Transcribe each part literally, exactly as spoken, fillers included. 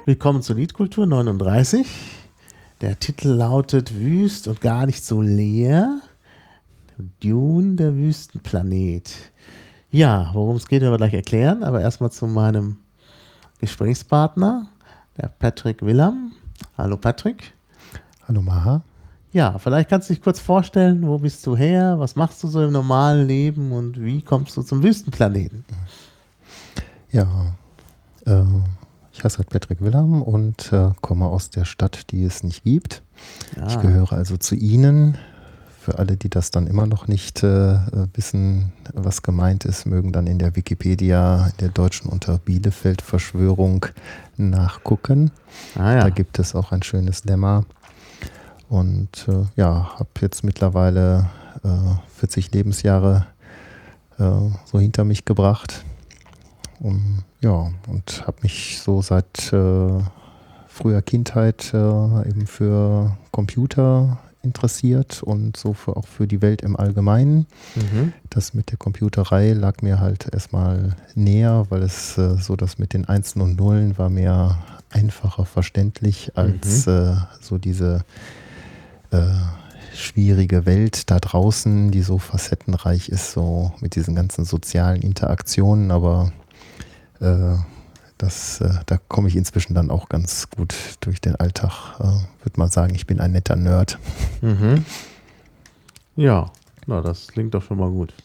Willkommen zur Liedkultur neununddreißig. Der Titel lautet Wüst und gar nicht so leer. Dune, der Wüstenplanet. Ja, worum es geht, werden wir gleich erklären, aber erstmal zu meinem Gesprächspartner, der Patrick Willam. Hallo Patrick. Hallo Maha. Ja, vielleicht kannst du dich kurz vorstellen, wo bist du her, was machst du so im normalen Leben und wie kommst du zum Wüstenplaneten? Ja, äh, ich heiße halt Patrick Willam und äh, komme aus der Stadt, die es nicht gibt. Ah. Ich gehöre also zu Ihnen. Für alle, die das dann immer noch nicht äh, wissen, was gemeint ist, mögen dann in der Wikipedia der Deutschen unter Bielefeld-Verschwörung nachgucken. Ah, ja. Da gibt es auch ein schönes Lemma. Und äh, ja, habe jetzt mittlerweile äh, vierzig Lebensjahre äh, so hinter mich gebracht. Um, ja, und habe mich so seit äh, früher Kindheit äh, eben für Computer interessiert und so für, auch für die Welt im Allgemeinen. Mhm. Das mit der Computerei lag mir halt erstmal näher, weil es äh, so das mit den Einsen und Nullen war mir einfacher verständlich als Mhm. äh, so diese äh, schwierige Welt da draußen, die so facettenreich ist, so mit diesen ganzen sozialen Interaktionen, aber äh, das, äh, da komme ich inzwischen dann auch ganz gut durch den Alltag. Äh, würde mal sagen, ich bin ein netter Nerd. Mhm. Ja, na, das klingt doch schon mal gut.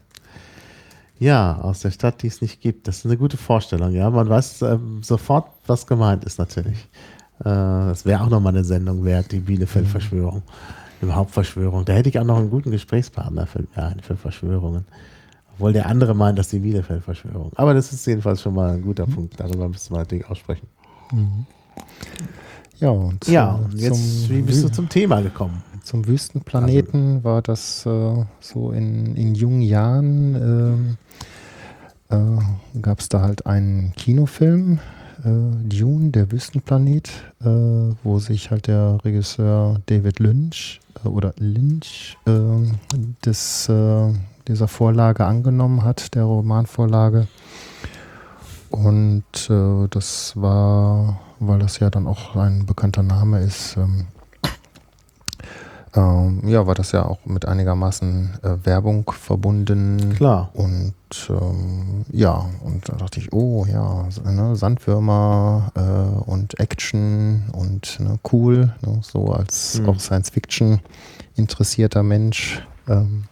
Ja, aus der Stadt, die es nicht gibt. Das ist eine gute Vorstellung. Ja, man weiß ähm, sofort, was gemeint ist natürlich. Äh, das wäre auch nochmal eine Sendung wert, die Bielefeld-Verschwörung. Überhaupt Verschwörung. Da hätte ich auch noch einen guten Gesprächspartner für, ja, für Verschwörungen. Obwohl der andere meint, dass die Bielefeld-Verschwörung. Aber das ist jedenfalls schon mal ein guter Punkt. Darüber müssen wir natürlich auch sprechen. Mhm. Ja, und Ja, äh, und jetzt, wie bist du zum Thema gekommen? Zum Wüstenplaneten war das äh, so in, in jungen Jahren, äh, äh, gab es da halt einen Kinofilm, äh, Dune, der Wüstenplanet, äh, wo sich halt der Regisseur David Lynch äh, oder Lynch äh, des, äh, dieser Vorlage angenommen hat, der Romanvorlage. Und äh, das war, weil das ja dann auch ein bekannter Name ist, ähm, ähm, ja, war das ja auch mit einigermaßen äh, Werbung verbunden. Klar. Und ähm, ja, und da dachte ich, oh ja, ne, Sandwürmer äh, und Action und ne, cool, ne, so als Mhm. auch Science-Fiction interessierter Mensch. Ähm,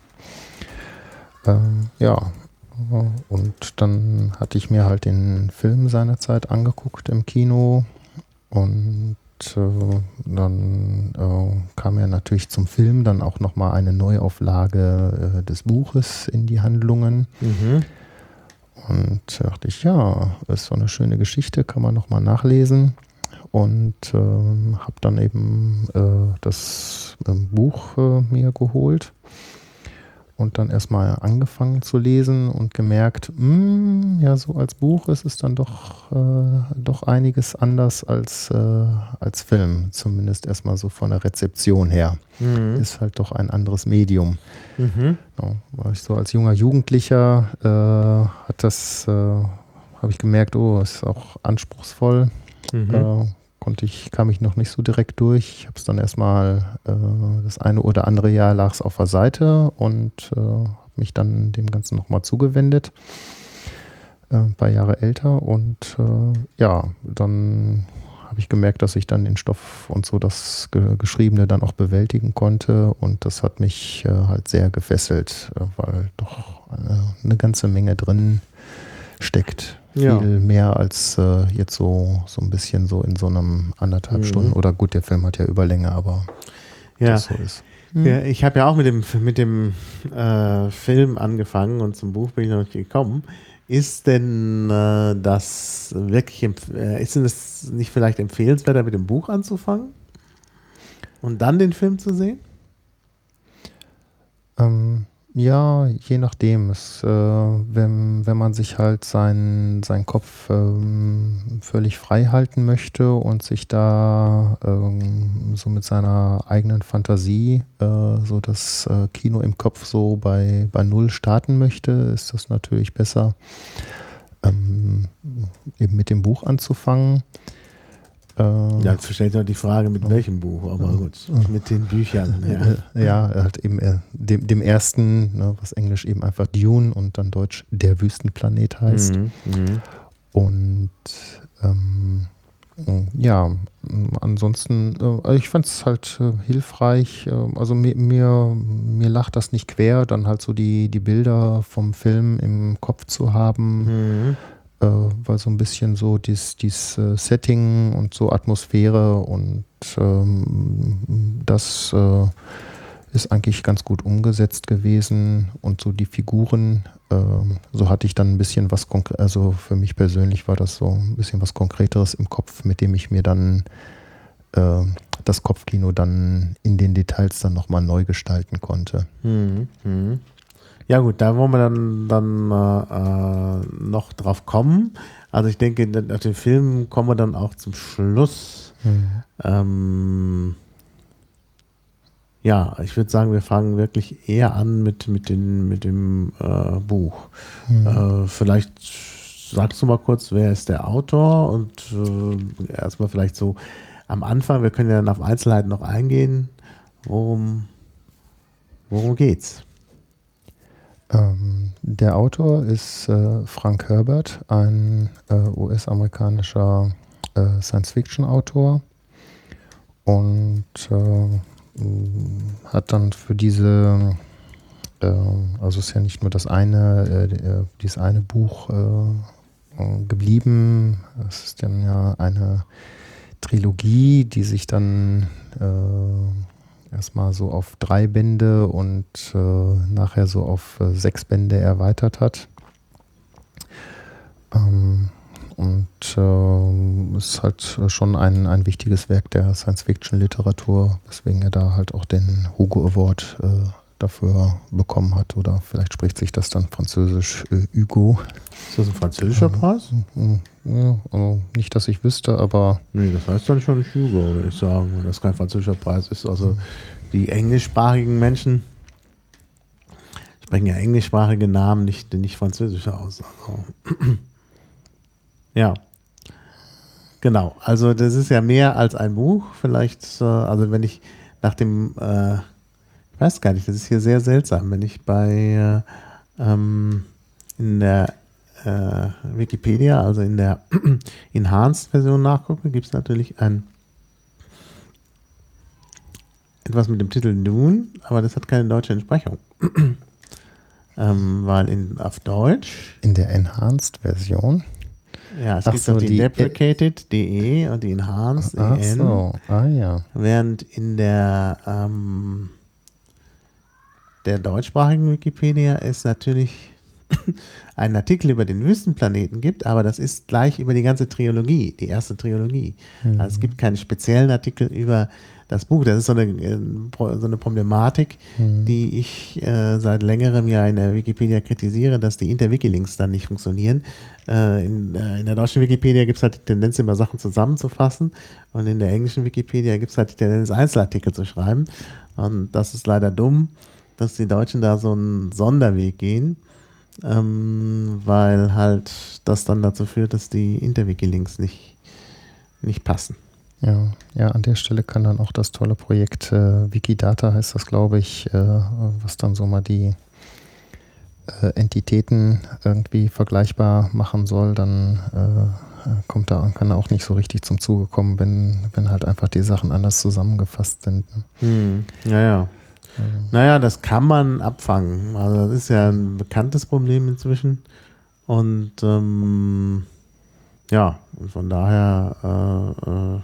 ähm, ja, und dann hatte ich mir halt den Film seinerzeit angeguckt im Kino und äh, dann äh, kam ja natürlich zum Film dann auch nochmal eine Neuauflage äh, des Buches in die Handlungen. Mhm. Und da dachte ich, ja, ist so eine schöne Geschichte, kann man nochmal nachlesen. Und äh, habe dann eben äh, das äh, Buch äh, mir geholt. Und dann erstmal angefangen zu lesen und gemerkt, mh, ja, so als Buch ist es dann doch, äh, doch einiges anders als, äh, als Film. Zumindest erstmal so von der Rezeption her. Mhm. Ist halt doch ein anderes Medium. Mhm. Ja, weil ich so als junger Jugendlicher äh, hat das, äh, habe ich gemerkt, oh, ist auch anspruchsvoll. Mhm. Äh, konnte ich, kam ich noch nicht so direkt durch. Ich habe es dann erstmal, äh, das eine oder andere Jahr lag es auf der Seite und äh, habe mich dann dem Ganzen nochmal zugewendet. Äh, ein paar Jahre älter und äh, ja, dann habe ich gemerkt, dass ich dann den Stoff und so das Ge- Geschriebene dann auch bewältigen konnte und das hat mich äh, halt sehr gefesselt, äh, weil doch eine, eine ganze Menge drin steckt. Ja. Viel mehr als äh, jetzt so, so ein bisschen so in so einem anderthalb Mhm. Stunden. Oder gut, der Film hat ja Überlänge, aber Ja. das so ist. Ja, ich habe ja auch mit dem, mit dem äh, Film angefangen und zum Buch bin ich noch nicht gekommen. Ist denn äh, das wirklich, empf- äh, ist denn das nicht vielleicht empfehlenswerter, mit dem Buch anzufangen und dann den Film zu sehen? Ähm, ja, je nachdem. Es, äh, wenn, wenn man sich halt seinen sein Kopf ähm, völlig frei halten möchte und sich da ähm, so mit seiner eigenen Fantasie äh, so das äh, Kino im Kopf so bei, bei Null starten möchte, ist das natürlich besser, ähm, eben mit dem Buch anzufangen. Äh, Ja, stellt sich die Frage, mit welchem Buch, aber gut, mit den Büchern. Ja, ja halt eben äh, dem, dem ersten, ne, was Englisch eben einfach Dune und dann Deutsch Der Wüstenplanet heißt. Mhm, mhm. Und ähm, ja, ansonsten, äh, ich fand es halt äh, hilfreich. Äh, also mir, mir, mir lacht das nicht quer, dann halt so die, die Bilder vom Film im Kopf zu haben, Mhm. äh, weil so ein bisschen so dies, dies äh, Setting und so Atmosphäre und ähm, das äh, ist eigentlich ganz gut umgesetzt gewesen und so die Figuren, ähm, so hatte ich dann ein bisschen was konkret, also für mich persönlich war das so ein bisschen was Konkreteres im Kopf, mit dem ich mir dann äh, das Kopfkino dann in den Details dann nochmal neu gestalten konnte. Mhm. Mhm. Ja gut, da wollen wir dann, dann äh, noch drauf kommen. Also ich denke, auf den Film kommen wir dann auch zum Schluss. Mhm. Ähm, ja, ich würde sagen, wir fangen wirklich eher an mit, mit, den, mit dem äh, Buch. Mhm. Äh, vielleicht sagst du mal kurz, wer ist der Autor und äh, erstmal vielleicht so am Anfang, wir können ja dann auf Einzelheiten noch eingehen. Worum, worum geht's? Ähm, der Autor ist äh, Frank Herbert, ein äh, U S-amerikanischer äh, Science-Fiction-Autor und äh, hat dann für diese, äh, also ist ja nicht nur das eine, äh, dieses eine Buch äh, geblieben, es ist dann ja eine Trilogie, die sich dann äh, erstmal so auf drei Bände und äh, nachher so auf äh, sechs Bände erweitert hat. Ähm, und äh, ist halt schon ein, ein wichtiges Werk der Science-Fiction-Literatur, weswegen er da halt auch den Hugo Award äh, dafür bekommen hat. Oder vielleicht spricht sich das dann französisch äh, Hugo. Ist das ein französischer Preis? Ja, also nicht, dass ich wüsste, aber... Nee, das heißt dann schon Hugo, würde ich sagen, wenn das kein französischer Preis ist. Also die englischsprachigen Menschen sprechen ja englischsprachige Namen, nicht, nicht französische aus. Also ja, genau. Also das ist ja mehr als ein Buch. Vielleicht, äh, also wenn ich nach dem, äh, ich weiß gar nicht, das ist hier sehr seltsam, wenn ich bei äh, ähm, in der äh, Wikipedia, also in der Enhanced-Version nachgucke, gibt es natürlich ein etwas mit dem Titel Dune, aber das hat keine deutsche Entsprechung. ähm, weil in, auf Deutsch. In der Enhanced-Version? Ja, es Ach gibt so, noch die, die deprecated, de und die Enhanced, Ach en. so, ah ja. Während in der, ähm, der deutschsprachigen Wikipedia es natürlich einen Artikel über den Wüstenplaneten gibt, aber das ist gleich über die ganze Trilogie, die erste Trilogie. Mhm. Also es gibt keinen speziellen Artikel über das Buch. Das ist so eine, so eine Problematik, Mhm. die ich äh, seit längerem ja in der Wikipedia kritisiere, dass die Inter-Wiki-Links dann nicht funktionieren. Äh, in, äh, in der deutschen Wikipedia gibt es halt die Tendenz, immer Sachen zusammenzufassen, und in der englischen Wikipedia gibt es halt die Tendenz, Einzelartikel zu schreiben. Und das ist leider dumm, dass die Deutschen da so einen Sonderweg gehen. Ähm, weil halt das dann dazu führt, dass die Inter-Wiki-Links nicht, nicht passen. Ja, ja, an der Stelle kann dann auch das tolle Projekt äh, Wikidata, heißt das, glaube ich, äh, was dann so mal die äh, Entitäten irgendwie vergleichbar machen soll, dann äh, kommt da, kann da auch nicht so richtig zum Zuge kommen, wenn, wenn halt einfach die Sachen anders zusammengefasst sind. Hm, ja, ja. Naja, das kann man abfangen. Also das ist ja ein bekanntes Problem inzwischen. Und ähm, ja, und von daher, äh, äh,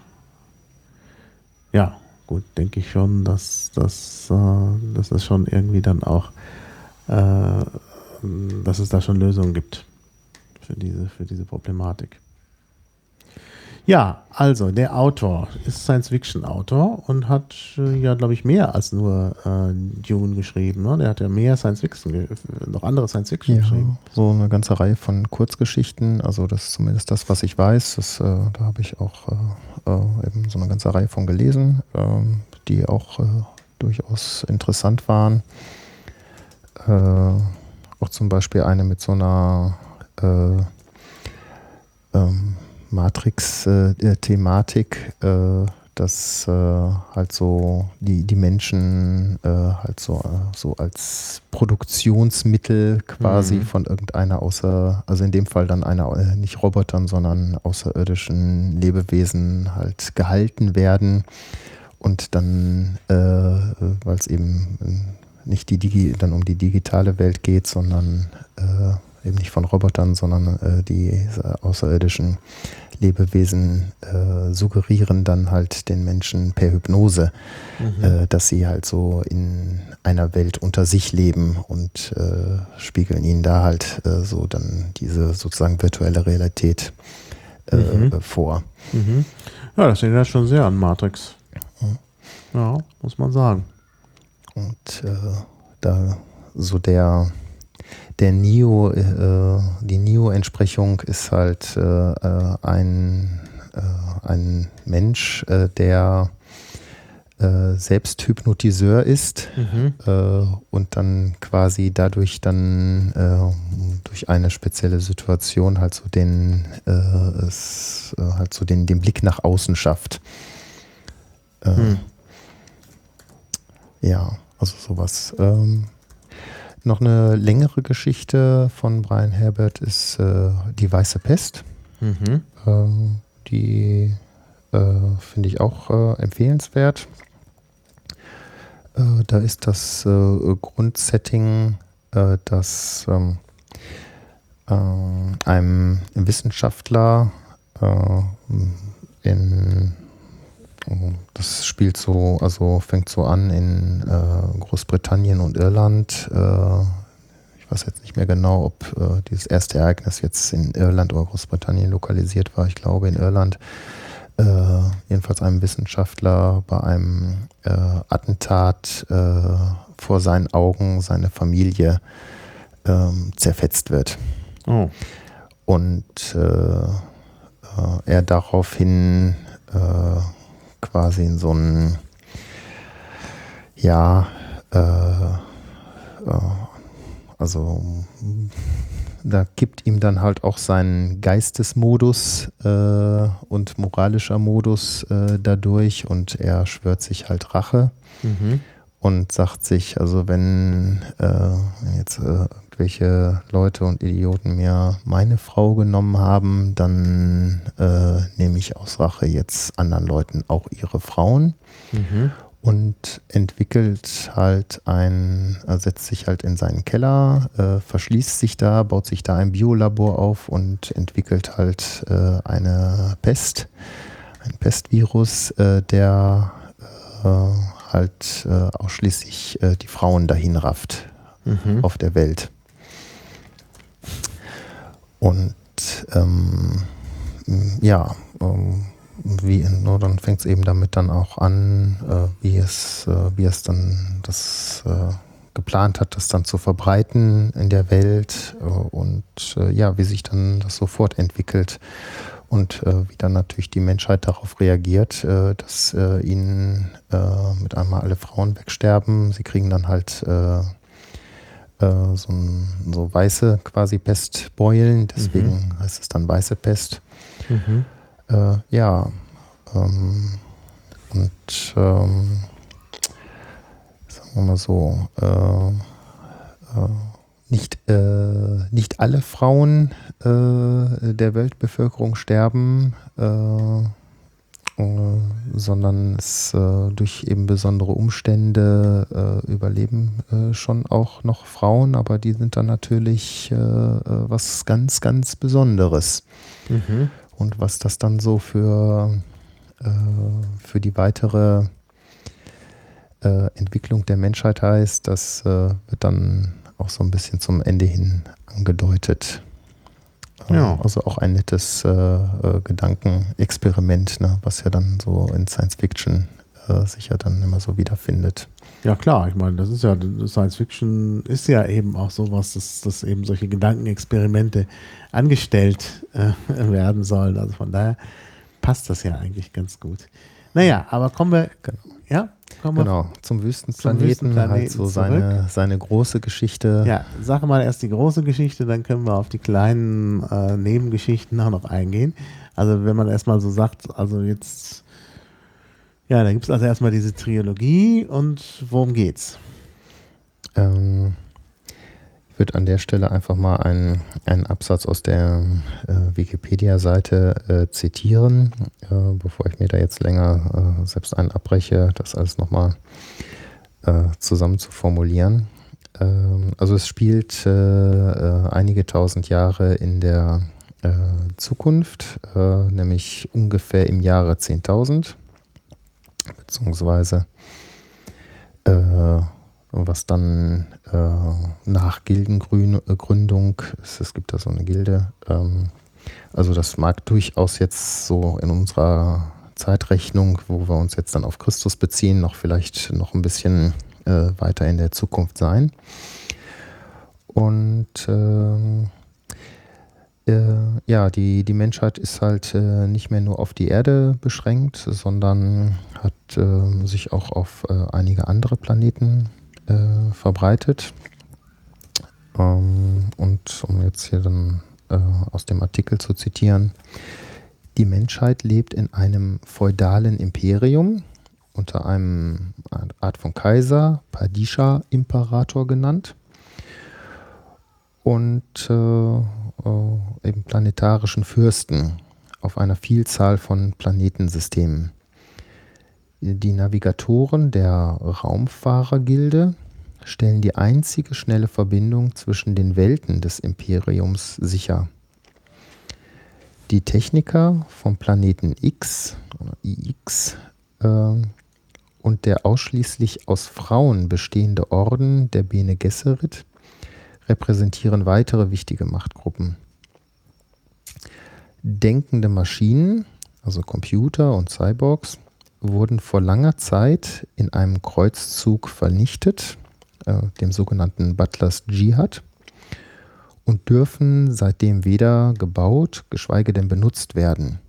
ja, gut, denke ich schon, dass, dass, äh, dass es schon irgendwie dann auch, äh, dass es da schon Lösungen gibt für diese, für diese Problematik. Ja, also der Autor ist Science-Fiction-Autor und hat äh, ja, glaube ich, mehr als nur äh, Dune geschrieben. Ne? Der hat ja mehr Science-Fiction, ge- noch andere Science-Fiction Ja, geschrieben. so eine ganze Reihe von Kurzgeschichten, also das ist zumindest das, was ich weiß. Das, äh, da habe ich auch äh, äh, eben so eine ganze Reihe von gelesen, ähm, die auch äh, durchaus interessant waren. Äh, auch zum Beispiel eine mit so einer äh, ähm, Matrix-Thematik, äh, dass äh, halt so die, die Menschen äh, halt so, äh, so als Produktionsmittel quasi Mhm. von irgendeiner außer, also in dem Fall dann einer, äh, nicht Robotern, sondern außerirdischen Lebewesen halt gehalten werden und dann, äh, weil es eben nicht die Digi, dann um die digitale Welt geht, sondern äh, eben nicht von Robotern, sondern äh, die äh, außerirdischen Lebewesen äh, suggerieren dann halt den Menschen per Hypnose, Mhm. äh, dass sie halt so in einer Welt unter sich leben und äh, spiegeln ihnen da halt äh, so dann diese sozusagen virtuelle Realität äh, Mhm. vor. Mhm. Ja, das erinnert schon sehr an Matrix. Mhm. Ja, muss man sagen. Und äh, da so der der Neo, äh, die Neo-Entsprechung ist halt äh, äh, ein, äh, ein Mensch, äh, der äh, selbst Hypnotiseur ist Mhm. äh, und dann quasi dadurch dann äh, durch eine spezielle Situation halt so den, äh, es, äh, halt so den, den Blick nach außen schafft. Äh, Hm. Ja, also sowas. Ähm, Noch eine längere Geschichte von Brian Herbert ist äh, Die Weiße Pest. Mhm. Äh, die äh, finde ich auch äh, empfehlenswert. Äh, da ist das äh, Grundsetting, äh, dass ähm, äh, einem Wissenschaftler äh, in das spielt so, also fängt so an in äh, Großbritannien und Irland. Äh, ich weiß jetzt nicht mehr genau, ob äh, dieses erste Ereignis jetzt in Irland oder Großbritannien lokalisiert war. Ich glaube in Irland. Äh, jedenfalls einem Wissenschaftler bei einem äh, Attentat äh, vor seinen Augen seine Familie ähm, zerfetzt wird. Oh. Und äh, äh, er daraufhin äh, quasi in so einen, ja, äh, äh, also da kippt ihm dann halt auch sein Geistesmodus äh, und moralischer Modus äh, dadurch und er schwört sich halt Rache Mhm. und sagt sich, also wenn, äh, wenn jetzt äh, irgendwelche Leute und Idioten mir meine Frau genommen haben, dann äh, nehme ich aus Rache jetzt anderen Leuten auch ihre Frauen. Mhm. Und entwickelt halt ein, er setzt sich halt in seinen Keller, äh, verschließt sich da, baut sich da ein Biolabor auf und entwickelt halt äh, eine Pest, ein Pestvirus, äh, der äh, halt äh, ausschließlich äh, die Frauen dahin rafft Mhm. auf der Welt. Und ähm, ja, ähm, wie, nur dann fängt es eben damit dann auch an, äh, wie es, äh, wie es dann das äh, geplant hat, das dann zu verbreiten in der Welt äh, und äh, ja, wie sich dann das so fortentwickelt und äh, wie dann natürlich die Menschheit darauf reagiert, äh, dass äh, ihnen äh, mit einmal alle Frauen wegsterben. Sie kriegen dann halt äh, äh, so, ein, so weiße quasi Pestbeulen, deswegen Mhm. heißt es dann weiße Pest. Mhm. Äh, ja, ähm, und ähm, sagen wir mal so, äh, äh, nicht, äh, nicht alle Frauen äh, der Weltbevölkerung sterben, äh, äh, sondern es äh, durch eben besondere Umstände äh, überleben äh, schon auch noch Frauen, aber die sind dann natürlich äh, äh, was ganz, ganz Besonderes. Mhm. Und was das dann so für, äh, für die weitere äh, Entwicklung der Menschheit heißt, das äh, wird dann auch so ein bisschen zum Ende hin angedeutet. Äh, Ja. Also auch ein nettes äh, äh, Gedankenexperiment, ne, was ja dann so in Science Fiction äh, sich ja dann immer so wiederfindet. Ja klar, ich meine, das ist ja, Science Fiction ist ja eben auch sowas, dass, dass eben solche Gedankenexperimente angestellt äh, werden sollen. Also von daher passt das ja eigentlich ganz gut. Naja, aber kommen wir, Genau. ja, kommen wir Genau, zum Wüstenplaneten, zum Wüstenplaneten halt so seine, seine große Geschichte. Ja, sag mal erst die große Geschichte, dann können wir auf die kleinen äh, Nebengeschichten auch noch eingehen. Also wenn man erstmal so sagt, also jetzt, ja, da gibt es also erstmal diese Trilogie und worum geht's? Ähm, ich würde an der Stelle einfach mal einen, einen Absatz aus der äh, Wikipedia-Seite äh, zitieren, äh, bevor ich mir da jetzt länger äh, selbst einen abbreche, das alles nochmal äh, zusammen zu formulieren. Ähm, also es spielt äh, äh, einige tausend Jahre in der äh, Zukunft, äh, nämlich ungefähr im Jahre zehntausend, beziehungsweise äh, was dann äh, nach Gildengründung ist. Es gibt da so eine Gilde. Ähm, also das mag durchaus jetzt so in unserer Zeitrechnung, wo wir uns jetzt dann auf Christus beziehen, noch vielleicht noch ein bisschen äh, weiter in der Zukunft sein. Und äh, äh, ja, die, die Menschheit ist halt äh, nicht mehr nur auf die Erde beschränkt, sondern hat äh, sich auch auf äh, einige andere Planeten äh, verbreitet. Ähm, und um jetzt hier dann äh, aus dem Artikel zu zitieren: Die Menschheit lebt in einem feudalen Imperium unter einem Art von Kaiser, Padischa-Imperator genannt, und äh, äh, eben planetarischen Fürsten auf einer Vielzahl von Planetensystemen. Die Navigatoren der Raumfahrergilde stellen die einzige schnelle Verbindung zwischen den Welten des Imperiums sicher. Die Techniker vom Planeten X oder I X äh, und der ausschließlich aus Frauen bestehende Orden der Bene Gesserit repräsentieren weitere wichtige Machtgruppen. Denkende Maschinen, also Computer und Cyborgs, wurden vor langer Zeit in einem Kreuzzug vernichtet, äh, dem sogenannten Butlers Jihad, und dürfen seitdem weder gebaut, geschweige denn benutzt werden.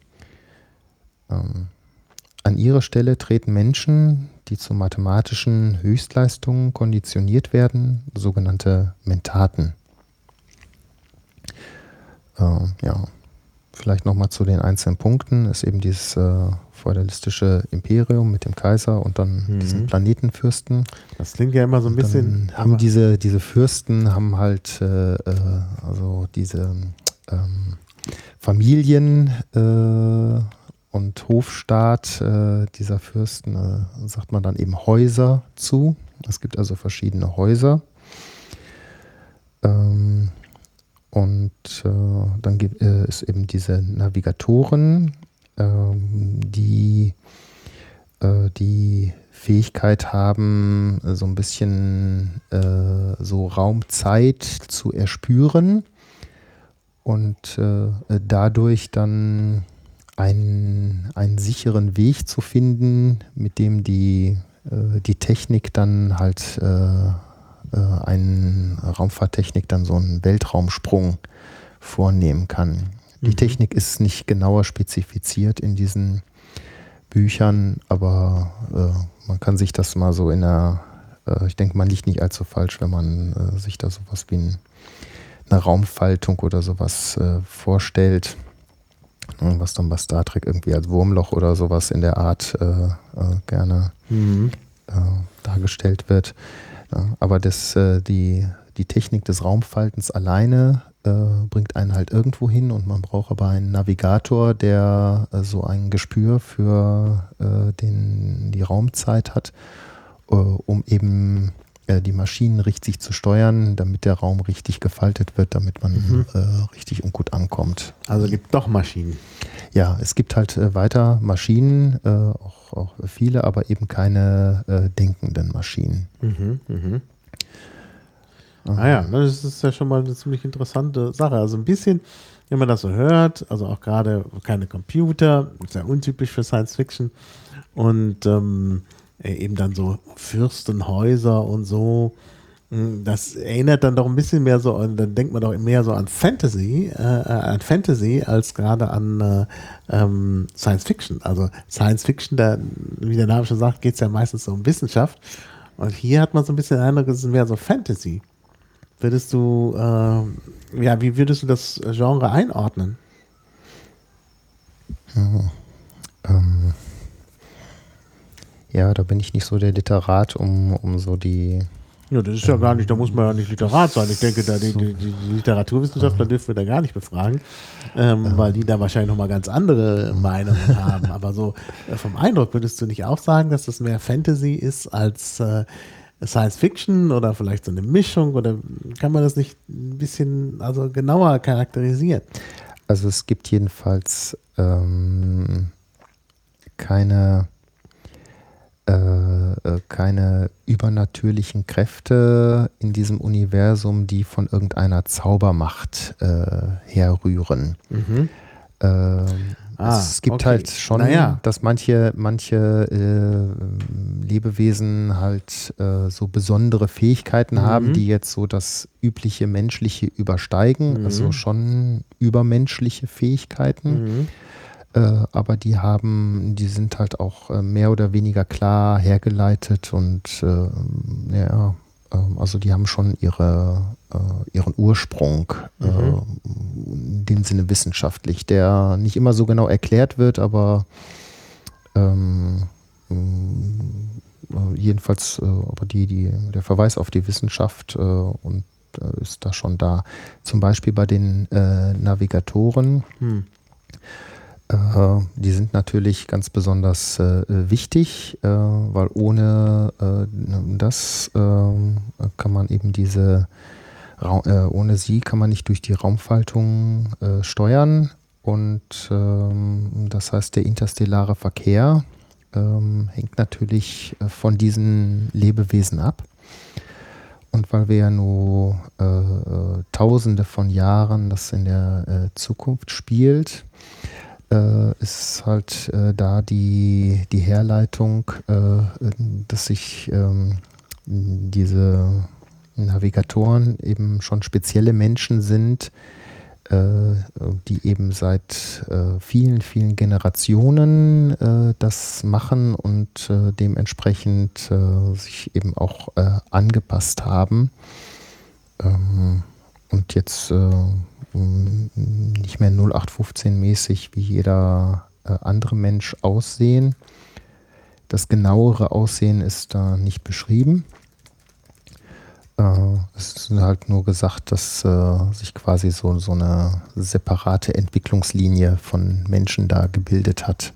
Ähm, an ihre Stelle treten Menschen, die zu mathematischen Höchstleistungen konditioniert werden, sogenannte Mentaten. Äh, ja, vielleicht nochmal zu den einzelnen Punkten. Ist eben dieses äh, feudalistische Imperium mit dem Kaiser und dann mhm. diesen Planetenfürsten. Das klingt ja immer so ein bisschen... Haben diese, diese Fürsten haben halt äh, äh, also diese ähm, Familien äh, und Hofstaat äh, dieser Fürsten, äh, sagt man dann eben Häuser zu. Es gibt also verschiedene Häuser. Ähm, und äh, dann gibt äh, es eben diese Navigatoren, äh, die äh, die Fähigkeit haben, so ein bisschen äh, so Raumzeit zu erspüren und äh, dadurch dann einen, einen sicheren Weg zu finden, mit dem die, äh, die Technik dann halt, äh, äh, einen Raumfahrttechnik dann so einen Weltraumsprung vornehmen kann. Die mhm. Technik ist nicht genauer spezifiziert in diesen Büchern, aber äh, man kann sich das mal so in der, äh, ich denke, man liegt nicht allzu falsch, wenn man äh, sich da sowas wie ein, eine Raumfaltung oder sowas äh, vorstellt, was dann bei Star Trek irgendwie als Wurmloch oder sowas in der Art äh, äh, gerne mhm. äh, dargestellt wird. Ja, aber das, äh, die, die Technik des Raumfaltens alleine äh, bringt einen halt irgendwo hin, und man braucht aber einen Navigator, der äh, so ein Gespür für äh, den, die Raumzeit hat, äh, um eben äh, die Maschinen richtig zu steuern, damit der Raum richtig gefaltet wird, damit man mhm. äh, richtig und gut ankommt. Also gibt doch Maschinen. Ja, es gibt halt äh, weiter Maschinen, äh, auch, auch viele, aber eben keine äh, denkenden Maschinen. Mhm, mhm. Ah ja, das ist ja schon mal eine ziemlich interessante Sache. Also ein bisschen, wenn man das so hört, also auch gerade keine Computer, sehr untypisch für Science Fiction, und ähm, eben dann so Fürstenhäuser und so. Das erinnert dann doch ein bisschen mehr so, an- dann denkt man doch mehr so an Fantasy, äh, an Fantasy als gerade an äh, ähm, Science Fiction. Also Science Fiction, da, wie der Name schon sagt, geht es ja meistens so um Wissenschaft. Und hier hat man so ein bisschen den Eindruck, es ist mehr so Fantasy. Würdest du, äh, ja, wie würdest du das Genre einordnen? Ja, ähm, ja, da bin ich nicht so der Literat, um, um so die. Ja, das ist ja gar nicht, da muss man ja nicht Literat sein. Ich denke, da die, die, die Literaturwissenschaftler dürfen wir da gar nicht befragen, ähm, weil die da wahrscheinlich nochmal ganz andere Meinungen haben. Aber so äh, vom Eindruck würdest du nicht auch sagen, dass das mehr Fantasy ist als äh, Science Fiction oder vielleicht so eine Mischung, oder kann man das nicht ein bisschen also genauer charakterisieren? Also es gibt jedenfalls ähm, keine, äh, äh, keine übernatürlichen Kräfte in diesem Universum, die von irgendeiner Zaubermacht äh, herrühren. Mhm. Ähm, Ah, es gibt okay. halt schon, Naja. dass manche, manche äh, Lebewesen halt äh, so besondere Fähigkeiten haben, Mhm. die jetzt so das übliche Menschliche übersteigen, Mhm. also schon übermenschliche Fähigkeiten. Mhm. Äh, aber die haben, die sind halt auch äh, mehr oder weniger klar hergeleitet und äh, ja, äh, also die haben schon ihre, äh, ihren Ursprung, Mhm. äh, in dem Sinne wissenschaftlich, der nicht immer so genau erklärt wird, aber ähm, äh, jedenfalls, äh, aber die, die, der Verweis auf die Wissenschaft äh, und äh, ist da schon da. Zum Beispiel bei den äh, Navigatoren. Hm. Äh, die sind natürlich ganz besonders äh, wichtig, äh, weil ohne äh, das äh, kann man eben diese, Ra äh, ohne sie kann man nicht durch die Raumfaltung äh, steuern, und ähm, das heißt, der interstellare Verkehr ähm, hängt natürlich äh, von diesen Lebewesen ab. Und weil wir ja nur äh, äh, Tausende von Jahren das in der äh, Zukunft spielt, äh, ist halt äh, da die, die Herleitung, äh, dass sich ähm, diese Navigatoren eben schon spezielle Menschen sind, äh, die eben seit äh, vielen, vielen Generationen äh, das machen und äh, dementsprechend äh, sich eben auch äh, angepasst haben. Ähm, und jetzt äh, nicht mehr null acht fünfzehn mäßig wie jeder äh, andere Mensch aussehen. Das genauere Aussehen ist da nicht beschrieben. Äh, es ist halt nur gesagt, dass äh, sich quasi so, so eine separate Entwicklungslinie von Menschen da gebildet hat.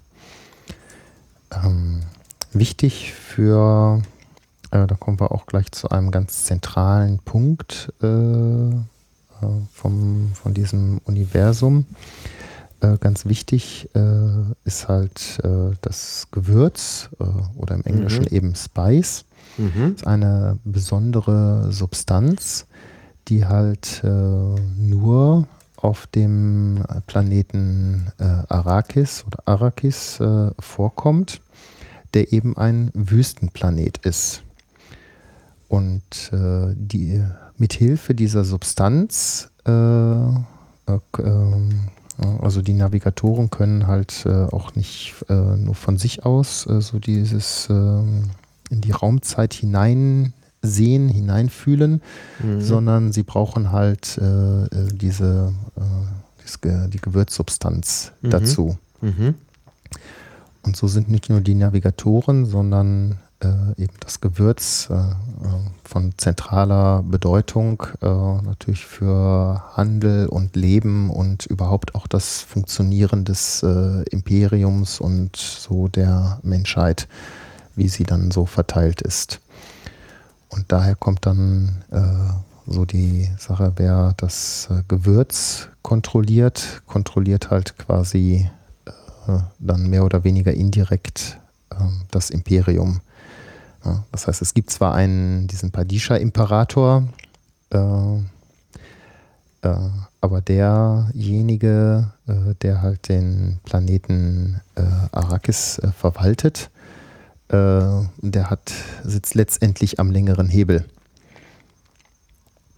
Ähm, wichtig für, äh, da kommen wir auch gleich zu einem ganz zentralen Punkt äh, Vom, von diesem Universum. Äh, ganz wichtig äh, ist halt äh, das Gewürz äh, oder im Englischen Mhm. eben Spice. Mhm. Das ist eine besondere Substanz, die halt äh, nur auf dem Planeten äh, Arrakis oder Arrakis äh, vorkommt, der eben ein Wüstenplanet ist. Und äh, die mithilfe dieser Substanz, äh, äh, also die Navigatoren können halt äh, auch nicht äh, nur von sich aus äh, so dieses äh, in die Raumzeit hineinsehen, hineinfühlen, Mhm. sondern sie brauchen halt äh, diese äh, dies, die Gewürzsubstanz Mhm. dazu. Mhm. Und so sind nicht nur die Navigatoren, sondern äh, eben das Gewürz äh, von zentraler Bedeutung äh, natürlich für Handel und Leben und überhaupt auch das Funktionieren des äh, Imperiums und so der Menschheit, wie sie dann so verteilt ist. Und daher kommt dann äh, so die Sache, wer das äh, Gewürz kontrolliert, kontrolliert halt quasi dann mehr oder weniger indirekt äh, das Imperium. Ja, das heißt, es gibt zwar einen, diesen Padisha-Imperator, äh, äh, aber derjenige, äh, der halt den Planeten äh, Arrakis äh, verwaltet, äh, der hat, sitzt letztendlich am längeren Hebel.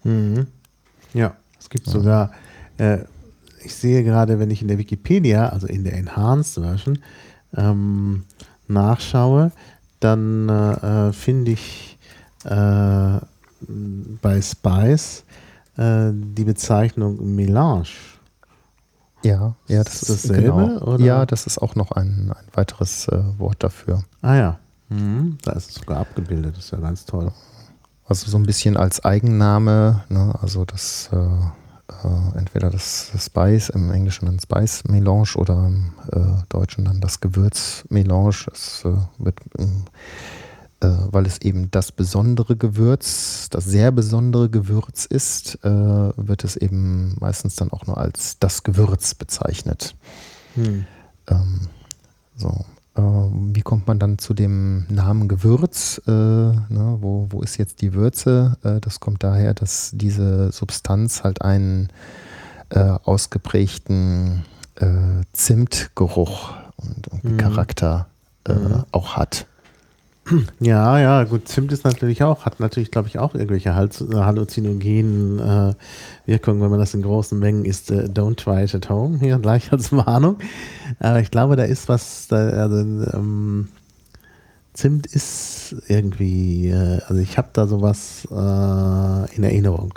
Mhm. Ja, es gibt ja. sogar, äh, ich sehe gerade, wenn ich in der Wikipedia, also in der Enhanced Version, ähm, nachschaue, dann äh, finde ich äh, bei Spice äh, die Bezeichnung Melange. Ja, ja, das ist ist dasselbe, genau. oder? Ja, das ist auch noch ein, ein weiteres äh, Wort dafür. Ah ja, mhm. Da ist es sogar abgebildet, das ist ja ganz toll. Also so ein bisschen als Eigenname, ne? Also das äh, äh, entweder das Spice, im Englischen dann Spice Melange oder im äh, Deutschen dann das Gewürz Melange. Es äh, wird, äh, weil es eben das besondere Gewürz, das sehr besondere Gewürz ist, äh, wird es eben meistens dann auch nur als das Gewürz bezeichnet. Hm. Ähm, so. Wie kommt man dann zu dem Namen Gewürz? Äh, ne, wo, wo ist jetzt die Würze? Äh, das kommt daher, dass diese Substanz halt einen äh, ausgeprägten äh, Zimtgeruch und, und mhm. Charakter äh, mhm. auch hat. Ja, ja, gut, Zimt ist natürlich auch, hat natürlich, glaube ich, auch irgendwelche halluzinogenen äh, Wirkungen, wenn man das in großen Mengen isst. Äh, don't try it at home, hier gleich als Warnung. Aber ich glaube, da ist was, da, also, ähm, Zimt ist irgendwie, äh, also ich habe da sowas äh, in Erinnerung.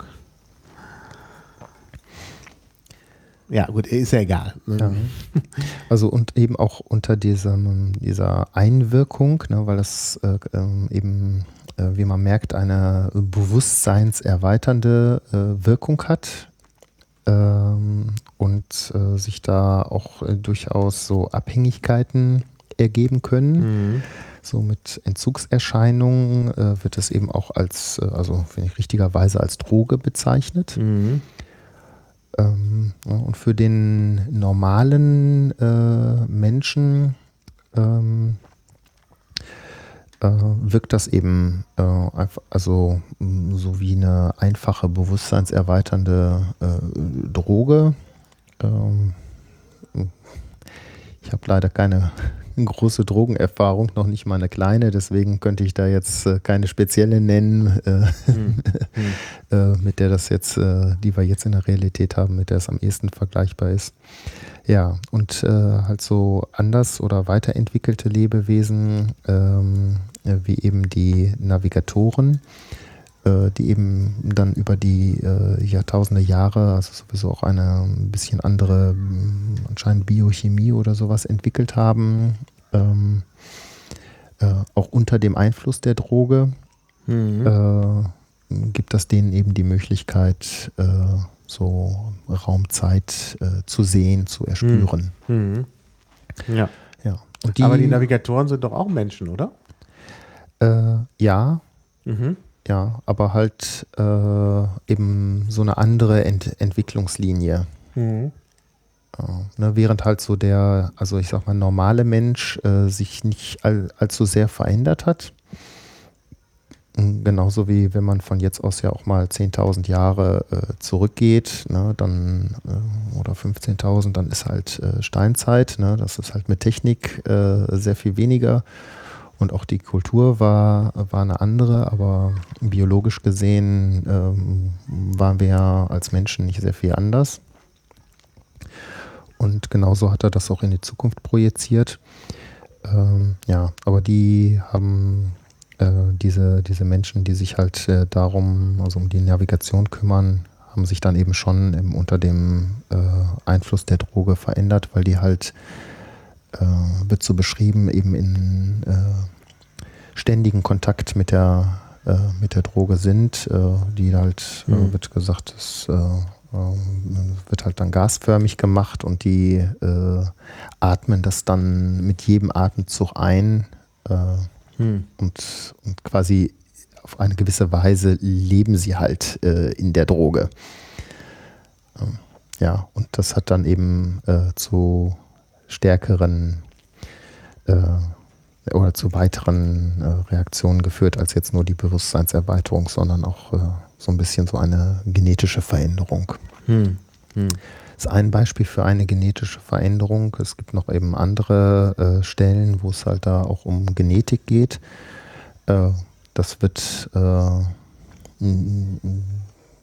Ja, gut, ist ja egal. Ja. Also und eben auch unter diesem, dieser Einwirkung, ne, weil das äh, eben, äh, wie man merkt, eine bewusstseinserweiternde äh, Wirkung hat ähm, und äh, sich da auch äh, durchaus so Abhängigkeiten ergeben können. Mhm. So mit Entzugserscheinungen äh, wird es eben auch als, äh, also finde ich richtigerweise als Droge bezeichnet. Mhm. Ähm, ja, und für den normalen äh, Menschen ähm, äh, wirkt das eben äh, einfach, also so wie eine einfache, bewusstseinserweiternde äh, Droge. Ähm, ich habe leider keine große Drogenerfahrung, noch nicht mal eine kleine, deswegen könnte ich da jetzt äh, keine spezielle nennen, äh, hm. äh, mit der das jetzt, äh, die wir jetzt in der Realität haben, mit der es am ehesten vergleichbar ist. Ja, und äh, halt so anders oder weiterentwickelte Lebewesen, ähm, wie eben die Navigatoren, äh, die eben dann über die äh, Jahrtausende Jahre, also sowieso auch eine ein bisschen andere, anscheinend Biochemie oder sowas entwickelt haben, ähm, äh, auch unter dem Einfluss der Droge, mhm. äh, gibt das denen eben die Möglichkeit, äh, so Raumzeit äh, zu sehen, zu erspüren. Mhm. Ja. ja. Und die, aber die Navigatoren sind doch auch Menschen, oder? Äh, ja. Mhm. Ja, aber halt äh, eben so eine andere Ent- Entwicklungslinie. Mhm. Ja, ne, während halt so der, also ich sag mal, normale Mensch äh, sich nicht all, allzu sehr verändert hat. Genauso wie wenn man von jetzt aus ja auch mal zehntausend Jahre äh, zurückgeht, ne, dann, äh, oder fünfzehntausend, dann ist halt äh, Steinzeit. Ne, das ist halt mit Technik äh, sehr viel weniger. Und auch die Kultur war, war eine andere, aber biologisch gesehen ähm, waren wir ja als Menschen nicht sehr viel anders. Und genauso hat er das auch in die Zukunft projiziert. Ähm, ja, aber die haben äh, diese, diese Menschen, die sich halt äh, darum, also um die Navigation kümmern, haben sich dann eben schon im, unter dem äh, Einfluss der Droge verändert, weil die halt, äh, wird so beschrieben, eben in äh, ständigen Kontakt mit der, äh, mit der Droge sind, äh, die halt, mhm. äh, wird gesagt, das äh, wird halt dann gasförmig gemacht und die äh, atmen das dann mit jedem Atemzug ein äh, hm. und, und quasi auf eine gewisse Weise leben sie halt äh, in der Droge. Ähm, ja, und das hat dann eben äh, zu stärkeren äh, oder zu weiteren äh, Reaktionen geführt als jetzt nur die Bewusstseinserweiterung, sondern auch äh, so ein bisschen so eine genetische Veränderung. Hm. Hm. Das ist ein Beispiel für eine genetische Veränderung. Es gibt noch eben andere äh, Stellen, wo es halt da auch um Genetik geht. Äh, das wird äh,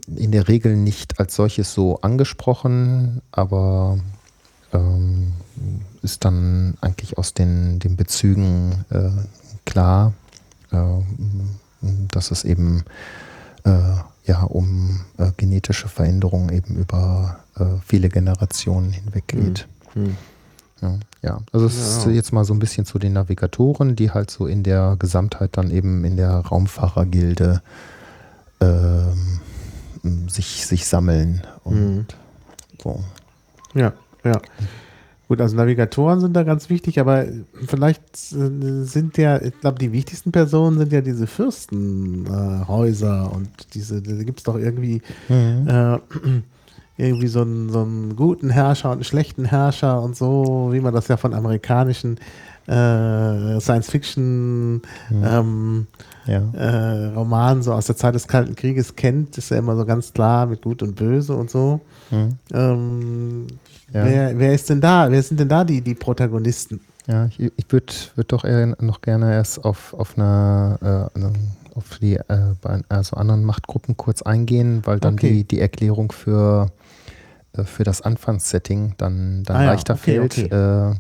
in der Regel nicht als solches so angesprochen, aber ähm, ist dann eigentlich aus den, den Bezügen äh, klar, äh, dass es eben äh, ja, um äh, genetische Veränderungen eben über äh, viele Generationen hinweg geht. Hm. Ja, ja, also es ist Ja. jetzt mal so ein bisschen zu den Navigatoren, die halt so in der Gesamtheit dann eben in der Raumfahrergilde ähm, sich, sich sammeln und Hm. so. Ja, ja. Gut, also Navigatoren sind da ganz wichtig, aber vielleicht äh, sind ja, ich glaube, die wichtigsten Personen sind ja diese Fürstenhäuser äh, und diese, da gibt es doch irgendwie Mhm. äh, irgendwie so einen, so einen guten Herrscher und einen schlechten Herrscher und so, wie man das ja von amerikanischen äh, Science-Fiction Mhm. ähm, Ja. äh, Romanen so aus der Zeit des Kalten Krieges kennt, ist ja immer so ganz klar mit Gut und Böse und so. Mhm. Ähm, Ja. wer, wer ist denn da? Wer sind denn da die, die Protagonisten? Ja, ich, ich würde würd doch eher noch gerne erst auf, auf eine, äh, eine auf die äh, bei, also anderen Machtgruppen kurz eingehen, weil dann Okay. die, die Erklärung für, äh, für das Anfangssetting dann, dann Ah ja, leichter okay, fällt. okay. Äh,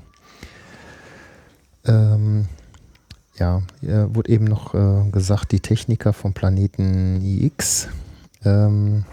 ähm, ja, äh, wurde eben noch äh, gesagt, die Techniker vom Planeten I X, ähm,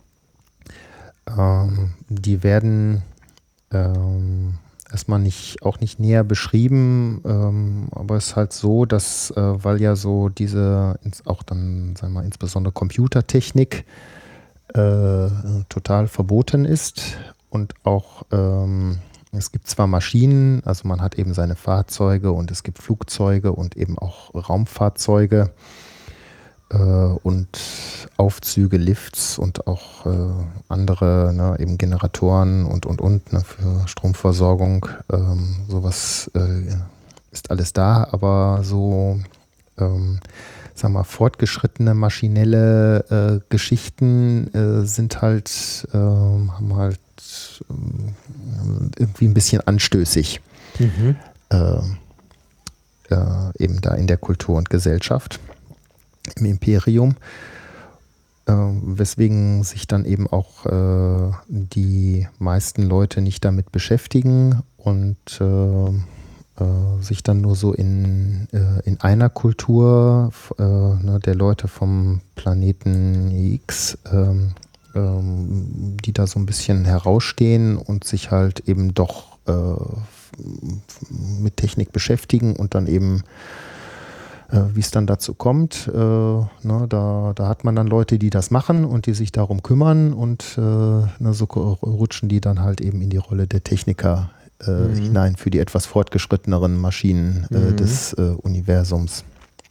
ähm, die werden ähm, erstmal nicht, auch nicht näher beschrieben, ähm, aber es ist halt so, dass, äh, weil ja so diese, ins, auch dann, sagen wir mal, insbesondere Computertechnik äh, total verboten ist und auch ähm, es gibt zwar Maschinen, also man hat eben seine Fahrzeuge und es gibt Flugzeuge und eben auch Raumfahrzeuge äh, und Aufzüge, Lifts und auch äh, andere, ne, eben Generatoren und, und, und ne, für Stromversorgung. Ähm, sowas äh, ist alles da, aber so, ähm, sagen wir mal, fortgeschrittene maschinelle äh, Geschichten äh, sind halt, äh, haben halt irgendwie ein bisschen anstößig, Mhm. äh, äh, eben da in der Kultur und Gesellschaft, im Imperium, äh, weswegen sich dann eben auch äh, die meisten Leute nicht damit beschäftigen und äh, äh, sich dann nur so in, äh, in einer Kultur äh, ne, der Leute vom Planeten X, ähm, ähm, die da so ein bisschen herausstehen und sich halt eben doch äh, mit Technik beschäftigen und dann eben, äh, wie es dann dazu kommt, äh, ne, da, da hat man dann Leute, die das machen und die sich darum kümmern und äh, ne, so rutschen die dann halt eben in die Rolle der Techniker äh, Mhm. hinein für die etwas fortgeschritteneren Maschinen äh, Mhm. des äh, Universums.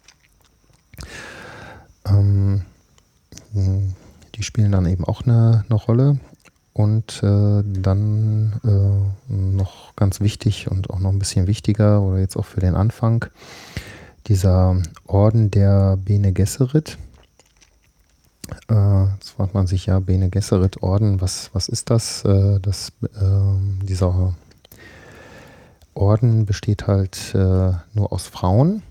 Ähm, die spielen dann eben auch eine, eine Rolle. Und äh, dann äh, noch ganz wichtig und auch noch ein bisschen wichtiger, oder jetzt auch für den Anfang, dieser Orden der Bene Gesserit. Äh, jetzt fragt man sich ja, Bene Gesserit Orden, was, was ist das? Äh, das äh, dieser Orden besteht halt äh, nur aus Frauen.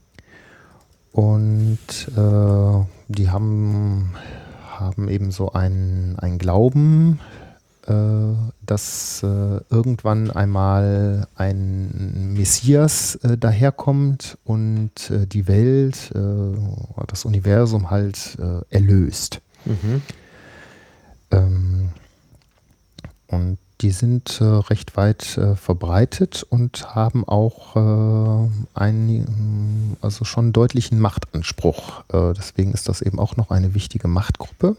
Und äh, die haben, haben eben so einen, einen Glauben, äh, dass äh, irgendwann einmal ein Messias äh, daherkommt und äh, die Welt, äh, das Universum halt äh, erlöst. Mhm. Ähm, und die sind äh, recht weit äh, verbreitet und haben auch äh, einen, also schon deutlichen Machtanspruch. Äh, deswegen ist das eben auch noch eine wichtige Machtgruppe.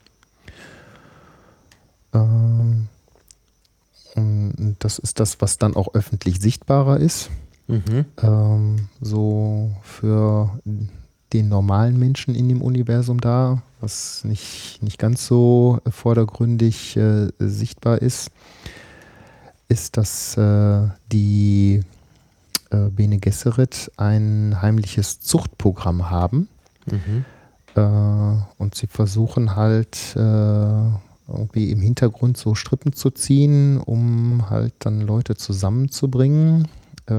Ähm, und das ist das, was dann auch öffentlich sichtbarer ist. Mhm. Ähm, so für den normalen Menschen in dem Universum da, was nicht, nicht ganz so vordergründig äh, sichtbar ist, ist, dass äh, die äh, Bene Gesserit ein heimliches Zuchtprogramm haben. Mhm. Äh, und sie versuchen halt äh, irgendwie im Hintergrund so Strippen zu ziehen, um halt dann Leute zusammenzubringen, äh,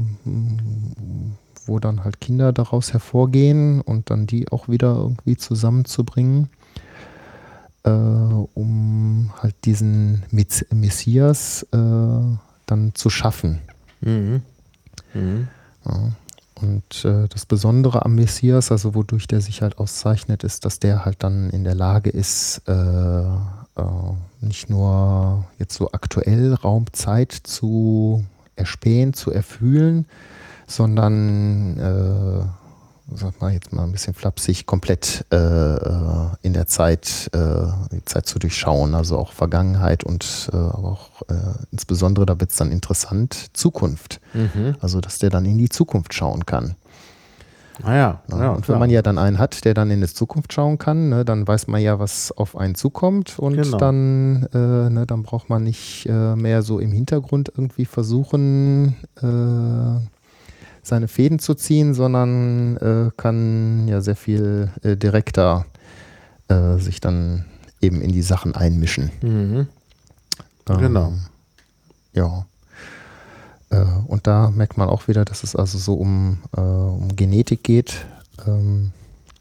wo dann halt Kinder daraus hervorgehen und dann die auch wieder irgendwie zusammenzubringen. äh, um halt diesen Messias äh, dann zu schaffen. Mhm. Mhm. Ja. Und äh, das Besondere am Messias, also wodurch der sich halt auszeichnet, ist, dass der halt dann in der Lage ist, äh, äh, nicht nur jetzt so aktuell Raum-Zeit zu erspähen, zu erfühlen, sondern, äh, sag mal jetzt mal ein bisschen flapsig, komplett äh, in der Zeit, äh, die Zeit zu durchschauen, also auch Vergangenheit und äh, aber auch äh, insbesondere, da wird es dann interessant, Zukunft. Mhm. Also, dass der dann in die Zukunft schauen kann. Ah ja, Ja, ja, und klar. wenn man ja dann einen hat, der dann in die Zukunft schauen kann, ne, dann weiß man ja, was auf einen zukommt und Genau. dann, äh, ne, dann braucht man nicht äh, mehr so im Hintergrund irgendwie versuchen, äh, seine Fäden zu ziehen, sondern äh, kann ja sehr viel äh, direkter äh, sich dann eben in die Sachen einmischen. Mhm. Ähm, Genau. Ja. Äh, und da merkt man auch wieder, dass es also so um, äh, um Genetik geht. Ähm,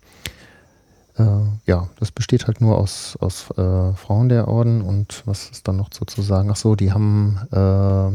äh, ja, das besteht halt nur aus, aus äh, Frauen der Orden und was ist dann noch so zu sagen? Ach so, die haben äh,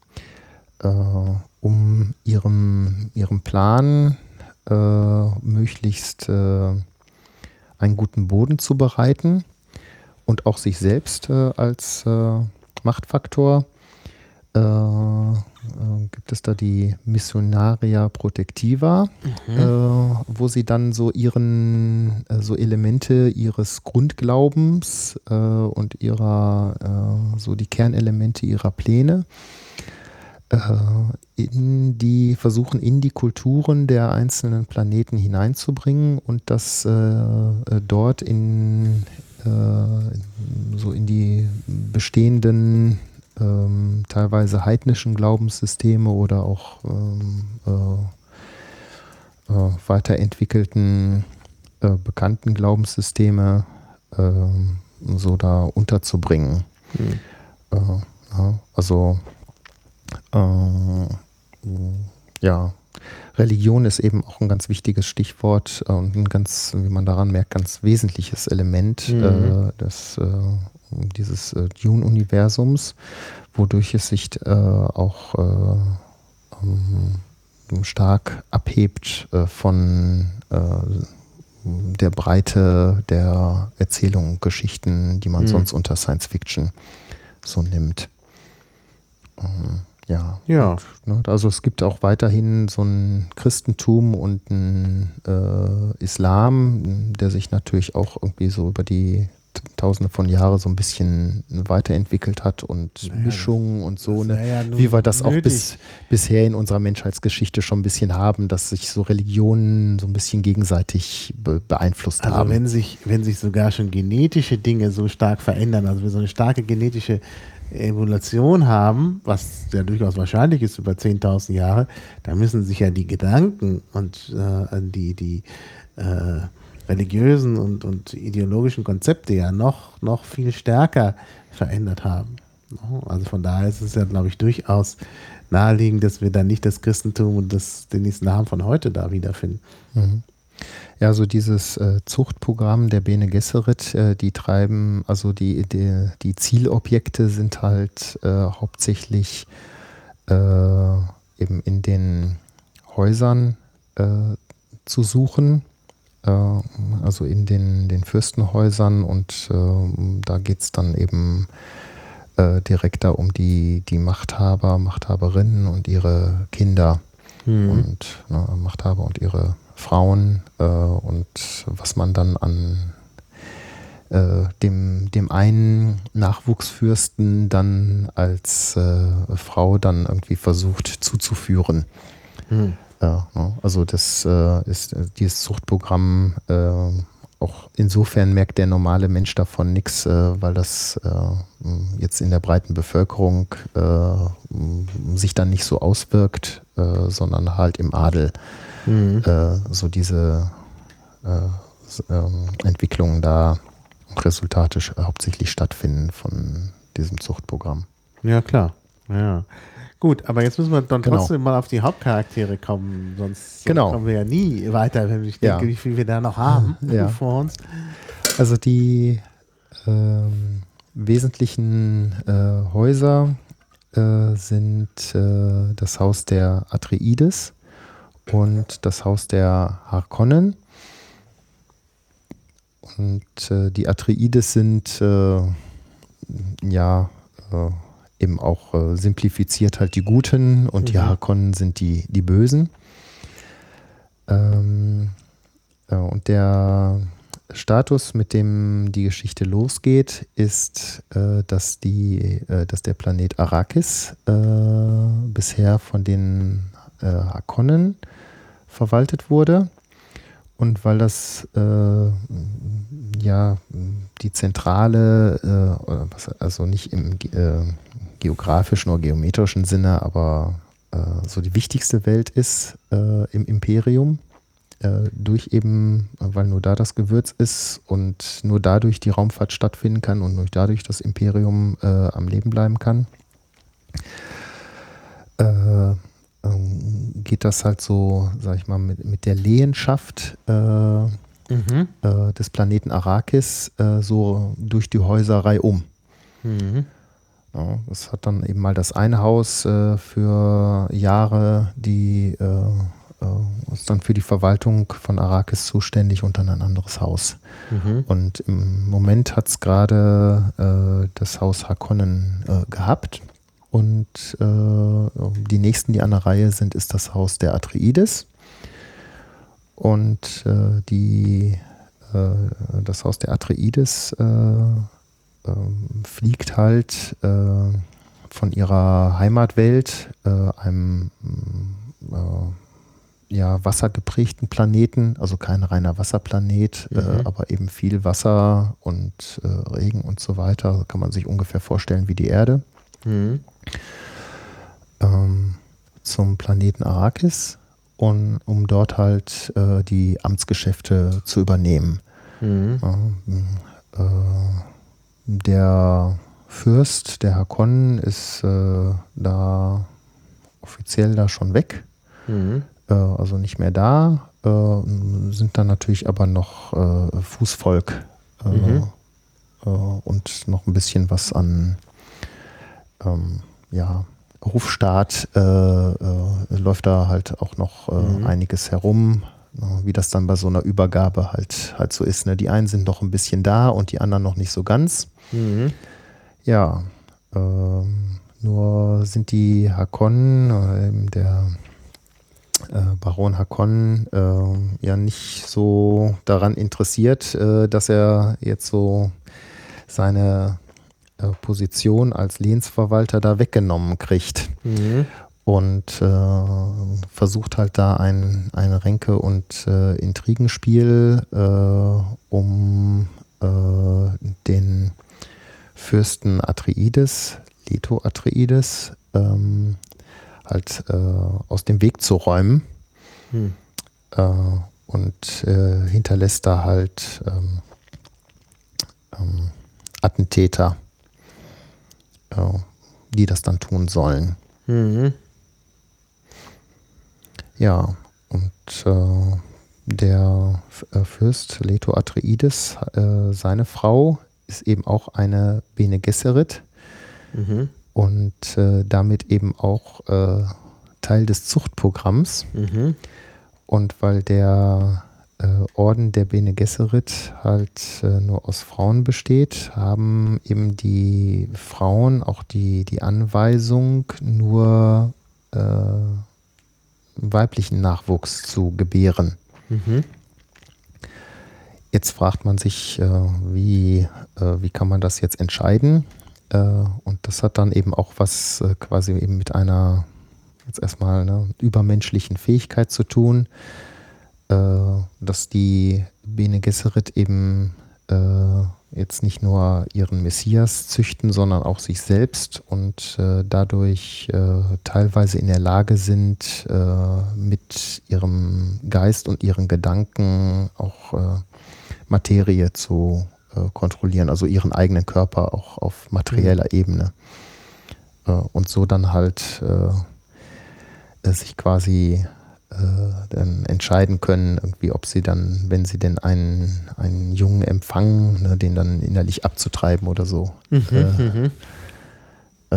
äh, um ihrem, ihrem Plan äh, möglichst äh, einen guten Boden zu bereiten und auch sich selbst äh, als äh, Machtfaktor äh, äh, gibt es da die Missionaria Protectiva, Mhm. äh, wo sie dann so ihren, äh, so Elemente ihres Grundglaubens äh, und ihrer, äh, so die Kernelemente ihrer Pläne äh, in die, versuchen in die Kulturen der einzelnen Planeten hineinzubringen und das äh, dort in, äh, so in die bestehenden ähm, teilweise heidnischen Glaubenssysteme oder auch ähm, äh, äh, weiterentwickelten äh, bekannten Glaubenssysteme äh, so da unterzubringen. Mhm. Äh, ja, also äh, ja, Religion ist eben auch ein ganz wichtiges Stichwort und ein ganz, wie man daran merkt, ganz wesentliches Element Mhm. äh, des, äh, dieses äh, Dune-Universums, wodurch es sich äh, auch äh, ähm, stark abhebt äh, von äh, der Breite der Erzählungen, Geschichten, die man Mhm. sonst unter Science Fiction so nimmt. Ähm, ja, Ja. und, ne, also es gibt auch weiterhin so ein Christentum und ein äh, Islam, der sich natürlich auch irgendwie so über die t- Tausende von Jahren so ein bisschen weiterentwickelt hat und Naja, Mischungen und so, das ne, wäre ja nun wie wir das auch nötig. bis, bisher in unserer Menschheitsgeschichte schon ein bisschen haben, dass sich so Religionen so ein bisschen gegenseitig be beeinflusst Also haben. wenn sich, wenn sich sogar schon genetische Dinge so stark verändern, also wir so eine starke genetische Evolution haben, was ja durchaus wahrscheinlich ist über zehntausend Jahre, da müssen sich ja die Gedanken und äh, die, die äh, religiösen und, und ideologischen Konzepte ja noch, noch viel stärker verändert haben. Also von daher ist es ja, glaube ich, durchaus naheliegend, dass wir dann nicht das Christentum und das, den Islam von heute da wiederfinden. Mhm. Ja, so dieses äh, Zuchtprogramm der Bene Gesserit, äh, die treiben, also die, die, die Zielobjekte sind halt äh, hauptsächlich äh, eben in den Häusern äh, zu suchen, äh, also in den, den Fürstenhäusern und äh, da geht es dann eben äh, direkt da um die, die Machthaber, Machthaberinnen und ihre Kinder Mhm. und ne, Machthaber und ihre Frauen äh, und was man dann an äh, dem, dem einen Nachwuchsfürsten dann als äh, Frau dann irgendwie versucht zuzuführen. Mhm. Ja, ne, also das äh, ist äh, dieses Zuchtprogramm äh, auch insofern merkt der normale Mensch davon nichts, äh, weil das äh, jetzt in der breiten Bevölkerung äh, sich dann nicht so auswirkt, äh, sondern halt im Adel Mhm. äh, so diese äh, s- ähm, Entwicklungen da Resultate sch- hauptsächlich stattfinden von diesem Zuchtprogramm. Ja, klar. Ja. Gut, aber jetzt müssen wir dann Genau. trotzdem mal auf die Hauptcharaktere kommen, sonst Genau. kommen wir ja nie weiter, wenn ich denke, Ja. wie viel wir da noch haben Ja. vor uns. Also die ähm, wesentlichen äh, Häuser äh, sind äh, das Haus der Atreides und das Haus der Harkonnen. Und äh, die Atreides sind äh, ja äh, eben auch äh, simplifiziert halt die Guten und Mhm. die Harkonnen sind die, die Bösen. Ähm, äh, und der Status, mit dem die Geschichte losgeht, ist, äh, dass, die, äh, dass der Planet Arrakis äh, bisher von den äh, Harkonnen verwaltet wurde. Und weil das äh, ja die zentrale, äh, also nicht im äh, geografischen oder geometrischen Sinne, aber äh, so die wichtigste Welt ist äh, im Imperium, äh, durch eben, weil nur da das Gewürz ist und nur dadurch die Raumfahrt stattfinden kann und nur dadurch das Imperium äh, am Leben bleiben kann, äh, geht das halt so, sag ich mal, mit, mit der Lehenschaft äh, mhm. äh, des Planeten Arrakis äh, so durch die Häuserei um. Mhm. Ja, das hat dann eben mal das eine Haus äh, für Jahre, die äh, äh, ist dann für die Verwaltung von Arrakis zuständig und dann ein anderes Haus. Mhm. Und im Moment hat es gerade äh, das Haus Harkonnen äh, gehabt. Und äh, die nächsten, die an der Reihe sind, ist das Haus der Atreides. Und äh, die, äh, das Haus der Atreides äh, äh, fliegt halt äh, von ihrer Heimatwelt, äh, einem äh, ja, wassergeprägten Planeten, also kein reiner Wasserplanet, mhm. äh, aber eben viel Wasser und äh, Regen und so weiter. Kann man sich ungefähr vorstellen wie die Erde. Mhm. Ähm, zum Planeten Arrakis, und, um dort halt äh, die Amtsgeschäfte zu übernehmen. Mhm. Ja, äh, der Fürst der Harkonnen ist äh, da offiziell da schon weg, mhm. äh, also nicht mehr da, äh, sind dann natürlich aber noch äh, Fußvolk äh, mhm. äh, und noch ein bisschen was an ähm, ja, Hofstaat äh, äh, läuft da halt auch noch äh, mhm. einiges herum, äh, wie das dann bei so einer Übergabe halt, halt so ist. Ne? Die einen sind noch ein bisschen da und die anderen noch nicht so ganz. Mhm. Ja, äh, nur sind die Harkonnen, äh, der äh, Baron Harkonnen, äh, ja nicht so daran interessiert, äh, dass er jetzt so seine Position als Lehnsverwalter da weggenommen kriegt. Mhm. Und äh, versucht halt da ein, ein Ränke- und äh, Intrigenspiel, äh, um äh, den Fürsten Atreides, Leto Atreides, ähm, halt äh, aus dem Weg zu räumen. Mhm. Äh, und äh, hinterlässt da halt ähm, ähm, Attentäter, die das dann tun sollen. Mhm. Ja, und äh, der äh, Fürst Leto Atreides, äh, seine Frau, ist eben auch eine Bene Gesserit mhm. und äh, damit eben auch äh, Teil des Zuchtprogramms. Mhm. Und weil der äh, Orden der Bene Gesserit halt äh, nur aus Frauen besteht, haben eben die Frauen auch die, die Anweisung, nur äh, weiblichen Nachwuchs zu gebären. Mhm. Jetzt fragt man sich, äh, wie, äh, wie kann man das jetzt entscheiden? Äh, und das hat dann eben auch was äh, quasi eben mit einer jetzt erstmal ne, übermenschlichen Fähigkeit zu tun, dass die Bene Gesserit eben äh, jetzt nicht nur ihren Messias züchten, sondern auch sich selbst und äh, dadurch äh, teilweise in der Lage sind, äh, mit ihrem Geist und ihren Gedanken auch äh, Materie zu äh, kontrollieren, also ihren eigenen Körper auch auf materieller mhm. Ebene. Äh, und so dann halt äh, sich quasi dann entscheiden können, irgendwie, ob sie dann, wenn sie denn einen, einen Jungen empfangen, ne, den dann innerlich abzutreiben oder so. Mhm, äh, mhm. äh,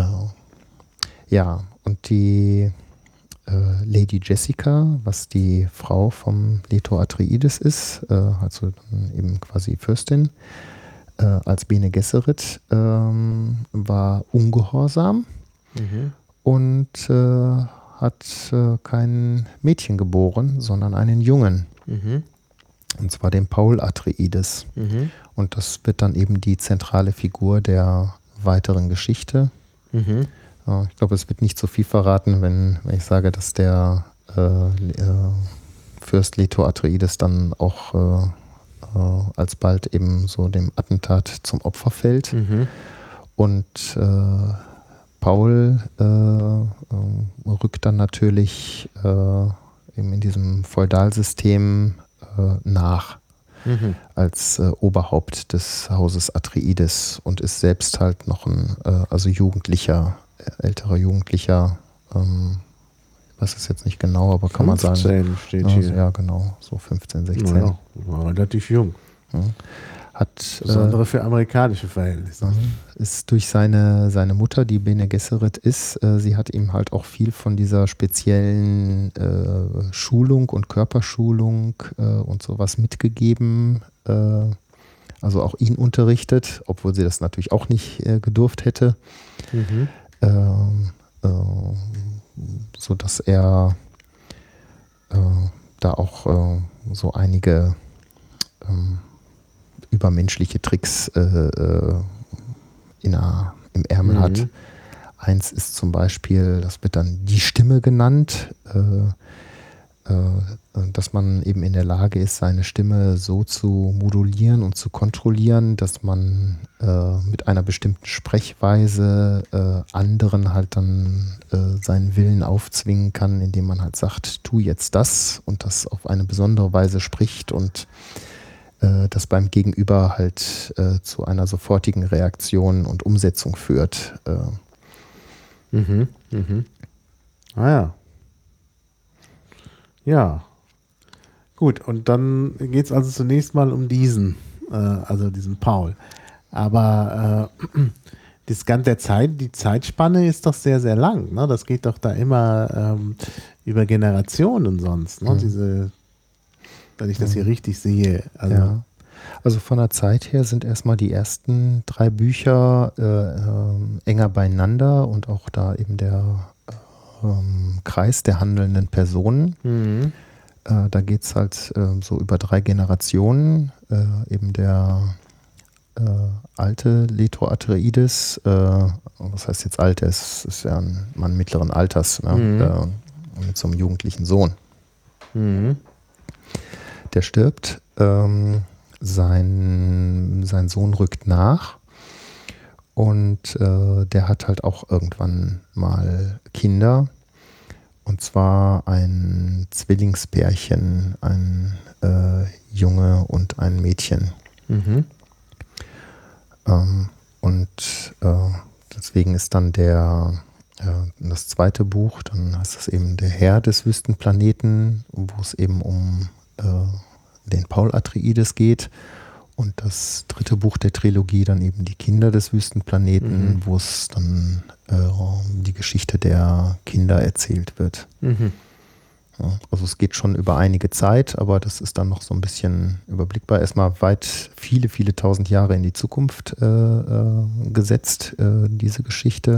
ja, und die äh, Lady Jessica, was die Frau vom Leto Atreides ist, äh, also dann eben quasi Fürstin, äh, als Bene Gesserit, ähm, war ungehorsam Mhm. und äh, hat äh, kein Mädchen geboren, sondern einen Jungen. Mhm. Und zwar den Paul Atreides. Mhm. Und das wird dann eben die zentrale Figur der weiteren Geschichte. Mhm. Ja, ich glaube, es wird nicht so viel verraten, wenn, wenn ich sage, dass der äh, äh, Fürst Leto Atreides dann auch äh, äh, alsbald eben so dem Attentat zum Opfer fällt. Mhm. Und äh, Paul äh, äh, rückt dann natürlich äh, eben in diesem Feudalsystem äh, nach Mhm. als äh, Oberhaupt des Hauses Atreides und ist selbst halt noch ein äh, also Jugendlicher, äh, älterer Jugendlicher, ähm, ich weiß es jetzt nicht genau, aber kann man sagen. fünfzehn steht Ja, hier. ja, genau, so fünfzehn, sechzehn. Naja, war relativ jung. Ja. Hat, Besondere äh, für amerikanische Verhältnisse. ist durch seine, seine Mutter, die Bene Gesserit ist, äh, sie hat ihm halt auch viel von dieser speziellen äh, Schulung und Körperschulung äh, und sowas mitgegeben. Äh, also auch ihn unterrichtet, obwohl sie das natürlich auch nicht äh, gedurft hätte. Mhm. Ähm, äh, so dass er äh, da auch äh, so einige ähm, übermenschliche Tricks äh, äh, in einer, im Ärmel Mhm. hat. Eins ist zum Beispiel, das wird dann die Stimme genannt, äh, äh, dass man eben in der Lage ist, seine Stimme so zu modulieren und zu kontrollieren, dass man äh, mit einer bestimmten Sprechweise äh, anderen halt dann äh, seinen Willen aufzwingen kann, indem man halt sagt, tu jetzt das und das auf eine besondere Weise spricht und äh, das beim Gegenüber halt äh, zu einer sofortigen Reaktion und Umsetzung führt. Äh, Mhm. Mhm. Ah ja. Ja. Gut, und dann geht es also zunächst mal um diesen, äh, also diesen Paul. Aber äh, das ganze der Zeit, die Zeitspanne ist doch sehr, sehr lang. Ne? Das geht doch da immer ähm, über Generationen sonst. Ne? Mhm. Diese, wenn ich das hier richtig sehe. Also, Ja. Also von der Zeit her sind erstmal die ersten drei Bücher äh, ähm, enger beieinander und auch da eben der ähm, Kreis der handelnden Personen. mhm. Äh, da geht es halt äh, so über drei Generationen. Äh, eben der äh, alte Leto Atreides, äh, was heißt jetzt alt, er ist, ist ja ein Mann mittleren Alters, ne? Mhm. äh, mit so einem jugendlichen Sohn. Mhm. Der stirbt, ähm, sein, sein Sohn rückt nach und äh, der hat halt auch irgendwann mal Kinder. Und zwar ein Zwillingspärchen, ein äh, Junge und ein Mädchen. Mhm. Ähm, und äh, deswegen ist dann der, äh, das zweite Buch, dann heißt es eben der Herr des Wüstenplaneten, wo es eben um äh, den Paul Atreides geht. Und das dritte Buch der Trilogie dann eben die Kinder des Wüstenplaneten, Mhm. wo es dann äh, die Geschichte der Kinder erzählt wird. Mhm. Ja, also es geht schon über einige Zeit, aber das ist dann noch so ein bisschen überblickbar. Erstmal weit viele, viele tausend Jahre in die Zukunft äh, äh, gesetzt, äh, diese Geschichte.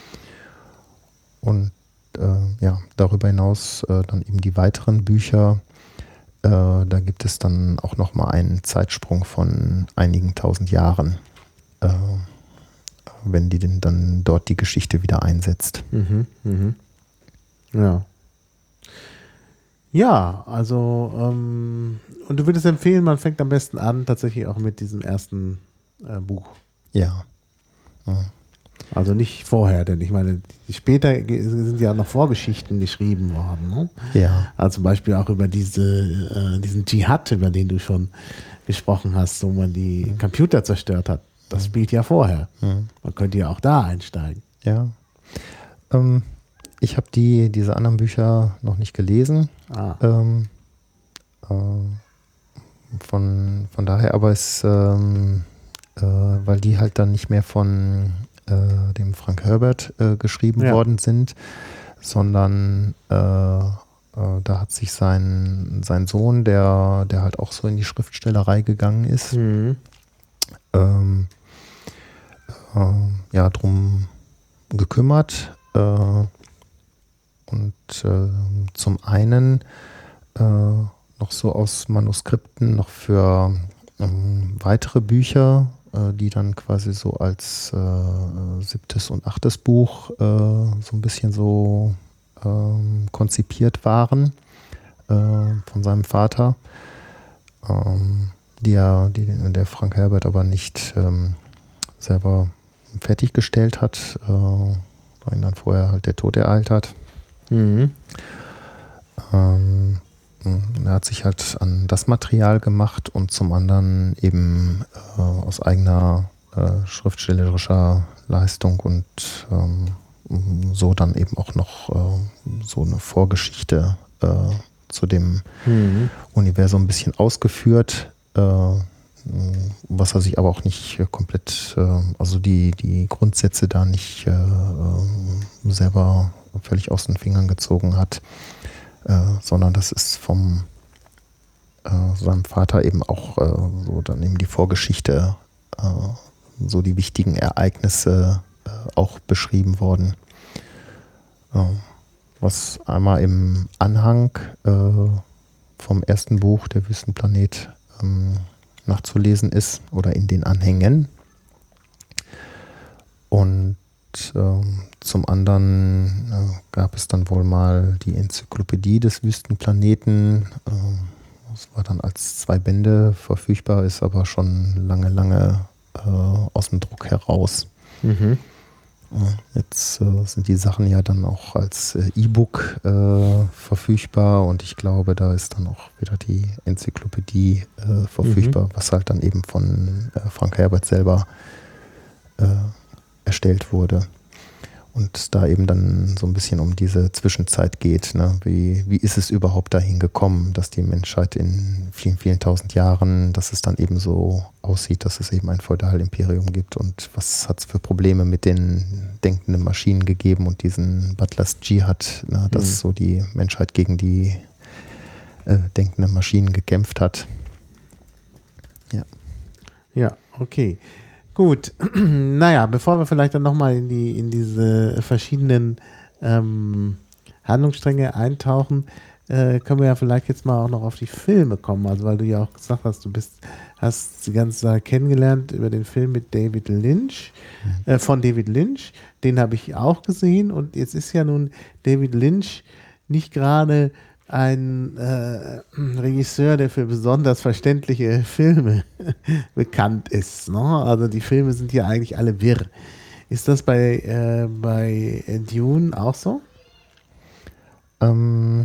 Und äh, ja, darüber hinaus äh, dann eben die weiteren Bücher. Äh, da gibt es dann auch nochmal einen Zeitsprung von einigen tausend Jahren, äh, wenn die denn dann dort die Geschichte wieder einsetzt. Mhm. Mhm. Ja. Ja, also, ähm, und du würdest empfehlen, man fängt am besten an, tatsächlich auch mit diesem ersten äh, Buch. Ja. Ja. Also nicht vorher, denn ich meine, die später ge- sind ja noch Vorgeschichten geschrieben worden. Ne? Ja. Also zum Beispiel auch über diese, äh, diesen Dschihad, über den du schon gesprochen hast, wo man die Computer zerstört hat. Das spielt ja vorher. Mhm. Man könnte ja auch da einsteigen. Ja. Ähm, ich habe die, diese anderen Bücher noch nicht gelesen. Ah. Ähm, äh, von, von daher, aber es, ähm, äh, weil die halt dann nicht mehr von äh, dem Frank Herbert äh, geschrieben Ja. worden sind, sondern äh, äh, da hat sich sein, sein Sohn, der, der halt auch so in die Schriftstellerei gegangen ist, Mhm. ähm, äh, ja, drum gekümmert. Äh, und äh, zum einen äh, noch so aus Manuskripten noch für ähm, weitere Bücher, äh, die dann quasi so als äh, siebtes und achtes Buch äh, so ein bisschen so ähm, konzipiert waren äh, von seinem Vater, ähm, die er, die der Frank Herbert aber nicht ähm, selber fertiggestellt hat, äh, weil ihn dann vorher halt der Tod ereilt hat. Mhm. Ähm, er hat sich halt an das Material gemacht und zum anderen eben äh, aus eigener äh, schriftstellerischer Leistung und ähm, so dann eben auch noch äh, so eine Vorgeschichte äh, zu dem Mhm. Universum ein bisschen ausgeführt, äh, was er sich aber auch nicht äh, komplett, äh, also die, die Grundsätze da nicht äh, äh, selber völlig aus den Fingern gezogen hat. Äh, sondern das ist vom äh, seinem Vater eben auch äh, so dann eben die Vorgeschichte, äh, so die wichtigen Ereignisse äh, auch beschrieben worden. Äh, was einmal im Anhang äh, vom ersten Buch, der Wüstenplanet, ähm, nachzulesen ist oder in den Anhängen. Und Ähm, zum anderen äh, gab es dann wohl mal die Enzyklopädie des Wüstenplaneten. Ähm, das war dann als zwei Bände verfügbar, ist aber schon lange, lange äh, aus dem Druck heraus. Mhm. Äh, jetzt äh, sind die Sachen ja dann auch als äh, E-Book äh, verfügbar und ich glaube, da ist dann auch wieder die Enzyklopädie äh, verfügbar, mhm. was halt dann eben von äh, Frank Herbert selber äh, erstellt wurde. Und da eben dann so ein bisschen um diese Zwischenzeit geht. Ne? Wie, wie ist es überhaupt dahin gekommen, dass die Menschheit in vielen, vielen tausend Jahren, dass es dann eben so aussieht, dass es eben ein Feudalimperium gibt und was hat es für Probleme mit den denkenden Maschinen gegeben und diesen Butlers Dschihad, ne? Dass mhm. so die Menschheit gegen die äh, denkenden Maschinen gekämpft hat. Ja. Ja, okay. Gut, naja, bevor wir vielleicht dann nochmal in die in diese verschiedenen ähm, Handlungsstränge eintauchen, äh, können wir ja vielleicht jetzt mal auch noch auf die Filme kommen. Also weil du ja auch gesagt hast, du bist, hast die ganze Sache kennengelernt über den Film mit David Lynch, mhm. äh, von David Lynch. Den habe ich auch gesehen und jetzt ist ja nun David Lynch nicht gerade ein äh, Regisseur, der für besonders verständliche Filme bekannt ist. Ne? Also die Filme sind ja eigentlich alle wirr. Ist das bei, äh, bei Dune auch so? Ähm,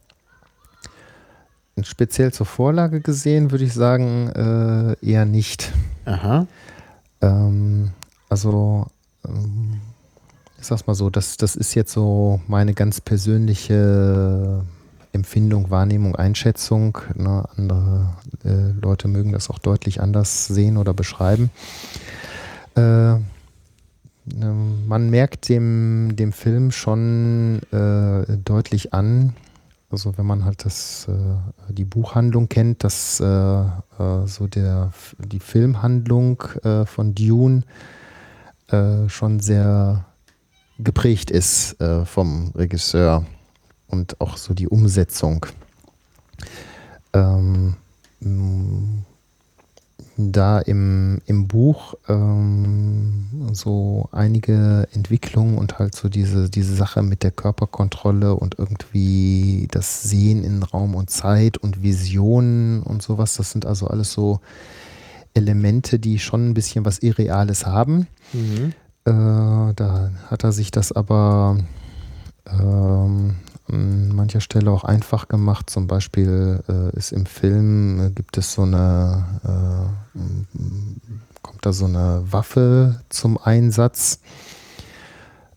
speziell zur Vorlage gesehen würde ich sagen, äh, eher nicht. Aha. Ähm, also ähm, ich sag's mal so, das, das ist jetzt so meine ganz persönliche Empfindung, Wahrnehmung, Einschätzung. Ne? Andere äh, Leute mögen das auch deutlich anders sehen oder beschreiben. Äh, man merkt dem, dem Film schon äh, deutlich an, also wenn man halt das, äh, die Buchhandlung kennt, dass äh, äh, so der, die Filmhandlung äh, von Dune äh, schon sehr geprägt ist äh, vom Regisseur und auch so die Umsetzung. Ähm, da im, im Buch ähm, so einige Entwicklungen und halt so diese, diese Sache mit der Körperkontrolle und irgendwie das Sehen in Raum und Zeit und Visionen und sowas, das sind also alles so Elemente, die schon ein bisschen was Irreales haben. Mhm. Äh, da hat er sich das aber ähm, an mancher Stelle auch einfach gemacht. Zum Beispiel äh, ist im Film, äh, gibt es so eine, äh, kommt da so eine Waffe zum Einsatz.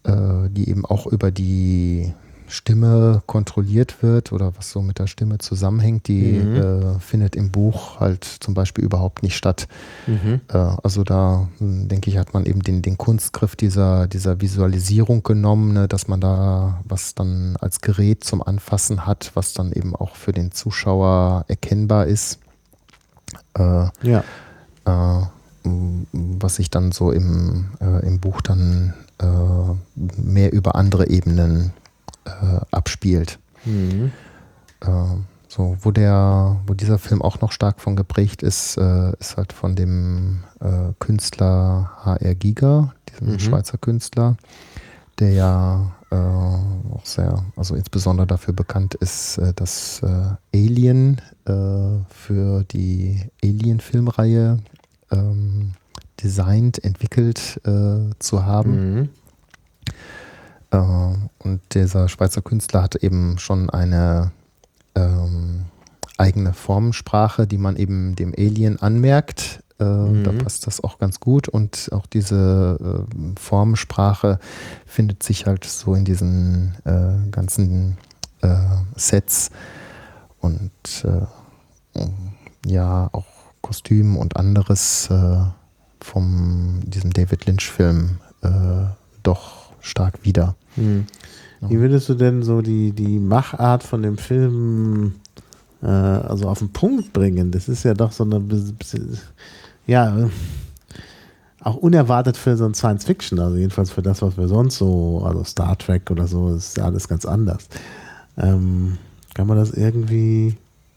äh, die eben auch über die Stimme kontrolliert wird oder was so mit der Stimme zusammenhängt, die Mhm. äh, findet im Buch halt zum Beispiel überhaupt nicht statt. Mhm. Äh, also da, hm, denke ich, hat man eben den, den Kunstgriff dieser, dieser Visualisierung genommen, ne, dass man da was dann als Gerät zum Anfassen hat, was dann eben auch für den Zuschauer erkennbar ist. Äh, Ja. äh, m- was sich dann so im, äh, im Buch dann äh, mehr über andere Ebenen äh, abspielt. Mhm. Äh, so, wo der, wo dieser Film auch noch stark von geprägt ist, äh, ist halt von dem äh, Künstler H R. Giger, diesem Mhm. Schweizer Künstler, der ja äh, auch sehr, also insbesondere dafür bekannt ist, äh, das äh, Alien äh, für die Alien-Filmreihe ähm, designt, entwickelt äh, zu haben. Mhm. Äh, und dieser Schweizer Künstler hatte eben schon eine ähm, eigene Formensprache, die man eben dem Alien anmerkt. Äh, Mhm. Da passt das auch ganz gut. Und auch diese äh, Formensprache findet sich halt so in diesen äh, ganzen äh, Sets und äh, ja, auch Kostümen und anderes äh, von diesem David Lynch-Film äh, doch stark wieder. Mhm. Ja. Wie würdest du denn so die, die Machart von dem Film äh, also auf den Punkt bringen? Das ist ja doch so eine, bis- bis- ja, äh, auch unerwartet für so ein Science Fiction, also jedenfalls für das, was wir sonst so, also Star Trek oder so, ist ja alles ganz anders. Ähm, kann man das irgendwie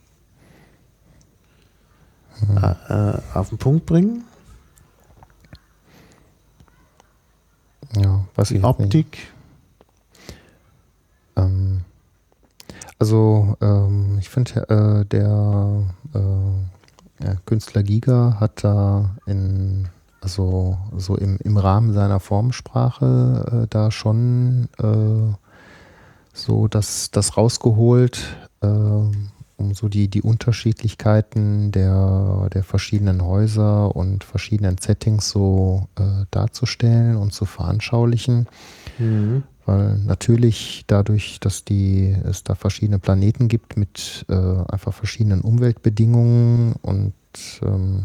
Hm. äh, äh, auf den Punkt bringen? Ja, weiß ich Die jetzt nicht. Optik? Ähm, also ähm, ich finde, äh, der äh, ja, Künstler Giger hat da in, also so im, im Rahmen seiner Formensprache äh, da schon äh, so das, das rausgeholt, äh, um so die, die Unterschiedlichkeiten der, der verschiedenen Häuser und verschiedenen Settings so äh, darzustellen und zu veranschaulichen. Mhm. Weil natürlich dadurch, dass die, es da verschiedene Planeten gibt mit äh, einfach verschiedenen Umweltbedingungen und ähm,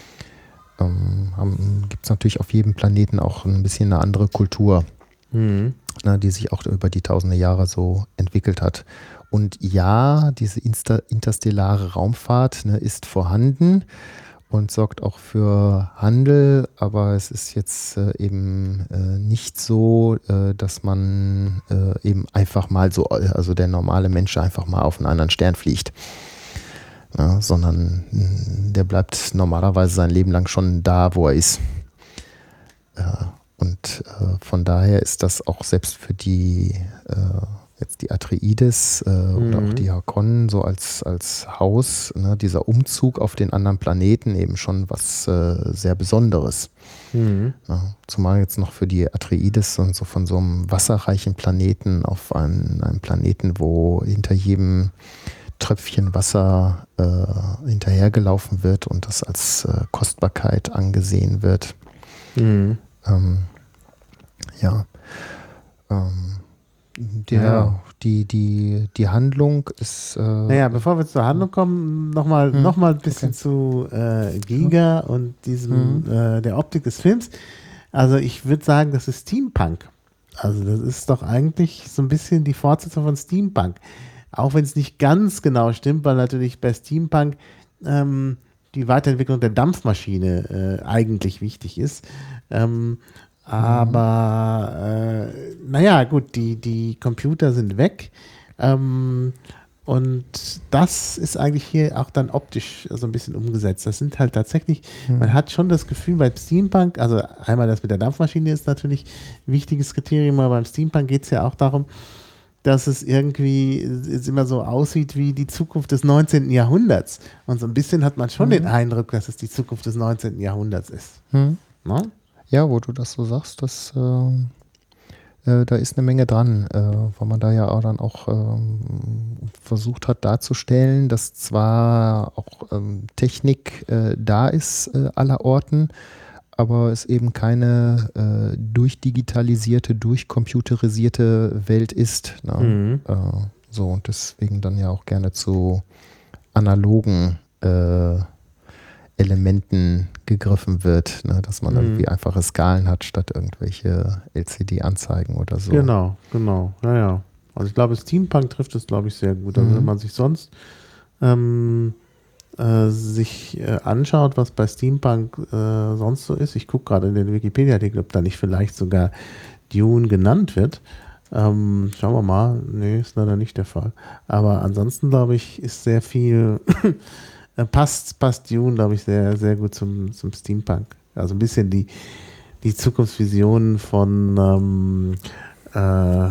ähm, gibt es natürlich auf jedem Planeten auch ein bisschen eine andere Kultur, Mhm. ne, die sich auch über die tausende Jahre so entwickelt hat. Und ja, diese insta- interstellare Raumfahrt, ne, ist vorhanden und sorgt auch für Handel, aber es ist jetzt äh, eben äh, nicht so, äh, dass man äh, eben einfach mal so, also der normale Mensch einfach mal auf einen anderen Stern fliegt. Ja, sondern mh, der bleibt normalerweise sein Leben lang schon da, wo er ist. Äh, und äh, von daher ist das auch selbst für die äh, jetzt die Atreides äh, oder auch Mhm. die Harkonnen so als, als Haus, ne, dieser Umzug auf den anderen Planeten eben schon was äh, sehr Besonderes. Mhm. Ja, zumal jetzt noch für die Atreides und so von so einem wasserreichen Planeten auf einen, einem Planeten, wo hinter jedem Tröpfchen Wasser äh, hinterhergelaufen wird und das als äh, Kostbarkeit angesehen wird. Mhm. Ähm, ja. Ähm, der, Ja. die, die, die Handlung ist. Äh, Naja, bevor wir zur Handlung kommen, nochmal Hm, noch mal ein bisschen okay. zu äh, Giga und diesem Mhm. äh, der Optik des Films. Also ich würde sagen, das ist Steampunk. Also das ist doch eigentlich so ein bisschen die Fortsetzung von Steampunk. Auch wenn es nicht ganz genau stimmt, weil natürlich bei Steampunk ähm, die Weiterentwicklung der Dampfmaschine äh, eigentlich wichtig ist. Ähm, aber äh, naja, gut, die, die Computer sind weg. Ähm, und das ist eigentlich hier auch dann optisch so ein bisschen umgesetzt. Das sind halt tatsächlich, man Mhm. hat schon das Gefühl bei Steampunk, also einmal das mit der Dampfmaschine ist natürlich ein wichtiges Kriterium, aber beim Steampunk geht es ja auch darum, dass es irgendwie es immer so aussieht wie die Zukunft des neunzehnten. Jahrhunderts. Und so ein bisschen hat man schon den Mhm. Eindruck, dass es die Zukunft des neunzehnten. Jahrhunderts ist. Mhm. Ne? Ja, wo du das so sagst, das, äh, äh, da ist eine Menge dran, äh, weil man da ja auch dann auch ähm, versucht hat darzustellen, dass zwar auch ähm, Technik äh, da ist äh, aller Orten, aber es eben keine äh, durchdigitalisierte, durchcomputerisierte Welt ist. Ne? Mhm. Äh, so, und deswegen dann ja auch gerne zu analogen äh, Elementen gegriffen wird, ne? Dass man Mhm. irgendwie einfache Skalen hat, statt irgendwelche L C D-Anzeigen oder so. Genau, genau. Ja, ja. Also ich glaube, Steampunk trifft es, glaube ich, sehr gut. Also wenn Mhm. man sich sonst ähm, äh, sich äh, anschaut, was bei Steampunk äh, sonst so ist, ich gucke gerade in den Wikipedia-Artikel, ob da nicht vielleicht sogar Dune genannt wird. Ähm, schauen wir mal. Nee, ist leider nicht der Fall. Aber ansonsten, glaube ich, ist sehr viel, äh, passt, passt Dune, glaube ich, sehr, sehr gut zum, zum Steampunk. Also ein bisschen die, die Zukunftsvisionen von ähm, äh,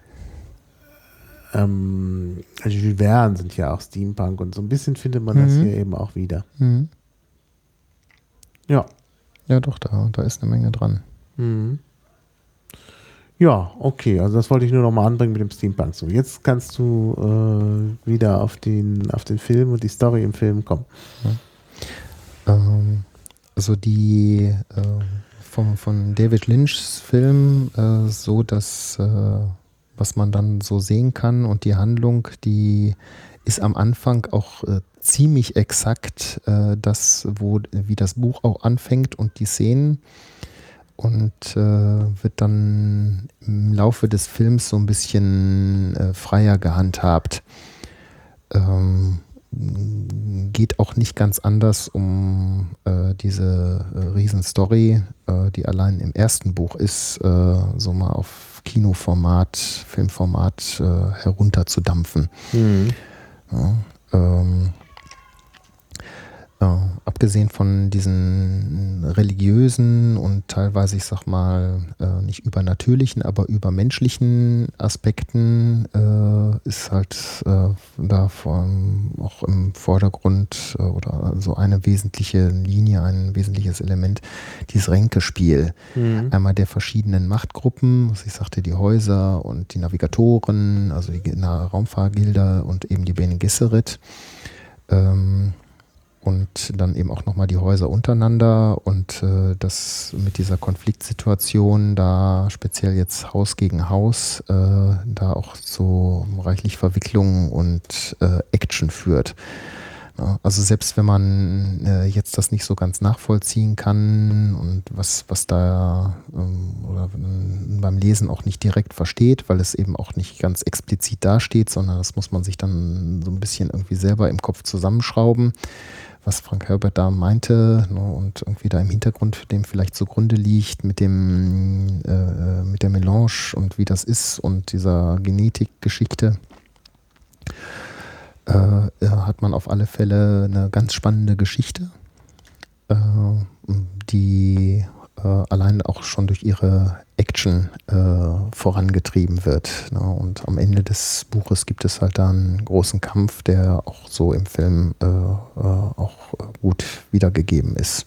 ähm, Jules Verne sind ja auch Steampunk und so ein bisschen findet man das Mhm. hier eben auch wieder. Mhm. Ja. Ja, doch, da, da ist eine Menge dran. Mhm. Ja, okay, also das wollte ich nur noch mal anbringen mit dem Steampunk. So, jetzt kannst du äh, wieder auf den, auf den Film und die Story im Film kommen. Ja. Ähm, also die äh, vom, von David Lynchs Film äh, so, dass äh, was man dann so sehen kann und die Handlung, die ist am Anfang auch äh, ziemlich exakt äh, das, wo, wie das Buch auch anfängt und die Szenen und äh, wird dann im Laufe des Films so ein bisschen äh, freier gehandhabt. Ähm, geht auch nicht ganz anders um äh, diese äh, Riesenstory, äh, die allein im ersten Buch ist, äh, so mal auf Kinoformat, Filmformat äh, herunterzudampfen. Mhm. Ja, ähm, äh, abgesehen von diesen religiösen und teilweise, ich sag mal, äh, nicht übernatürlichen, aber übermenschlichen Aspekten äh, ist halt äh, da vom, auch im Vordergrund äh, oder so eine wesentliche Linie, ein wesentliches Element, dieses Ränkespiel. Mhm. Einmal der verschiedenen Machtgruppen, was ich sagte, die Häuser und die Navigatoren, also die Raumfahrgilde und eben die Bene Gesserit. Ähm, und dann eben auch nochmal die Häuser untereinander und äh, das mit dieser Konfliktsituation, da speziell jetzt Haus gegen Haus, äh, da auch so reichlich Verwicklungen und äh, Action führt. Ja, also selbst wenn man äh, jetzt das nicht so ganz nachvollziehen kann und was, was da ähm, oder äh, beim Lesen auch nicht direkt versteht, weil es eben auch nicht ganz explizit dasteht, sondern das muss man sich dann so ein bisschen irgendwie selber im Kopf zusammenschrauben, was Frank Herbert da meinte, ne, und irgendwie da im Hintergrund dem vielleicht zugrunde liegt mit dem äh, mit der Melange und wie das ist und dieser Genetikgeschichte, äh, hat man auf alle Fälle eine ganz spannende Geschichte, äh, die äh, allein auch schon durch ihre Action äh, vorangetrieben wird. Ne? Und am Ende des Buches gibt es halt da einen großen Kampf, der auch so im Film äh, äh, auch gut wiedergegeben ist.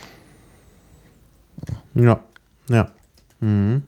Ja, ja. Mhm.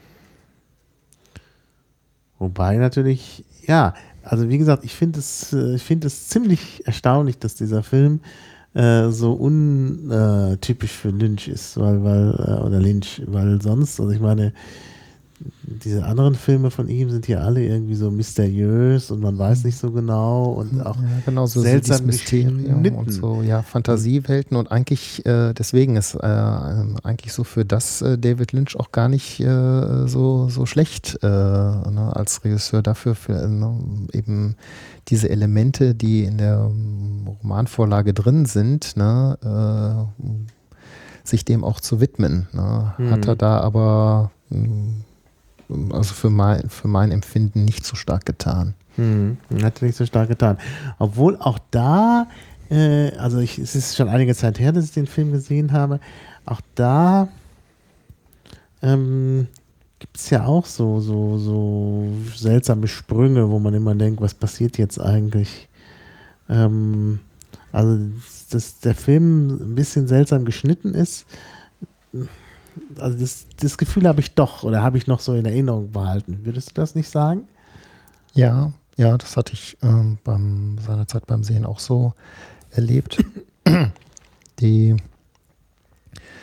Wobei natürlich, ja, also wie gesagt, ich finde es, äh, ich finde es ziemlich erstaunlich, dass dieser Film äh, so untypisch für Lynch ist, weil, weil, äh, oder Lynch, weil sonst, also ich meine, diese anderen Filme von ihm sind ja alle irgendwie so mysteriös und man weiß nicht so genau und auch Ja, genau, so, so dieses seltsam Mysterium und geschnitten. so, ja, Fantasiewelten und eigentlich, äh, deswegen ist äh, eigentlich so für das äh, David Lynch auch gar nicht äh, so, so schlecht äh, ne, als Regisseur dafür, für ne, eben diese Elemente, die in der um, Romanvorlage drin sind, ne, äh, sich dem auch zu widmen. Ne. Mhm. Hat er da aber mh, also für mein, für mein Empfinden nicht so stark getan. Hm, hat er nicht so stark getan. Obwohl auch da, äh, also ich, es ist schon einige Zeit her, dass ich den Film gesehen habe, auch da ähm, gibt es ja auch so, so, so seltsame Sprünge, wo man immer denkt, was passiert jetzt eigentlich? Ähm, also, dass der Film ein bisschen seltsam geschnitten ist, also das, das Gefühl habe ich doch oder habe ich noch so in Erinnerung behalten. Würdest du das nicht sagen? Ja, ja, das hatte ich ähm, beim, seinerzeit beim Sehen auch so erlebt. Die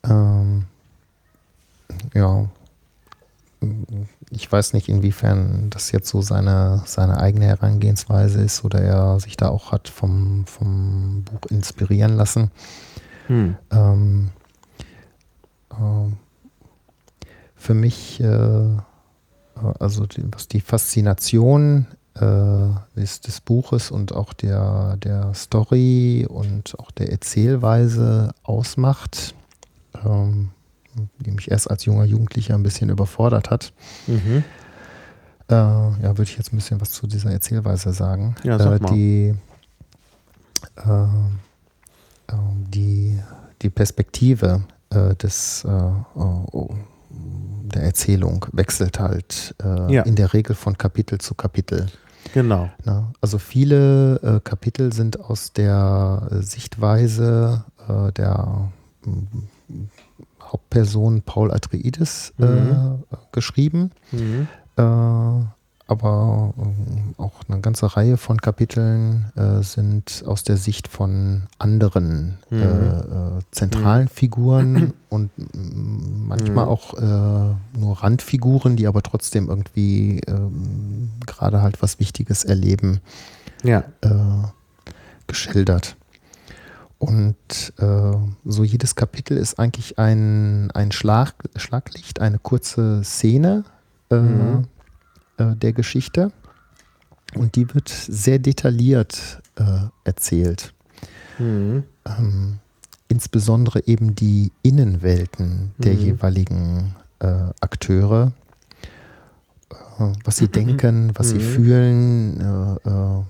Ähm, ja, ich weiß nicht, inwiefern das jetzt so seine, seine eigene Herangehensweise ist oder er sich da auch hat vom, vom Buch inspirieren lassen. Hm. Ähm, ähm, für mich, äh, also die, was die Faszination äh, des, des Buches und auch der, der Story und auch der Erzählweise ausmacht, ähm, die mich erst als junger Jugendlicher ein bisschen überfordert hat. Mhm. Äh, ja, würde ich jetzt ein bisschen was zu dieser Erzählweise sagen. Ja, sag äh, mal. die, äh, äh, die, die Perspektive äh, des, äh, oh, der Erzählung wechselt halt äh, Ja. in der Regel von Kapitel zu Kapitel. Genau. Na, also viele äh, Kapitel sind aus der äh, Sichtweise äh, der äh, Hauptperson Paul Atreides äh, Mhm. geschrieben, Mhm. äh, aber äh, auch eine ganze Reihe von Kapiteln äh, sind aus der Sicht von anderen Mhm. äh, äh, zentralen Mhm. Figuren und mm, manchmal Mhm. auch äh, nur Randfiguren, die aber trotzdem irgendwie äh, gerade halt was Wichtiges erleben, Ja. äh, geschildert. Und äh, so jedes Kapitel ist eigentlich ein, ein Schlag, Schlaglicht, eine kurze Szene äh, Mhm. äh, der Geschichte. Und die wird sehr detailliert äh, erzählt. Mhm. Ähm, insbesondere eben die Innenwelten der Mhm. jeweiligen äh, Akteure. Äh, was sie denken, was sie Mhm. fühlen, äh, äh,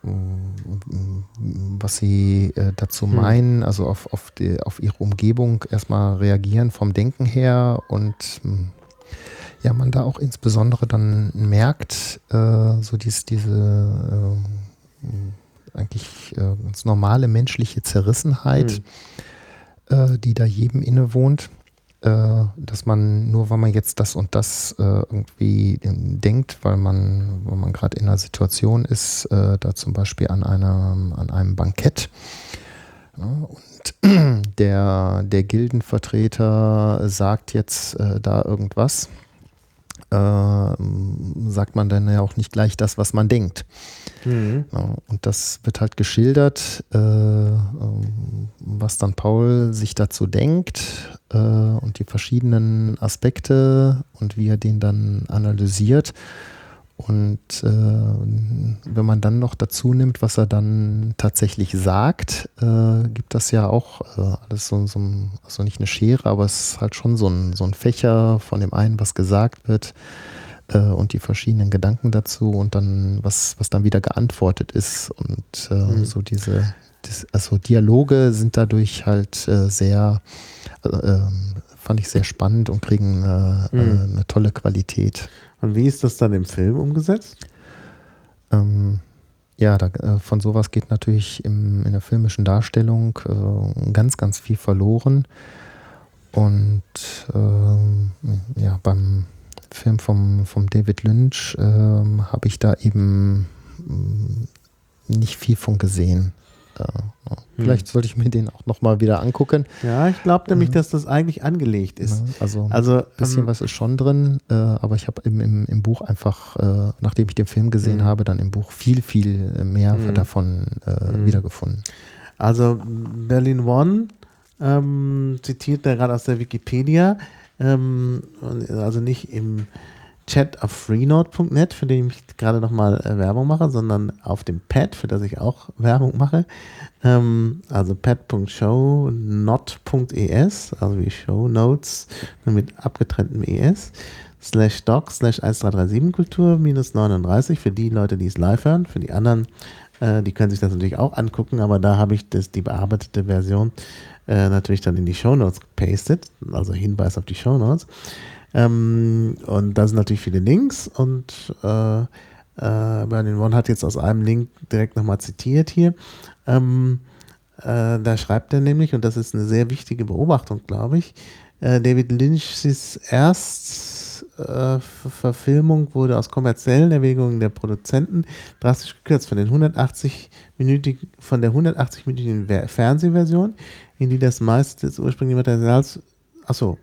was sie äh, dazu Hm. meinen, also auf, auf, die, auf ihre Umgebung erstmal reagieren vom Denken her und mh, ja, man da auch insbesondere dann merkt, äh, so dies, diese äh, eigentlich äh, ganz normale menschliche Zerrissenheit, Hm. äh, die da jedem innewohnt. Dass man nur, weil man jetzt das und das äh, irgendwie denkt, weil man, weil man gerade in einer Situation ist, äh, da zum Beispiel an einem, an einem Bankett, ja, und der, der Gildenvertreter sagt jetzt äh, da irgendwas, äh, sagt man dann ja auch nicht gleich das, was man denkt. Mhm. Ja, und das wird halt geschildert, äh, was dann Paul sich dazu denkt äh, und die verschiedenen Aspekte und wie er den dann analysiert. Und äh, wenn man dann noch dazu nimmt, was er dann tatsächlich sagt, äh, gibt das ja auch äh, alles so, so ein, also nicht eine Schere, aber es ist halt schon so ein, so ein Fächer von dem einen, was gesagt wird, und die verschiedenen Gedanken dazu und dann, was, was dann wieder geantwortet ist. Und äh, Mhm. so diese, das, also Dialoge sind dadurch halt äh, sehr, äh, fand ich sehr spannend und kriegen äh, Mhm. äh, eine tolle Qualität. Und wie ist das dann im Film umgesetzt? Ähm, ja, da, äh, von sowas geht natürlich im, in der filmischen Darstellung äh, ganz, ganz viel verloren. Und äh, ja, beim Film vom, vom David Lynch ähm, habe ich da eben mh, nicht viel von gesehen. Äh, ja. Vielleicht sollte ich mir den auch nochmal wieder angucken. Ja, ich glaube nämlich, Mhm. dass das eigentlich angelegt ist. Ja, also Also, ein bisschen ähm, was ist schon drin, äh, aber ich habe im, im, im Buch einfach, äh, nachdem ich den Film gesehen Mhm. habe, dann im Buch viel, viel mehr Mhm. davon äh, Mhm. wiedergefunden. Also Berlin One ähm, zitiert er gerade aus der Wikipedia, ähm, und- also nicht im Chat auf freenode punkt net, für den ich gerade nochmal äh, Werbung mache, sondern auf dem Pad, für das ich auch Werbung mache. Ähm, also pad punkt show not punkt e s, also wie Show Notes, nur mit abgetrenntem es, slash doc slash eins drei drei sieben Kultur minus neununddreißig für die Leute, die es live hören. Für die anderen, äh, die können sich das natürlich auch angucken, aber da habe ich das, die bearbeitete Version äh, natürlich dann in die Shownotes gepastet, also Hinweis auf die Shownotes. Ähm, und da sind natürlich viele Links und äh, äh, Berlin One hat jetzt aus einem Link direkt nochmal zitiert hier. Ähm, äh, da schreibt er nämlich, und das ist eine sehr wichtige Beobachtung, glaube ich, äh, David Lynch's Erstverfilmung äh, wurde aus kommerziellen Erwägungen der Produzenten drastisch gekürzt von den hundertachtzig-minütigen, von der hundertachtzig-minütigen Ver- Fernsehversion, in die das meiste des ursprünglichen Materials achso,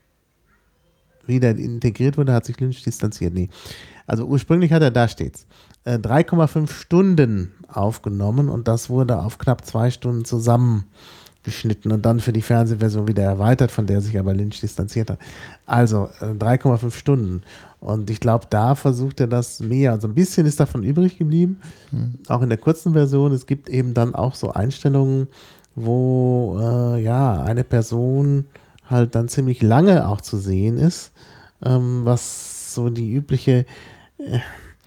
wieder integriert wurde, hat sich Lynch distanziert. Nee. Also ursprünglich hat er, da steht's, äh, drei Komma fünf Stunden aufgenommen und das wurde auf knapp zwei Stunden zusammengeschnitten und dann für die Fernsehversion wieder erweitert, von der sich aber Lynch distanziert hat. Also äh, drei Komma fünf Stunden. Und ich glaube, da versucht er das mehr. Also ein bisschen ist davon übrig geblieben, mhm. auch in der kurzen Version. Es gibt eben dann auch so Einstellungen, wo äh, ja eine Person halt dann ziemlich lange auch zu sehen ist, ähm, was so die übliche äh,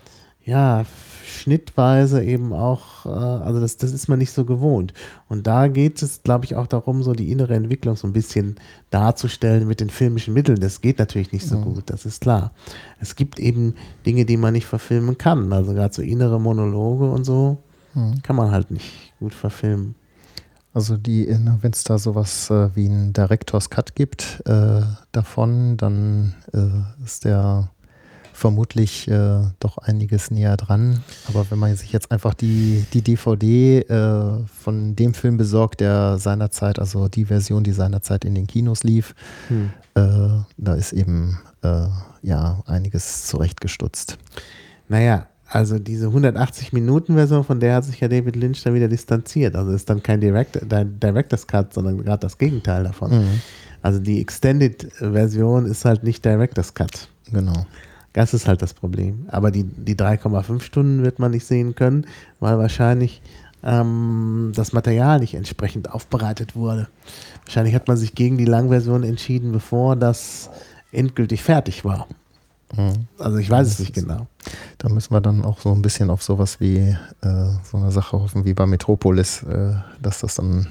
ja, schnittweise eben auch, äh, also das, das ist man nicht so gewohnt. Und da geht es, glaube ich, auch darum, so die innere Entwicklung so ein bisschen darzustellen mit den filmischen Mitteln. Das geht natürlich nicht so mhm. gut, das ist klar. Es gibt eben Dinge, die man nicht verfilmen kann. Also gerade so innere Monologe und so mhm. kann man halt nicht gut verfilmen. Also die, wenn es da sowas äh, wie einen Director's Cut gibt äh, davon, dann äh, ist der vermutlich äh, doch einiges näher dran. Aber wenn man sich jetzt einfach die, die D V D äh, von dem Film besorgt, der seinerzeit, also die Version, die seinerzeit in den Kinos lief, hm. äh, da ist eben äh, ja einiges zurechtgestutzt. Naja, also diese hundertachtzig-Minuten-Version, von der hat sich ja David Lynch dann wieder distanziert. Also ist dann kein Direct, Director's Cut, sondern gerade das Gegenteil davon. Mhm. Also die Extended-Version ist halt nicht Director's Cut. Genau. Das ist halt das Problem. Aber die, die drei Komma fünf Stunden wird man nicht sehen können, weil wahrscheinlich ähm, das Material nicht entsprechend aufbereitet wurde. Wahrscheinlich hat man sich gegen die Langversion entschieden, bevor das endgültig fertig war. Mhm. Also ich weiß es nicht genau. Da müssen wir dann auch so ein bisschen auf sowas wie äh, so eine Sache hoffen wie bei Metropolis, äh, dass das dann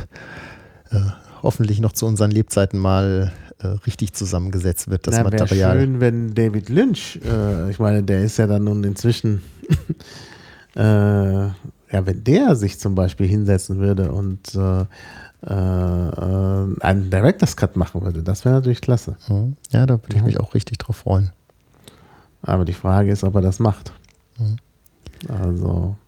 äh, hoffentlich noch zu unseren Lebzeiten mal äh, richtig zusammengesetzt wird, das Na, Material. Wäre schön, wenn David Lynch, äh, ich meine, der ist ja dann nun inzwischen, äh, ja, wenn der sich zum Beispiel hinsetzen würde und äh, äh, einen Director's Cut machen würde, das wäre natürlich klasse. Mhm. Ja, da würde ich mhm. mich auch richtig drauf freuen. Aber die Frage ist, ob er das macht. Mhm. Also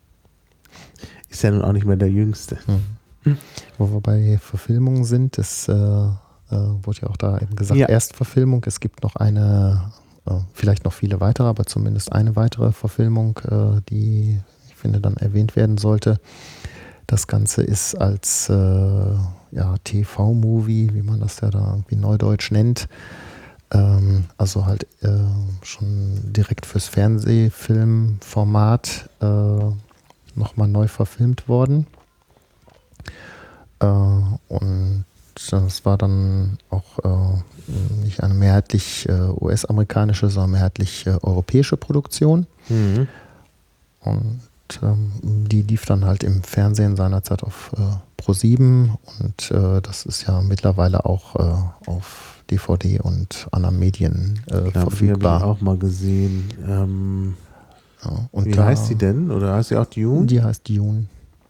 ist ja nun auch nicht mehr der Jüngste. Mhm. Wo wir bei Verfilmungen sind, das äh, äh, wurde ja auch da eben gesagt, ja. Erstverfilmung. Es gibt noch eine, äh, vielleicht noch viele weitere, aber zumindest eine weitere Verfilmung, äh, die ich finde dann erwähnt werden sollte. Das Ganze ist als äh, ja, T V-Movie, wie man das ja da irgendwie neudeutsch nennt, ähm, also halt äh, schon direkt fürs Fernsehfilmformat äh, nochmal neu verfilmt worden. Äh, und das war dann auch äh, nicht eine mehrheitlich äh, U S-amerikanische, sondern mehrheitlich äh, europäische Produktion. Mhm. Und ähm, die lief dann halt im Fernsehen seinerzeit auf äh, Pro sieben und äh, das ist ja mittlerweile auch äh, auf D V D und anderen Medien äh, ich glaub, verfügbar. Die habe ich auch mal gesehen. Ähm, ja, und wie da, heißt sie denn? Oder heißt sie auch Dune? Die heißt Dune.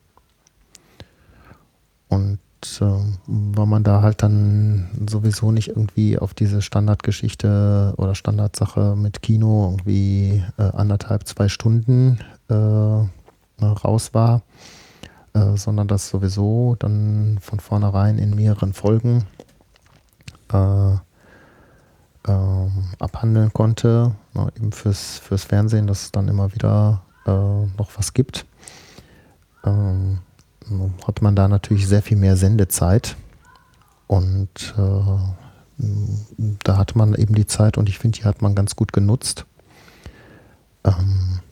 Und äh, weil man da halt dann sowieso nicht irgendwie auf diese Standardgeschichte oder Standardsache mit Kino irgendwie äh, anderthalb, zwei Stunden äh, raus war, äh, sondern das sowieso dann von vornherein in mehreren Folgen äh, äh, abhandeln konnte, na, eben fürs, fürs Fernsehen, dass es dann immer wieder äh, noch was gibt. Ähm, hat man da natürlich sehr viel mehr Sendezeit und äh, da hatte man eben die Zeit und ich finde, die hat man ganz gut genutzt. Ähm,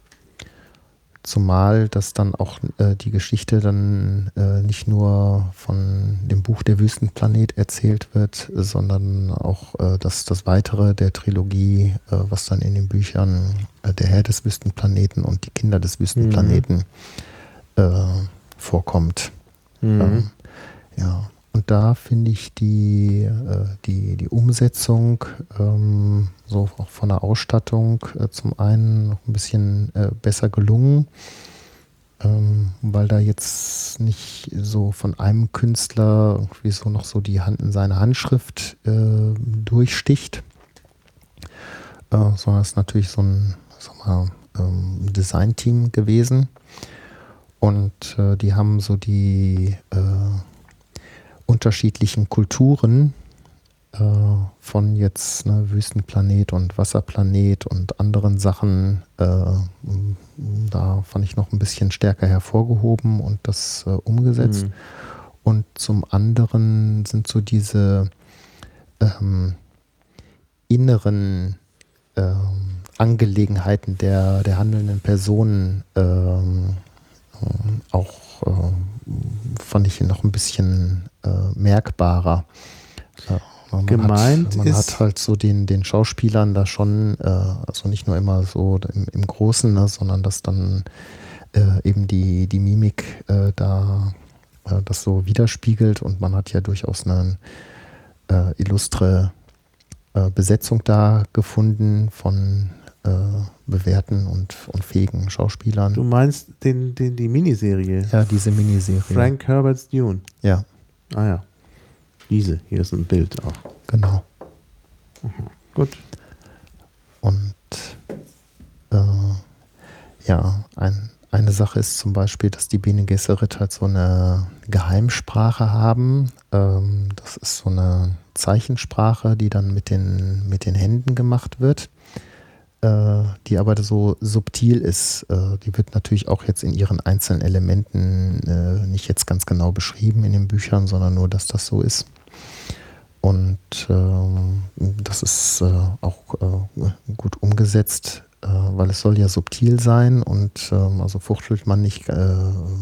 zumal, dass dann auch äh, die Geschichte dann äh, nicht nur von dem Buch Der Wüstenplanet erzählt wird, sondern auch äh, das, das Weitere der Trilogie, äh, was dann in den Büchern äh, Der Herr des Wüstenplaneten und Die Kinder des Wüstenplaneten mhm. äh, vorkommt. Mhm. Ähm, ja, und da finde ich die, äh, die, die Umsetzung ähm, so auch von der Ausstattung äh, zum einen noch ein bisschen äh, besser gelungen, ähm, weil da jetzt nicht so von einem Künstler irgendwie so noch so die Hand in seine Handschrift äh, durchsticht, äh, sondern es ist natürlich so ein, sag mal, ähm, Design-Team gewesen. Und äh, die haben so die äh, unterschiedlichen Kulturen äh, von jetzt ne, Wüstenplanet und Wasserplanet und anderen Sachen, äh, da fand ich noch ein bisschen stärker hervorgehoben und das äh, umgesetzt. Mhm. Und zum anderen sind so diese ähm, inneren ähm, Angelegenheiten der, der handelnden Personen ähm, ähm, auch ähm, fand ich noch ein bisschen äh, merkbarer. Ja, man Gemeint hat, man ist, hat halt so den, den Schauspielern da schon, äh, also nicht nur immer so im, im Großen, ne, sondern dass dann äh, eben die, die Mimik äh, da äh, das so widerspiegelt und man hat ja durchaus eine äh, illustre äh, Besetzung da gefunden von äh, bewährten und, und fähigen Schauspielern. du meinst den, den, die Miniserie. Ja, diese Miniserie. Frank Herbert's Dune. Ja, Ah ja. Diese, hier ist ein Bild auch. genau. Gut. Und äh, ja, ein, eine Sache ist zum Beispiel, dass die Bene Gesserit halt so eine Geheimsprache haben. Ähm, das ist so eine Zeichensprache, die dann mit den, mit den Händen gemacht wird, äh, die aber so subtil ist. Äh, die wird natürlich auch jetzt in ihren einzelnen Elementen äh, nicht jetzt ganz genau beschrieben in den Büchern, sondern nur, dass das so ist. Und ähm, das ist äh, auch äh, gut umgesetzt, äh, weil es soll ja subtil sein und ähm, also fuchtelt man nicht äh,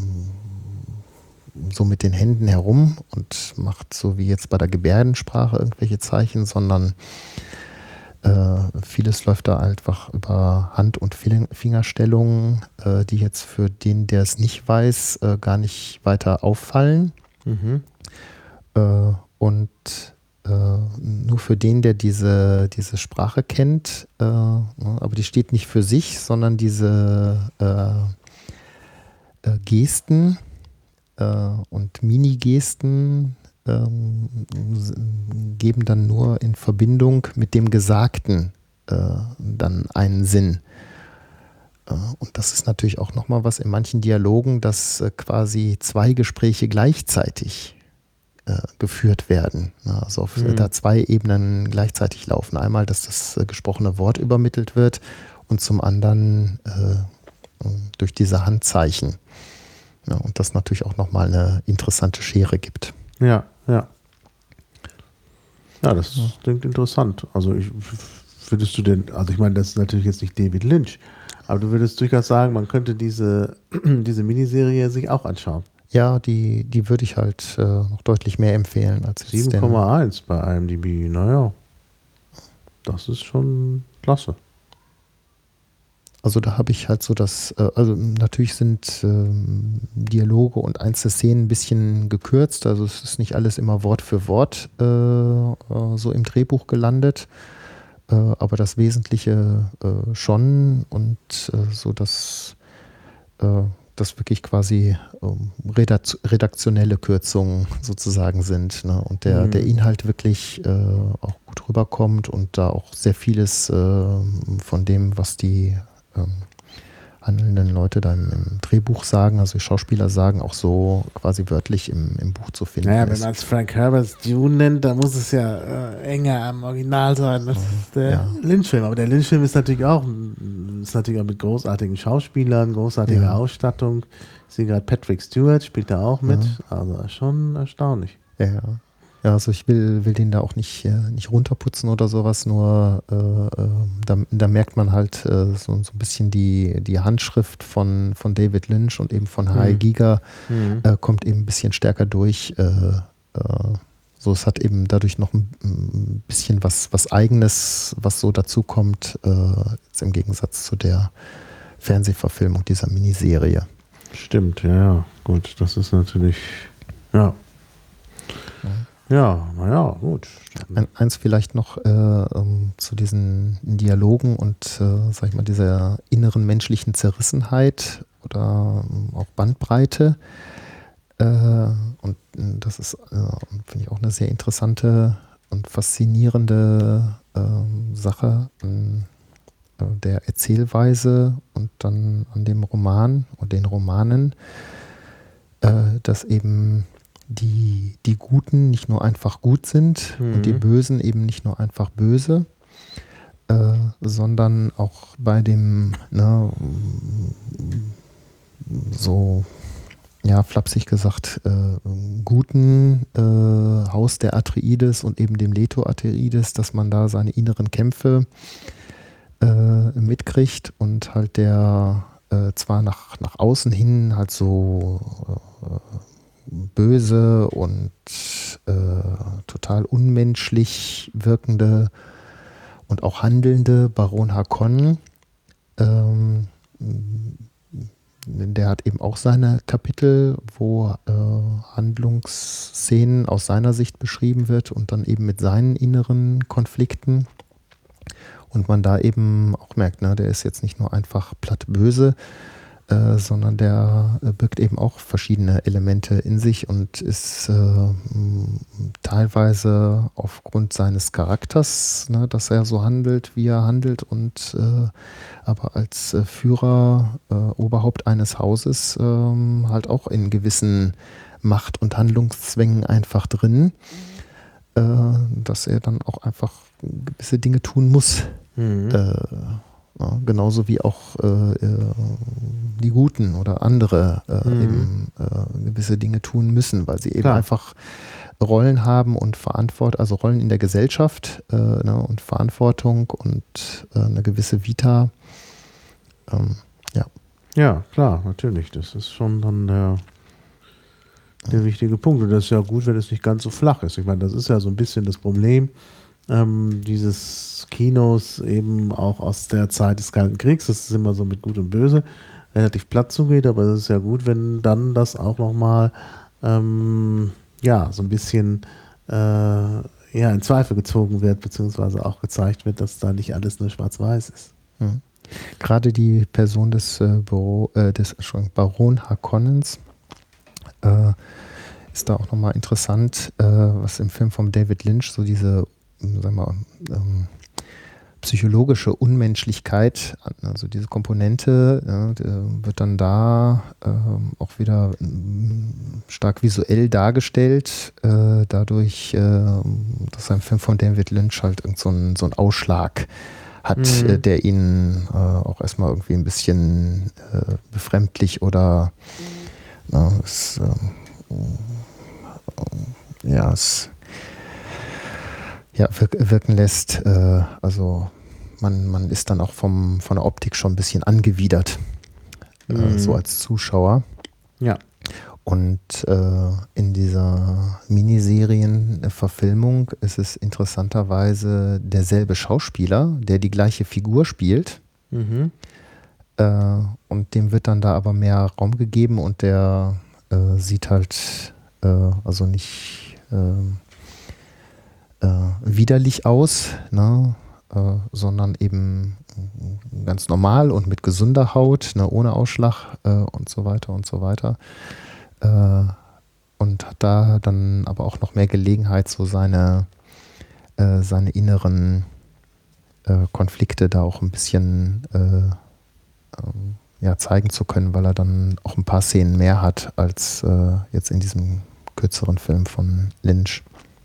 so mit den Händen herum und macht so wie jetzt bei der Gebärdensprache irgendwelche Zeichen, sondern äh, vieles läuft da einfach über Hand- und Fingerstellungen, äh, die jetzt für den, der es nicht weiß, äh, gar nicht weiter auffallen. Mhm. Äh, und äh, nur für den, der diese, diese Sprache kennt, äh, aber die steht nicht für sich, sondern diese äh, äh, Gesten äh, und Mini-Gesten äh, geben dann nur in Verbindung mit dem Gesagten äh, dann einen Sinn. Äh, und das ist natürlich auch nochmal was in manchen Dialogen, dass äh, quasi zwei Gespräche gleichzeitig Äh, geführt werden. Also auf Mhm. da zwei Ebenen gleichzeitig laufen. Einmal, dass das äh, gesprochene Wort übermittelt wird und zum anderen äh, durch diese Handzeichen. Ja, und das natürlich auch nochmal eine interessante Schere gibt. Ja, ja. Ja, das ja. klingt interessant. Also ich, würdest du denn, also ich meine, das ist natürlich jetzt nicht David Lynch, aber du würdest durchaus sagen, man könnte diese, diese Miniserie sich auch anschauen. Ja, die, die würde ich halt äh, noch deutlich mehr empfehlen als sieben Komma eins bei I M D B, naja. Das ist schon klasse. Also da habe ich halt so das, äh, also natürlich sind äh, Dialoge und einzelne Szenen ein bisschen gekürzt, also es ist nicht alles immer Wort für Wort äh, äh, so im Drehbuch gelandet, äh, aber das Wesentliche äh, schon und äh, so das äh, das wirklich quasi ähm, redaktionelle Kürzungen sozusagen sind, ne? Und der, mhm. der Inhalt wirklich äh, auch gut rüberkommt und da auch sehr vieles äh, von dem, was die ähm, handelnden Leute da im, im Drehbuch sagen, also die Schauspieler sagen, auch so quasi wörtlich im, im Buch zu finden naja, ist. Wenn man es Frank Herbert's Dune nennt, dann muss es ja äh, enger am Original sein. Das ist der ja. Lynch-Film. Aber der Lynch-Film ist natürlich auch ist natürlich auch mit großartigen Schauspielern, großartiger ja. Ausstattung. Ich sehe gerade Patrick Stewart spielt da auch mit. Ja. Also schon erstaunlich. Ja, ja. Ja, also ich will, will den da auch nicht, äh, nicht runterputzen oder sowas, nur äh, äh, da, da merkt man halt äh, so, so ein bisschen die, die Handschrift von, von David Lynch und eben von H I. Mhm. Giger mhm. äh, kommt eben ein bisschen stärker durch. Äh, äh, so, es hat eben dadurch noch ein, ein bisschen was, was Eigenes, was so dazu kommt, äh, jetzt im Gegensatz zu der Fernsehverfilmung dieser Miniserie. Stimmt, ja, ja. Gut, das ist natürlich, ja. Ja, naja, gut. Ein, eins vielleicht noch äh, um, zu diesen Dialogen und, äh, sag ich mal, dieser inneren menschlichen Zerrissenheit oder um, auch Bandbreite. Äh, und das ist, äh, finde ich, auch eine sehr interessante und faszinierende äh, Sache an äh, der Erzählweise und dann an dem Roman und den Romanen, äh, dass eben die, die Guten nicht nur einfach gut sind Mhm. und die Bösen eben nicht nur einfach böse, äh, sondern auch bei dem, ne, so, ja, flapsig gesagt, äh, guten äh, Haus der Atreides und eben dem Leto Atreides, dass man da seine inneren Kämpfe äh, mitkriegt und halt der äh, zwar nach, nach außen hin halt so äh, böse und äh, total unmenschlich wirkende und auch handelnde Baron Harkonnen, ähm, der hat eben auch seine Kapitel, wo äh, Handlungsszenen aus seiner Sicht beschrieben wird und dann eben mit seinen inneren Konflikten. Und man da eben auch merkt, ne, der ist jetzt nicht nur einfach platt böse, äh, sondern der äh, birgt eben auch verschiedene Elemente in sich und ist äh, m, teilweise aufgrund seines Charakters, ne, dass er so handelt, wie er handelt und äh, aber als äh, Führer, äh, Oberhaupt eines Hauses ähm, halt auch in gewissen Macht- und Handlungszwängen einfach drin, äh, dass er dann auch einfach gewisse Dinge tun muss. Mhm. Äh, ja, genauso wie auch äh, äh, die Guten oder andere äh, Mhm. eben äh, gewisse Dinge tun müssen, weil sie eben Klar. einfach Rollen haben und Verantwortung, also Rollen in der Gesellschaft äh, ne, und Verantwortung und äh, eine gewisse Vita. Ähm, ja. Ja, klar, natürlich. Das ist schon dann der, der wichtige Punkt. Und das ist ja gut, wenn es nicht ganz so flach ist. Ich meine, das ist ja so ein bisschen das Problem ähm, dieses Kinos eben auch aus der Zeit des Kalten Kriegs. Das ist immer so mit Gut und Böse relativ platt zugeht, aber es ist ja gut, wenn dann das auch nochmal ähm, ja, so ein bisschen äh, ja, in Zweifel gezogen wird, beziehungsweise auch gezeigt wird, dass da nicht alles nur schwarz-weiß ist. Mhm. Gerade die Person des, äh, Büro, äh, des Entschuldigung, Baron Harkonnens äh, ist da auch nochmal interessant, äh, was im Film von David Lynch so diese, sagen wir mal, ähm, psychologische Unmenschlichkeit, also diese Komponente, ja, wird dann da ähm, auch wieder ähm, stark visuell dargestellt, äh, dadurch, äh, dass ein Film von David Lynch halt irgend so einen so einen Ausschlag hat, Mhm. äh, der ihn äh, auch erstmal irgendwie ein bisschen äh, befremdlich oder na, es, ähm, ja, es ja, wirk wirken lässt. Äh, also man, man ist dann auch vom, von der Optik schon ein bisschen angewidert, äh, Mhm. so als Zuschauer. Ja. Und äh, in dieser Miniserienverfilmung ist es interessanterweise derselbe Schauspieler, der die gleiche Figur spielt. Mhm. Äh, und dem wird dann da aber mehr Raum gegeben und der äh, sieht halt äh, also nicht äh, äh, widerlich aus, ne? äh, sondern eben ganz normal und mit gesunder Haut, ne? Ohne Ausschlag äh, und so weiter und so weiter. Äh, und hat da dann aber auch noch mehr Gelegenheit, so seine, äh, seine inneren äh, Konflikte da auch ein bisschen äh, ähm, ja, zeigen zu können, weil er dann auch ein paar Szenen mehr hat als äh, jetzt in diesem kürzeren Film von Lynch.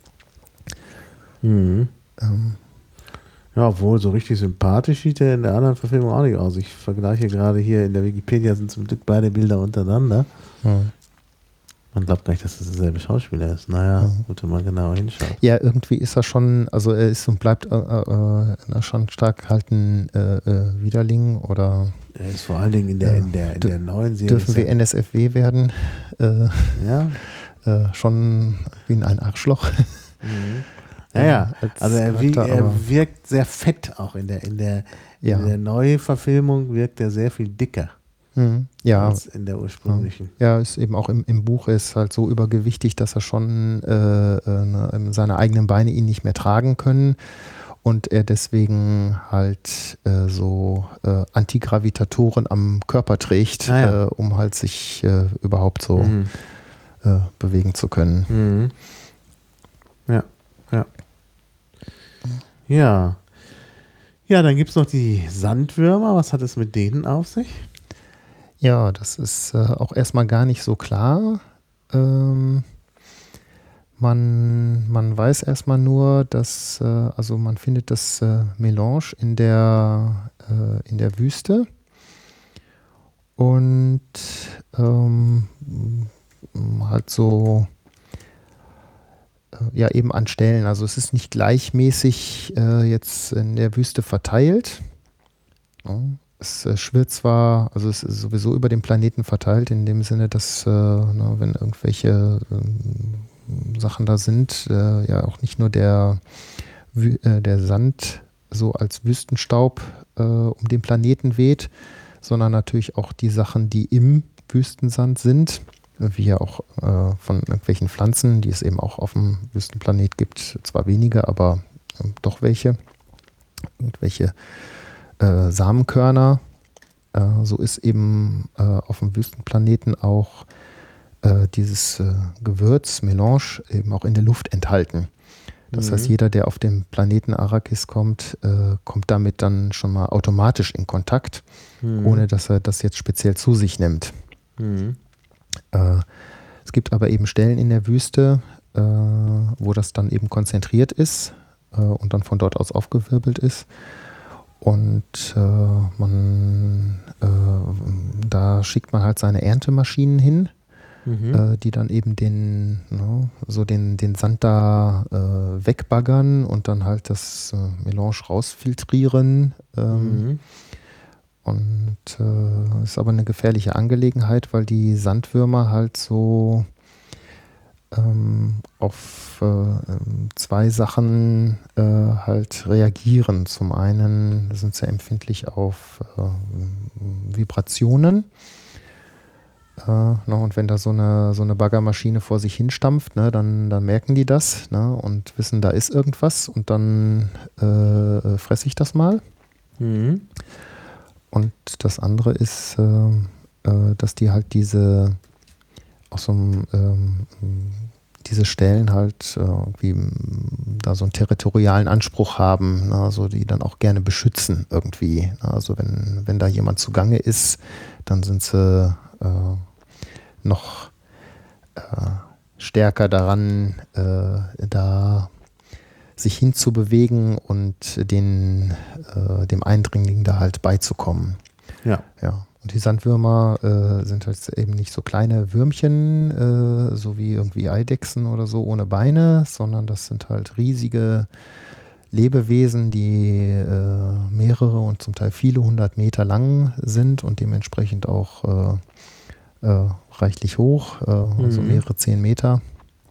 Mhm. Ähm, Ja, obwohl so richtig sympathisch sieht er in der anderen Verfilmung auch nicht aus. Ich vergleiche gerade hier in der Wikipedia, sind zum Glück beide Bilder untereinander. ja. Man glaubt gar nicht, dass das derselbe Schauspieler ist. Naja, Ja. gut, wenn man genauer hinschaut. Ja, irgendwie ist er schon, also er ist und bleibt äh, äh, äh, schon stark halt ein äh, äh, Widerling oder Er ist vor allen Dingen in der, Ja. in der, in Dür- der neuen Serie. dürfen ist wir er- N S F W werden, äh, Ja. äh, schon wie ein Arschloch. Mhm. Naja, als also er, wie, Charakter, er aber- wirkt sehr fett auch in der, in der, Ja. in der Neuverfilmung wirkt er sehr viel dicker Mhm. Ja, als in der ursprünglichen. ja, ist eben auch im, im Buch ist halt so übergewichtig, dass er schon äh, äh, ne, seine eigenen Beine ihn nicht mehr tragen können und er deswegen halt äh, so äh, Antigravitatoren am Körper trägt, Ah ja. äh, um halt sich äh, überhaupt so Mhm. äh, bewegen zu können. Mhm. Ja, ja. Ja. Ja, dann gibt es noch die Sandwürmer. Was hat es mit denen auf sich? Ja, das ist äh, auch erstmal gar nicht so klar. Ähm, Man, man weiß erstmal nur, dass, äh, also man findet das äh, Melange in der, äh, in der Wüste und ähm, halt so, äh, ja eben an Stellen. Also es ist nicht gleichmäßig äh, jetzt in der Wüste verteilt. Ja. Es äh, schwirrt zwar, also es ist sowieso über den Planeten verteilt, in dem Sinne, dass äh, na, wenn irgendwelche ähm, Sachen da sind, äh, ja auch nicht nur der, Wü- äh, der Sand so als Wüstenstaub äh, um den Planeten weht, sondern natürlich auch die Sachen, die im Wüstensand sind, wie ja auch äh, von irgendwelchen Pflanzen, die es eben auch auf dem Wüstenplanet gibt, zwar wenige, aber äh, doch welche, irgendwelche äh, Samenkörner. Äh, so ist eben äh, auf dem Wüstenplaneten auch äh, dieses äh, Gewürz, Melange, eben auch in der Luft enthalten. Das Mhm. heißt, jeder, der auf den Planeten Arrakis kommt, äh, kommt damit dann schon mal automatisch in Kontakt, Mhm. ohne dass er das jetzt speziell zu sich nimmt. Mhm. Äh, es gibt aber eben Stellen in der Wüste, äh, wo das dann eben konzentriert ist äh, und dann von dort aus aufgewirbelt ist. Und äh, man, äh, da schickt man halt seine Erntemaschinen hin, Mhm. äh, die dann eben den, ne, so den, den Sand da äh, wegbaggern und dann halt das äh, Melange rausfiltrieren. Ähm, Mhm. Und äh, ist aber eine gefährliche Angelegenheit, weil die Sandwürmer halt so ähm, auf äh, ähm, zwei Sachen äh, halt reagieren. Zum einen sind sie empfindlich auf äh, Vibrationen. Äh, ne, und wenn da so eine, so eine Baggermaschine vor sich hinstampft, ne, dann, dann merken die das, ne, und wissen, da ist irgendwas und dann äh, fresse ich das mal. Mhm. Und das andere ist, äh, äh, dass die halt diese aus so einem, ähm, diese Stellen halt äh, irgendwie m, da so einen territorialen Anspruch haben, ne, also die dann auch gerne beschützen irgendwie. Ne, also wenn, wenn da jemand zugange ist, dann sind sie äh, noch äh, stärker daran, äh, da sich hinzubewegen und den, äh, dem Eindringling da halt beizukommen. Ja. Ja. Und die Sandwürmer äh, sind halt eben nicht so kleine Würmchen, äh, so wie irgendwie Eidechsen oder so ohne Beine, sondern das sind halt riesige Lebewesen, die äh, mehrere und zum Teil viele hundert Meter lang sind und dementsprechend auch äh, äh, reichlich hoch, äh, also Mhm. mehrere zehn Meter.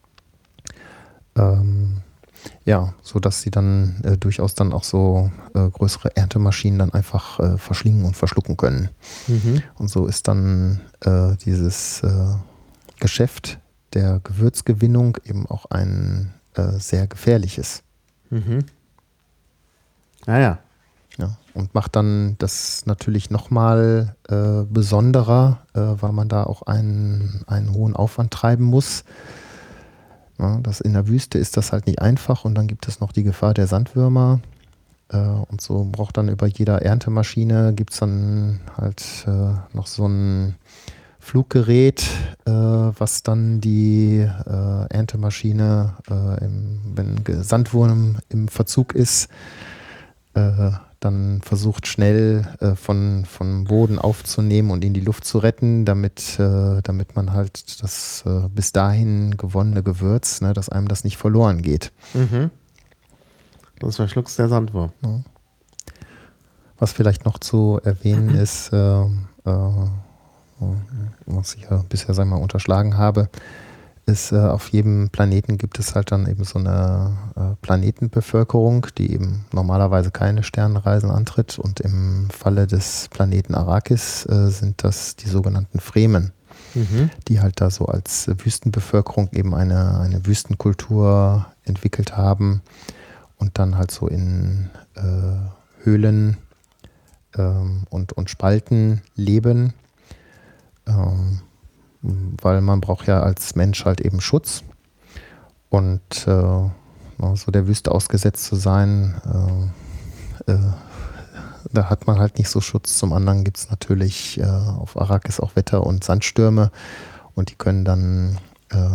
Ähm, Ja, so dass sie dann äh, durchaus dann auch so äh, größere Erntemaschinen dann einfach äh, verschlingen und verschlucken können. Mhm. Und so ist dann äh, dieses äh, Geschäft der Gewürzgewinnung eben auch ein äh, sehr gefährliches. Mhm. Ah ja. Ja, und macht dann das natürlich nochmal äh, besonderer, äh, weil man da auch einen, einen hohen Aufwand treiben muss. Ja, das in der Wüste ist das halt nicht einfach und dann gibt es noch die Gefahr der Sandwürmer. Äh, und so braucht dann über jeder Erntemaschine gibt es dann halt äh, noch so ein Fluggerät, äh, was dann die äh, Erntemaschine, äh, im, wenn Ge- Sandwurm im Verzug ist, äh, dann versucht schnell äh, von, vom Boden aufzunehmen und in die Luft zu retten, damit, äh, damit man halt das äh, bis dahin gewonnene Gewürz, ne, dass einem das nicht verloren geht. Mhm. Das verschluckt der Sandwurm. Ja. Was vielleicht noch zu erwähnen ist, äh, äh, was ich ja bisher sag ich mal, unterschlagen habe, ist, äh, auf jedem Planeten gibt es halt dann eben so eine äh, Planetenbevölkerung, die eben normalerweise keine Sternenreisen antritt. Und im Falle des Planeten Arrakis äh, sind das die sogenannten Fremen, Mhm. die halt da so als Wüstenbevölkerung eben eine, eine Wüstenkultur entwickelt haben und dann halt so in äh, Höhlen ähm, und, und Spalten leben. Ähm, weil man braucht ja als Mensch halt eben Schutz und äh, so der Wüste ausgesetzt zu sein, äh, äh, da hat man halt nicht so Schutz. Zum anderen gibt es natürlich äh, auf Arrakis auch Wetter- und Sandstürme und die können dann äh,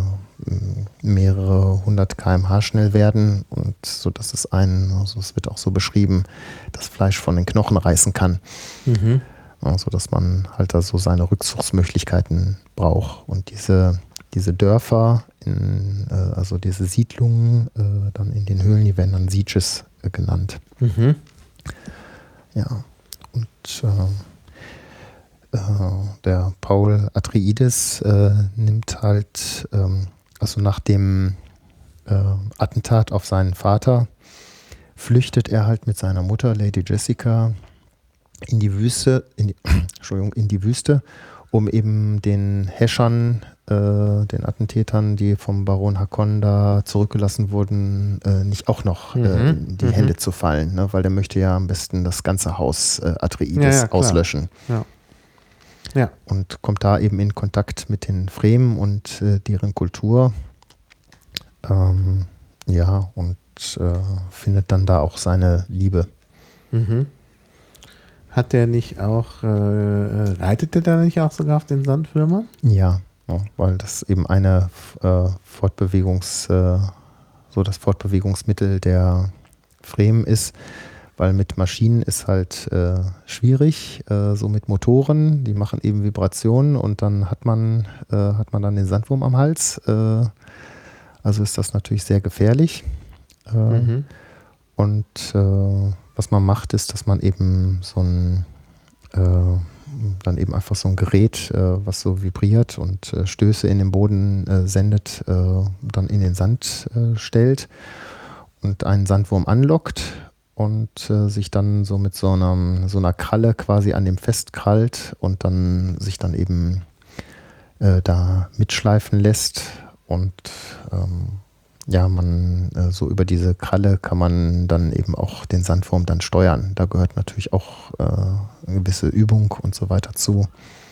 mehrere hundert Kilometer pro Stunde schnell werden und so, dass es einen, also es wird auch so beschrieben, das Fleisch von den Knochen reißen kann. Mhm. Also dass man halt da so seine Rückzugsmöglichkeiten braucht. Und diese, diese Dörfer, in, äh, also diese Siedlungen äh, dann in den Höhlen, die werden dann Sieges äh, genannt. Mhm. Ja, und äh, äh, der Paul Atreides äh, nimmt halt, ähm, also nach dem äh, Attentat auf seinen Vater, flüchtet er halt mit seiner Mutter, Lady Jessica, in die Wüste, in die, Entschuldigung, in die Wüste, um eben den Häschern, äh, den Attentätern, die vom Baron Hakon da zurückgelassen wurden, äh, nicht auch noch Mhm. äh, in die Mhm. Hände zu fallen, ne? Weil der möchte ja am besten das ganze Haus äh, Atreides Ja, ja, klar. auslöschen. Ja. Ja. Und kommt da eben in Kontakt mit den Fremen und äh, deren Kultur. Ähm, ja, und äh, findet dann da auch seine Liebe. Mhm. Hat der nicht auch, äh, reitet der da nicht auch sogar auf den Sandwürmern? Ja, ja, weil das eben eine äh, Fortbewegungs, äh, so das Fortbewegungsmittel der Fremen ist, weil mit Maschinen ist halt äh, schwierig, äh, so mit Motoren, die machen eben Vibrationen und dann hat man, äh, hat man dann den Sandwurm am Hals. Äh, also ist das natürlich sehr gefährlich. Äh, Mhm. Und äh, was man macht, ist, dass man eben so ein äh, dann eben einfach so ein Gerät, äh, was so vibriert und äh, Stöße in den Boden äh, sendet, äh, dann in den Sand äh, stellt und einen Sandwurm anlockt und äh, sich dann so mit so einer, so einer Kralle quasi an dem festkrallt und dann sich dann eben äh, da mitschleifen lässt und ähm, ja, man äh, so über diese Kralle kann man dann eben auch den Sandwurm dann steuern. Da gehört natürlich auch äh, eine gewisse Übung und so weiter zu.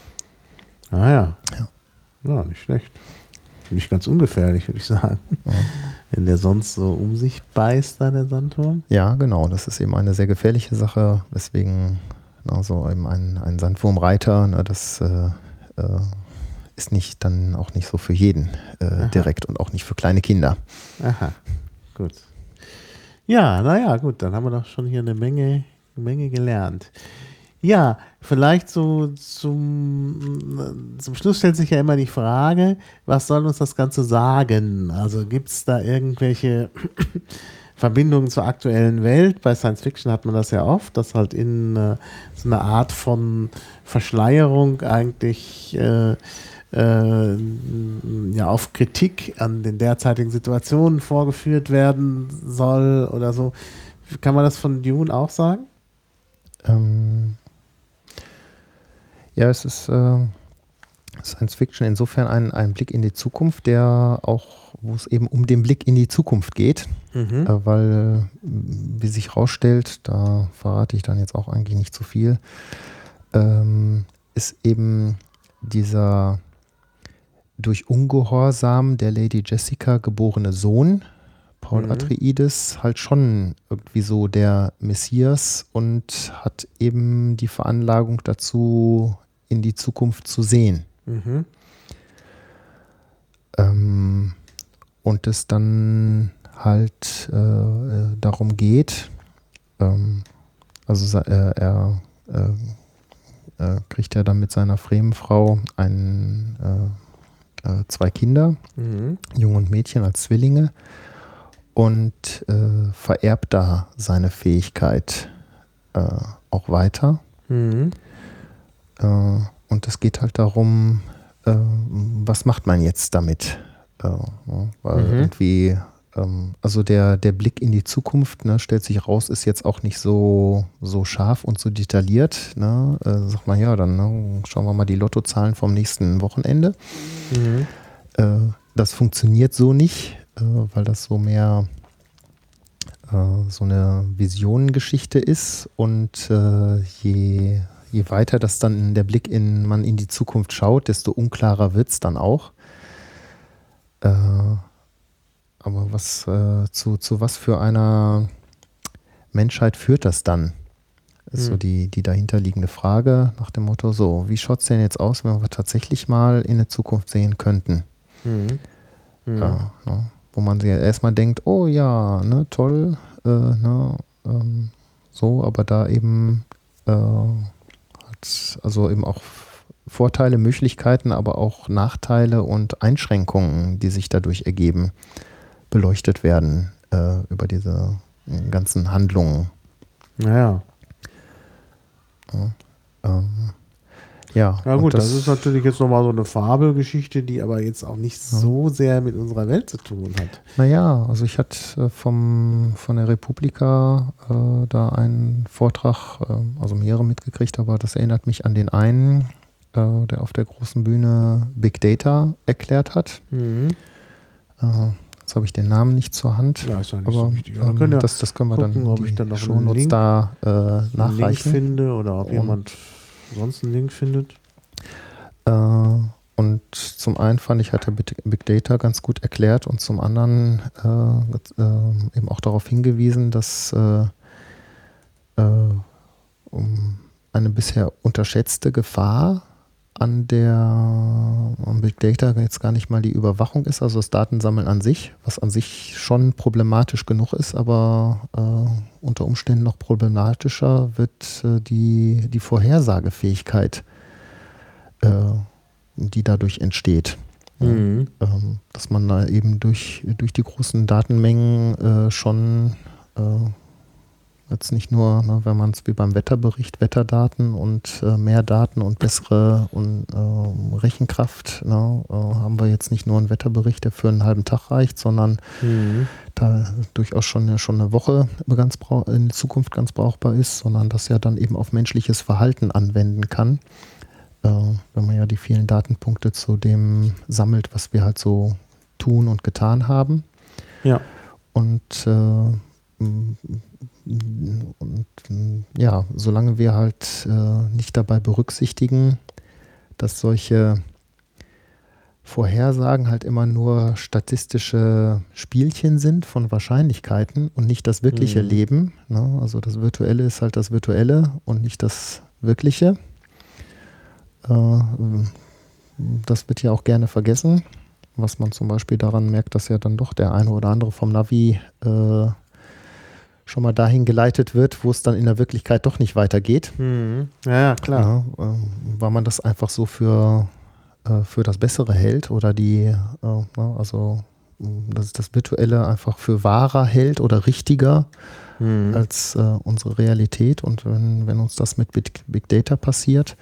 Ah ja. Ja. Ja, nicht schlecht. Nicht ganz ungefährlich, würde ich sagen. Ja. Wenn der sonst so um sich beißt, da der Sandwurm. Ja, genau. Das ist eben eine sehr gefährliche Sache, weswegen na, so eben ein, ein Sandwurmreiter, na, das äh, äh, ist nicht dann auch nicht so für jeden äh, direkt und auch nicht für kleine Kinder. Aha, gut. Ja, naja, gut, dann haben wir doch schon hier eine Menge, eine Menge gelernt. Ja, vielleicht so zum, zum Schluss stellt sich ja immer die Frage, was soll uns das Ganze sagen? Also gibt es da irgendwelche Verbindungen zur aktuellen Welt? Bei Science Fiction hat man das ja oft, dass halt in äh, so eine Art von Verschleierung eigentlich äh, äh, ja, auf Kritik an den derzeitigen Situationen vorgeführt werden soll oder so. Kann man das von Dune auch sagen? Ähm, ja, es ist äh, Science Fiction insofern ein, ein Blick in die Zukunft, der auch, wo es eben um den Blick in die Zukunft geht, Mhm. äh, weil, wie sich rausstellt, da verrate ich dann jetzt auch eigentlich nicht zu viel, ähm, ist eben dieser durch Ungehorsam der Lady Jessica geborene Sohn, Paul Mhm. Atreides, halt schon irgendwie so der Messias und hat eben die Veranlagung dazu, in die Zukunft zu sehen. Mhm. Ähm, und es dann halt äh, darum geht, ähm, also sa- äh, er äh, äh, kriegt ja dann mit seiner Fremenfrau ein, äh, äh, zwei Kinder, Mhm. Junge und Mädchen als Zwillinge, und äh, vererbt da seine Fähigkeit äh, auch weiter. Mhm. Äh, und es geht halt darum, äh, was macht man jetzt damit? Äh, ja, weil Mhm. irgendwie, ähm, also der, der Blick in die Zukunft, ne, stellt sich raus, ist jetzt auch nicht so, so scharf und so detailliert. Ne? Äh, sagt man, ja, dann ne, schauen wir mal die Lottozahlen vom nächsten Wochenende. Mhm. Äh, das funktioniert so nicht, äh, weil das so mehr äh, so eine Visionengeschichte ist und äh, je, je weiter das dann der Blick in man in die Zukunft schaut, desto unklarer wird es dann auch. Äh, aber was äh, zu, zu was für einer Menschheit führt das dann? Ist so Mhm. die, die dahinterliegende Frage nach dem Motto, so, wie schaut es denn jetzt aus, wenn wir tatsächlich mal in eine Zukunft sehen könnten? Mhm. Mhm. Äh, ne? Wo man sich erstmal denkt, oh ja, ne, toll, äh, ne, ähm, so, aber da eben äh, hat also eben auch Vorteile, Möglichkeiten, aber auch Nachteile und Einschränkungen, die sich dadurch ergeben, beleuchtet werden äh, über diese ganzen Handlungen. Naja. Ja, ähm, ja, Ja gut, das, das ist natürlich jetzt nochmal so eine Fabelgeschichte, die aber jetzt auch nicht ja. so sehr mit unserer Welt zu tun hat. Naja, also ich hatte vom, von der Republika äh, da einen Vortrag, äh, also mehrere mitgekriegt, aber das erinnert mich an den einen, äh, der auf der großen Bühne Big Data erklärt hat. Mhm. Äh, jetzt habe ich den Namen nicht zur Hand, Ja, ist ja nicht aber so wichtig. ähm, können ja das, das können wir gucken, dann ob in ich dann die noch einen Shownotes Link, da äh, einen Link nachreichen. finde oder ob Und, jemand sonst einen Link findet. Äh, und zum einen fand ich, hat der Big Data ganz gut erklärt und zum anderen äh, äh, eben auch darauf hingewiesen, dass äh, äh, um eine bisher unterschätzte Gefahr an der an Big Data jetzt gar nicht mal die Überwachung ist, also das Datensammeln an sich, was an sich schon problematisch genug ist, aber äh, unter Umständen noch problematischer wird äh, die, die Vorhersagefähigkeit, äh, die dadurch entsteht. Mhm. Ja, ähm, dass man da eben durch, durch die großen Datenmengen äh, schon äh, jetzt nicht nur, ne, wenn man es wie beim Wetterbericht, Wetterdaten und äh, mehr Daten und bessere und, äh, Rechenkraft, ne, äh, haben wir jetzt nicht nur einen Wetterbericht, der für einen halben Tag reicht, sondern mhm. da durchaus schon, schon eine Woche ganz in Zukunft ganz brauchbar ist, sondern das ja dann eben auf menschliches Verhalten anwenden kann. Äh, wenn man ja die vielen Datenpunkte zu dem sammelt, was wir halt so tun und getan haben. Ja. Und, äh, und ja, solange wir halt äh, nicht dabei berücksichtigen, dass solche Vorhersagen halt immer nur statistische Spielchen sind von Wahrscheinlichkeiten und nicht das wirkliche mhm. Leben. Ne? Also das Virtuelle ist halt das Virtuelle und nicht das Wirkliche. Das wird ja auch gerne vergessen, was man zum Beispiel daran merkt, dass ja dann doch der eine oder andere vom Navi äh, schon mal dahin geleitet wird, wo es dann in der Wirklichkeit doch nicht weitergeht. Mhm. Ja, klar. Ja, äh, weil man das einfach so für, äh, für das Bessere hält oder die, äh, also das, das Virtuelle einfach für wahrer hält oder richtiger mhm. als äh, unsere Realität. Und wenn, wenn uns das mit Big, Big Data passiert,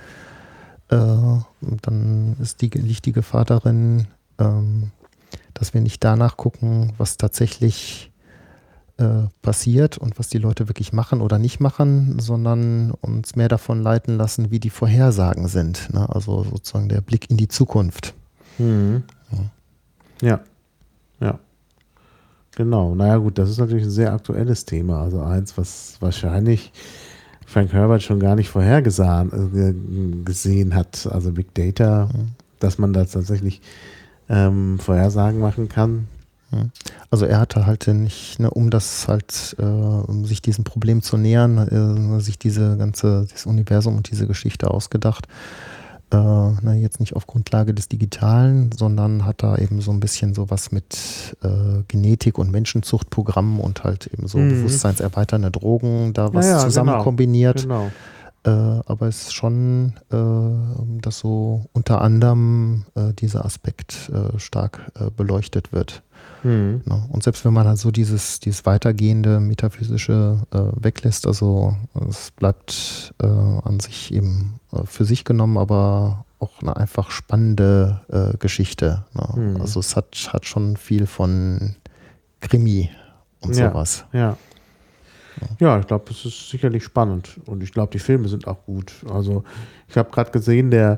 dann ist die, liegt die Gefahr darin, ähm, dass wir nicht danach gucken, was tatsächlich äh, passiert und was die Leute wirklich machen oder nicht machen, sondern uns mehr davon leiten lassen, wie die Vorhersagen sind. Ne? Also sozusagen der Blick in die Zukunft. Mhm. Ja. ja, ja. Genau. Naja gut, das ist natürlich ein sehr aktuelles Thema. Also eins, was wahrscheinlich Frank Herbert schon gar nicht vorhergesehen gesehen hat, also Big Data, mhm. dass man da tatsächlich ähm, Vorhersagen machen kann. Also er hatte halt nicht, ne, um das halt, äh, um sich diesem Problem zu nähern, äh, sich diese ganze, das Universum und diese Geschichte ausgedacht. Äh, ne, jetzt nicht auf Grundlage des Digitalen, sondern hat da eben so ein bisschen sowas mit äh, Genetik und Menschenzuchtprogrammen und halt eben so mhm. bewusstseinserweiternde Drogen da was ja, ja, zusammen genau. kombiniert. Genau. Äh, aber es ist schon, äh, dass so unter anderem äh, dieser Aspekt äh, stark äh, beleuchtet wird. Mhm. Ne? Und selbst wenn man halt so dieses, dieses weitergehende Metaphysische äh, weglässt, also es bleibt äh, an sich eben äh, für sich genommen, aber auch eine einfach spannende äh, Geschichte. Ne? Mhm. Also es hat, hat schon viel von Krimi und ja, sowas. Ja. Ja, ich glaube, es ist sicherlich spannend und ich glaube, die Filme sind auch gut. Also ich habe gerade gesehen, der,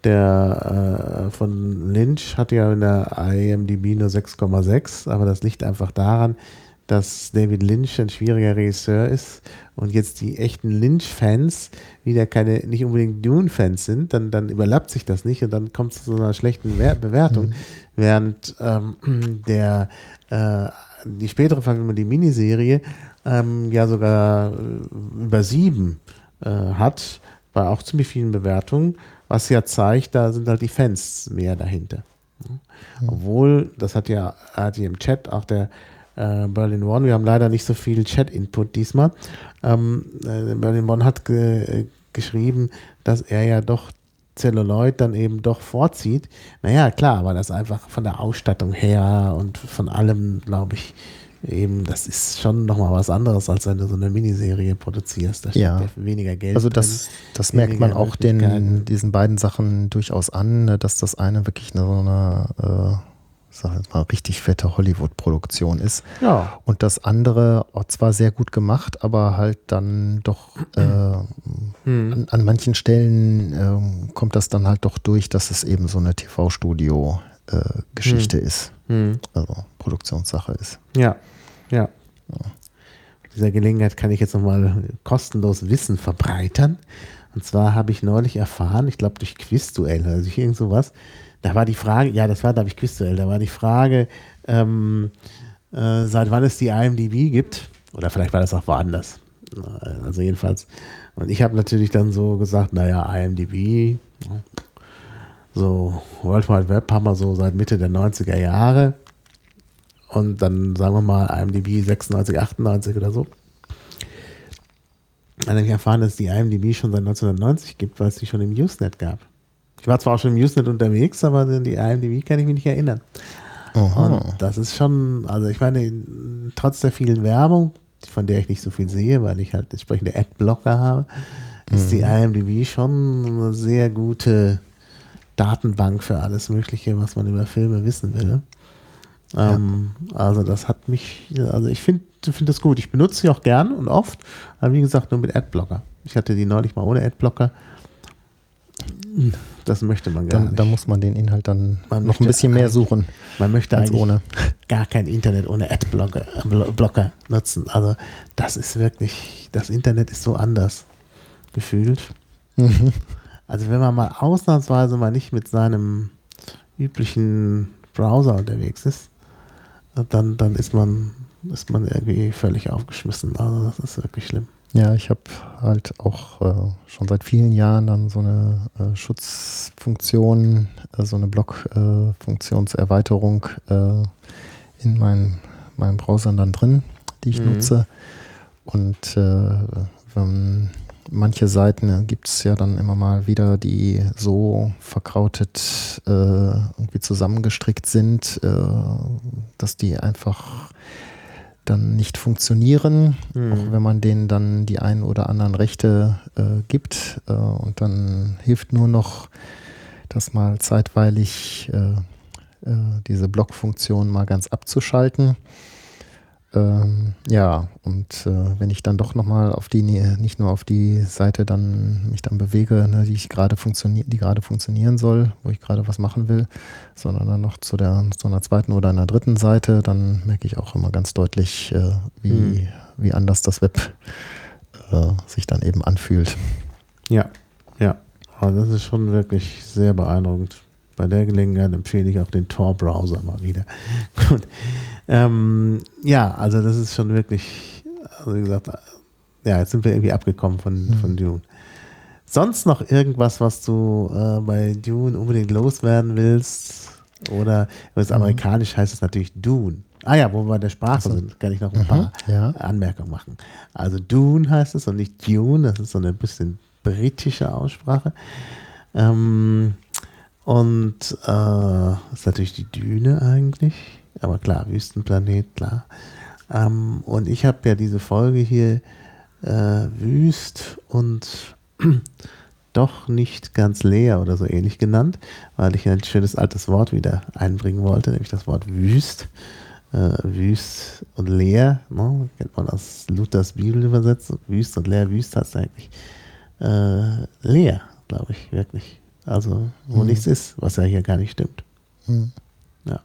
der äh, von Lynch hat ja in der I M D B nur sechs Komma sechs, aber das liegt einfach daran, dass David Lynch ein schwieriger Regisseur ist und jetzt die echten Lynch-Fans wieder keine, nicht unbedingt Dune-Fans sind, dann, dann überlappt sich das nicht und dann kommt es zu einer schlechten Bewertung, mhm. während ähm, der äh, die spätere Verfilmung, die Miniserie, ähm, ja sogar äh, über sieben äh, hat, bei auch ziemlich vielen Bewertungen, was ja zeigt, da sind halt die Fans mehr dahinter. Mhm. Obwohl, das hat ja, hat hier im Chat auch der äh, Berlin One, wir haben leider nicht so viel Chat-Input diesmal. Ähm, äh, Berlin One hat ge geschrieben, dass er ja doch Celluloid dann eben doch vorzieht. Naja, klar, aber das einfach von der Ausstattung her und von allem, glaube ich, eben, das ist schon nochmal was anderes, als wenn du so eine Miniserie produzierst. Da steckt ja weniger Geld also das, drin. Das merkt man auch den, diesen beiden Sachen durchaus an, dass das eine wirklich eine, so eine, äh, sag jetzt mal, richtig fette Hollywood-Produktion ist. Ja. Und das andere zwar sehr gut gemacht, aber halt dann doch äh, hm. an, an manchen Stellen äh, kommt das dann halt doch durch, dass es eben so eine T V-Studio-Geschichte hm. ist. Hm. Also Produktionssache ist. Ja, ja. ja. Dieser Gelegenheit kann ich jetzt nochmal kostenlos Wissen verbreitern. Und zwar habe ich neulich erfahren, ich glaube durch Quizduell, also durch irgend sowas, da war die Frage, ja, das war, glaube ich, Quizduell, da war die Frage, ähm, äh, seit wann es die I M D B gibt, oder vielleicht war das auch woanders. Also jedenfalls, und ich habe natürlich dann so gesagt, naja, I M D B, so World Wide Web haben wir so seit Mitte der neunziger Jahre. Und dann sagen wir mal I M D B sechsundneunzig, achtundneunzig oder so. Dann habe ich erfahren, dass es die I M D B schon seit neunzehnhundertneunzig gibt, weil es die schon im Usenet gab. Ich war zwar auch schon im Usenet unterwegs, aber die I M D B kann ich mich nicht erinnern. Aha. Und das ist schon, also ich meine, trotz der vielen Werbung, von der ich nicht so viel sehe, weil ich halt entsprechende Adblocker habe, mhm. ist die I M D B schon eine sehr gute Datenbank für alles Mögliche, was man über Filme wissen will. Ja. Ähm, also das hat mich, also ich finde finde das gut. Ich benutze sie auch gern und oft, aber wie gesagt nur mit Adblocker. Ich hatte die neulich mal ohne Adblocker. Das möchte man gar dann, nicht. Da muss man den Inhalt dann man noch ein bisschen mehr suchen. Man möchte eigentlich ohne. gar kein Internet ohne Adblocker Blocker nutzen. Also das ist wirklich, das Internet ist so anders gefühlt. Mhm. Also wenn man mal ausnahmsweise mal nicht mit seinem üblichen Browser unterwegs ist, dann, dann ist man, ist man irgendwie völlig aufgeschmissen. Also das ist wirklich schlimm. Ja, ich habe halt auch äh, schon seit vielen Jahren dann so eine äh, Schutzfunktion, äh, so eine Block-Funktionserweiterung äh, in meinen, meinen Browsern dann drin, die ich mhm. nutze. Und äh, wenn manche Seiten äh, gibt es ja dann immer mal wieder, die so verkrautet äh, irgendwie zusammengestrickt sind, äh, dass die einfach dann nicht funktionieren, mhm. auch wenn man denen dann die ein oder anderen Rechte äh, gibt. Äh, und dann hilft nur noch, das mal zeitweilig äh, äh, diese Blockfunktion mal ganz abzuschalten. Ähm, ja, und äh, wenn ich dann doch nochmal auf die, nicht nur auf die Seite dann mich dann bewege, ne, die ich gerade funktioniert, die gerade funktionieren soll, wo ich gerade was machen will, sondern dann noch zu der zu einer zweiten oder einer dritten Seite, dann merke ich auch immer ganz deutlich, äh, wie, mhm. wie anders das Web äh, sich dann eben anfühlt. Ja, ja. Also das ist schon wirklich sehr beeindruckend. Bei der Gelegenheit empfehle ich auch den Tor-Browser mal wieder. Gut. Ähm, ja, also das ist schon wirklich, also wie gesagt, ja, jetzt sind wir irgendwie abgekommen von, mhm. von Dune. Sonst noch irgendwas, was du äh, bei Dune unbedingt loswerden willst? Oder was mhm. amerikanisch heißt es natürlich Dune. Ah ja, wo wir bei der Sprache also, sind, kann ich noch ein mhm, paar ja. Anmerkungen machen. Also Dune heißt es und nicht Dune, das ist so eine bisschen britische Aussprache. Ähm, und äh, ist natürlich die Düne eigentlich. Aber klar, Wüstenplanet, klar. Ähm, und ich habe ja diese Folge hier äh, Wüst und doch nicht ganz leer oder so ähnlich genannt, weil ich ein schönes altes Wort wieder einbringen wollte, nämlich das Wort Wüst. Äh, Wüst und leer, ne? Kennt man aus Luthers Bibel übersetzt. Wüst und leer, Wüst heißt eigentlich äh, leer, glaube ich, wirklich. Also, wo mhm. nichts ist, was ja hier gar nicht stimmt. Mhm. Ja.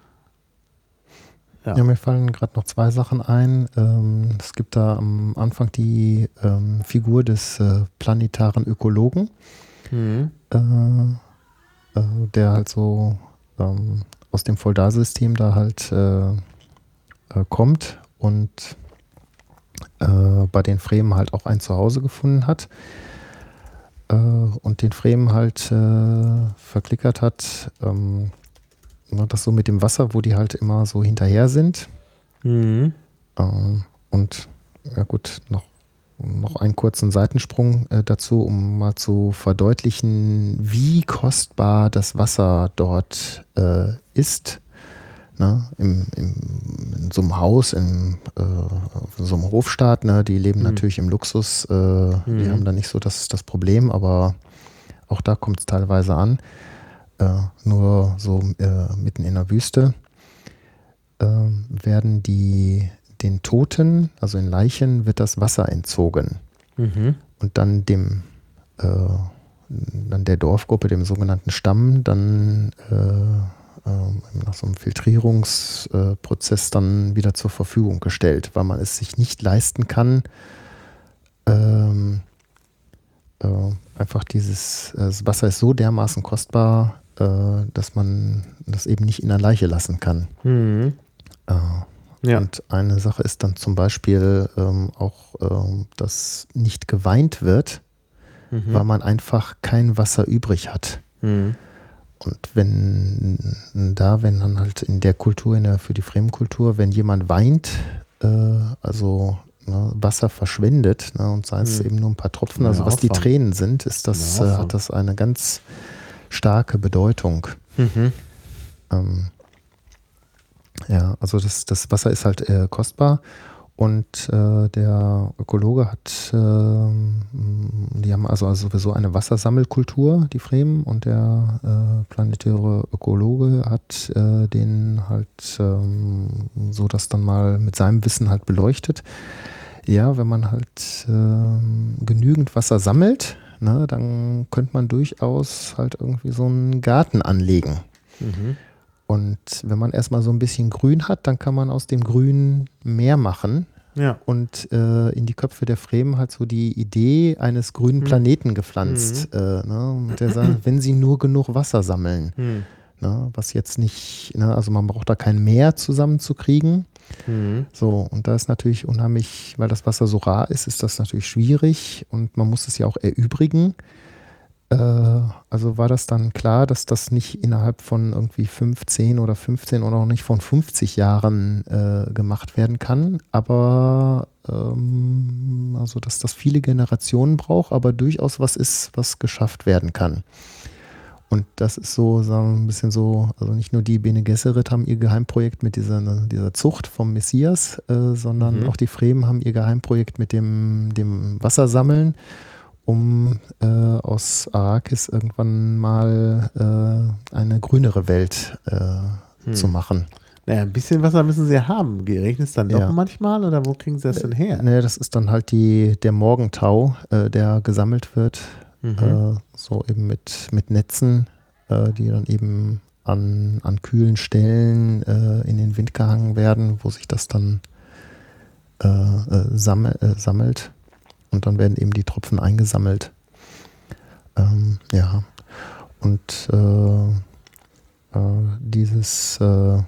Ja. ja, mir fallen gerade noch zwei Sachen ein. Ähm, es gibt da am Anfang die ähm, Figur des äh, planetaren Ökologen, mhm. äh, äh, der halt so ähm, aus dem Foldarsystem da halt äh, äh, kommt und äh, bei den Fremen halt auch ein Zuhause gefunden hat äh, und den Fremen halt äh, verklickert hat. Ähm, das so mit dem Wasser, wo die halt immer so hinterher sind. Mhm. Ähm, und ja gut, noch, noch einen kurzen Seitensprung äh, dazu, um mal zu verdeutlichen, wie kostbar das Wasser dort äh, ist. Ne? Im, im, in so einem Haus, in, äh, so einem Hofstaat, ne? Die leben Mhm. natürlich im Luxus, äh, Mhm. die haben da nicht so das, das Problem, aber auch da kommt es teilweise an. Äh, nur so äh, mitten in der Wüste äh, werden die den Toten, also in Leichen, wird das Wasser entzogen. Mhm. Und dann dem äh, dann der Dorfgruppe, dem sogenannten Stamm, dann äh, äh, nach so einem Filtrierungsprozess dann wieder zur Verfügung gestellt, weil man es sich nicht leisten kann, ähm, äh, einfach dieses, das Wasser ist so dermaßen kostbar, äh, dass man das eben nicht in der Leiche lassen kann. Mhm. Äh, Ja. Und eine Sache ist dann zum Beispiel ähm, auch, ähm, dass nicht geweint wird, Mhm. weil man einfach kein Wasser übrig hat. Mhm. Und wenn da, wenn dann halt in der Kultur, in der, für die Fremdenkultur, wenn jemand weint, äh, also ne, Wasser verschwendet, ne, und sei es Mhm. eben nur ein paar Tropfen, Ja, also was die Aufwand. Tränen sind, ist das, Ja, äh, Aufwand. hat das eine ganz starke Bedeutung. Mhm. Ähm, ja, also das, das Wasser ist halt äh, kostbar. Und äh, der Ökologe hat, ähm, die haben also, also sowieso eine Wassersammelkultur, die Fremen, und der äh, planetäre Ökologe hat äh, den halt ähm, so das dann mal mit seinem Wissen halt beleuchtet. Ja, wenn man halt ähm, genügend Wasser sammelt, ne, dann könnte man durchaus halt irgendwie so einen Garten anlegen. Mhm. Und wenn man erstmal so ein bisschen Grün hat, dann kann man aus dem Grün mehr machen Ja. und äh, in die Köpfe der Fremen halt so die Idee eines grünen Planeten gepflanzt. Mhm. Äh, ne? Und der sagt, wenn sie nur genug Wasser sammeln, Mhm. ne? Was jetzt nicht, ne? Also man braucht da kein Meer zusammenzukriegen. Mhm. So, und da ist natürlich unheimlich, weil das Wasser so rar ist, ist das natürlich schwierig und man muss es ja auch erübrigen. Also war das dann klar, dass das nicht innerhalb von irgendwie fünfzehn oder fünfzehn oder auch nicht von fünfzig Jahren äh, gemacht werden kann, aber ähm, also dass das viele Generationen braucht, aber durchaus was ist, was geschafft werden kann. Und das ist so, sagen wir, ein bisschen so, also nicht nur die Bene Gesserit haben ihr Geheimprojekt mit dieser, dieser Zucht vom Messias, äh, sondern Mhm. auch die Fremen haben ihr Geheimprojekt mit dem, dem Wassersammeln, um äh, aus Arrakis irgendwann mal äh, eine grünere Welt äh, Hm. zu machen. Naja, ein bisschen Wasser müssen sie ja haben. Regnet es dann doch Ja. manchmal oder wo kriegen sie das denn her? Ne, das ist dann halt die, der Morgentau, äh, der gesammelt wird, Mhm. äh, so eben mit, mit Netzen, äh, die dann eben an, an kühlen Stellen äh, in den Wind gehangen werden, wo sich das dann äh, äh, sammel, äh, sammelt. Und dann werden eben die Tropfen eingesammelt. Ähm, ja. Und äh, äh, dieses äh,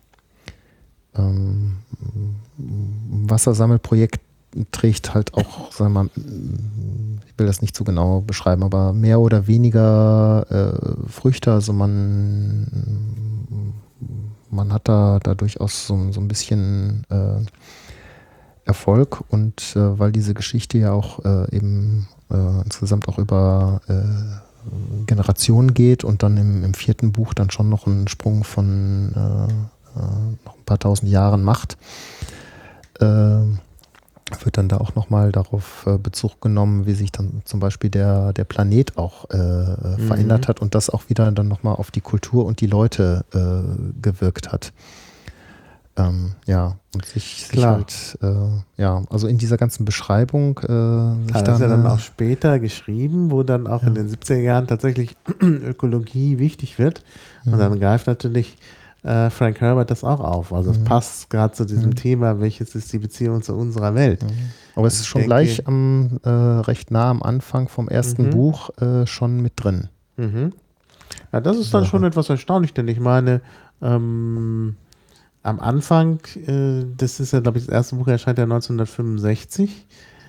ähm, Wassersammelprojekt trägt halt auch, sagen wir mal, ich will das nicht zu genau beschreiben, aber mehr oder weniger äh, Früchte. Also man, man hat da, da durchaus so, so ein bisschen äh, Erfolg und äh, weil diese Geschichte ja auch äh, eben äh, insgesamt auch über äh, Generationen geht und dann im, im vierten Buch dann schon noch einen Sprung von äh, äh, noch ein paar tausend Jahren macht, äh, wird dann da auch nochmal darauf äh, Bezug genommen, wie sich dann zum Beispiel der, der Planet auch äh, mhm. verändert hat und das auch wieder dann nochmal auf die Kultur und die Leute äh, gewirkt hat. Ähm, ja, und sich, sich halt, äh, ja, also in dieser ganzen Beschreibung. Äh, Klar, das ist ja dann auch später geschrieben, wo dann auch ja. in den siebziger Jahren tatsächlich Ökologie wichtig wird. Mhm. Und dann greift natürlich äh, Frank Herbert das auch auf. Also es mhm. passt gerade zu diesem mhm. Thema, welches ist die Beziehung zu unserer Welt. Mhm. Aber es ist schon denke, gleich am, äh, recht nah am Anfang vom ersten mhm. Buch äh, schon mit drin. Mhm. Ja, das ist dann Sache. schon etwas erstaunlich, denn ich meine, ähm, am Anfang, äh, das ist ja, glaube ich, das erste Buch erscheint ja neunzehnhundertfünfundsechzig.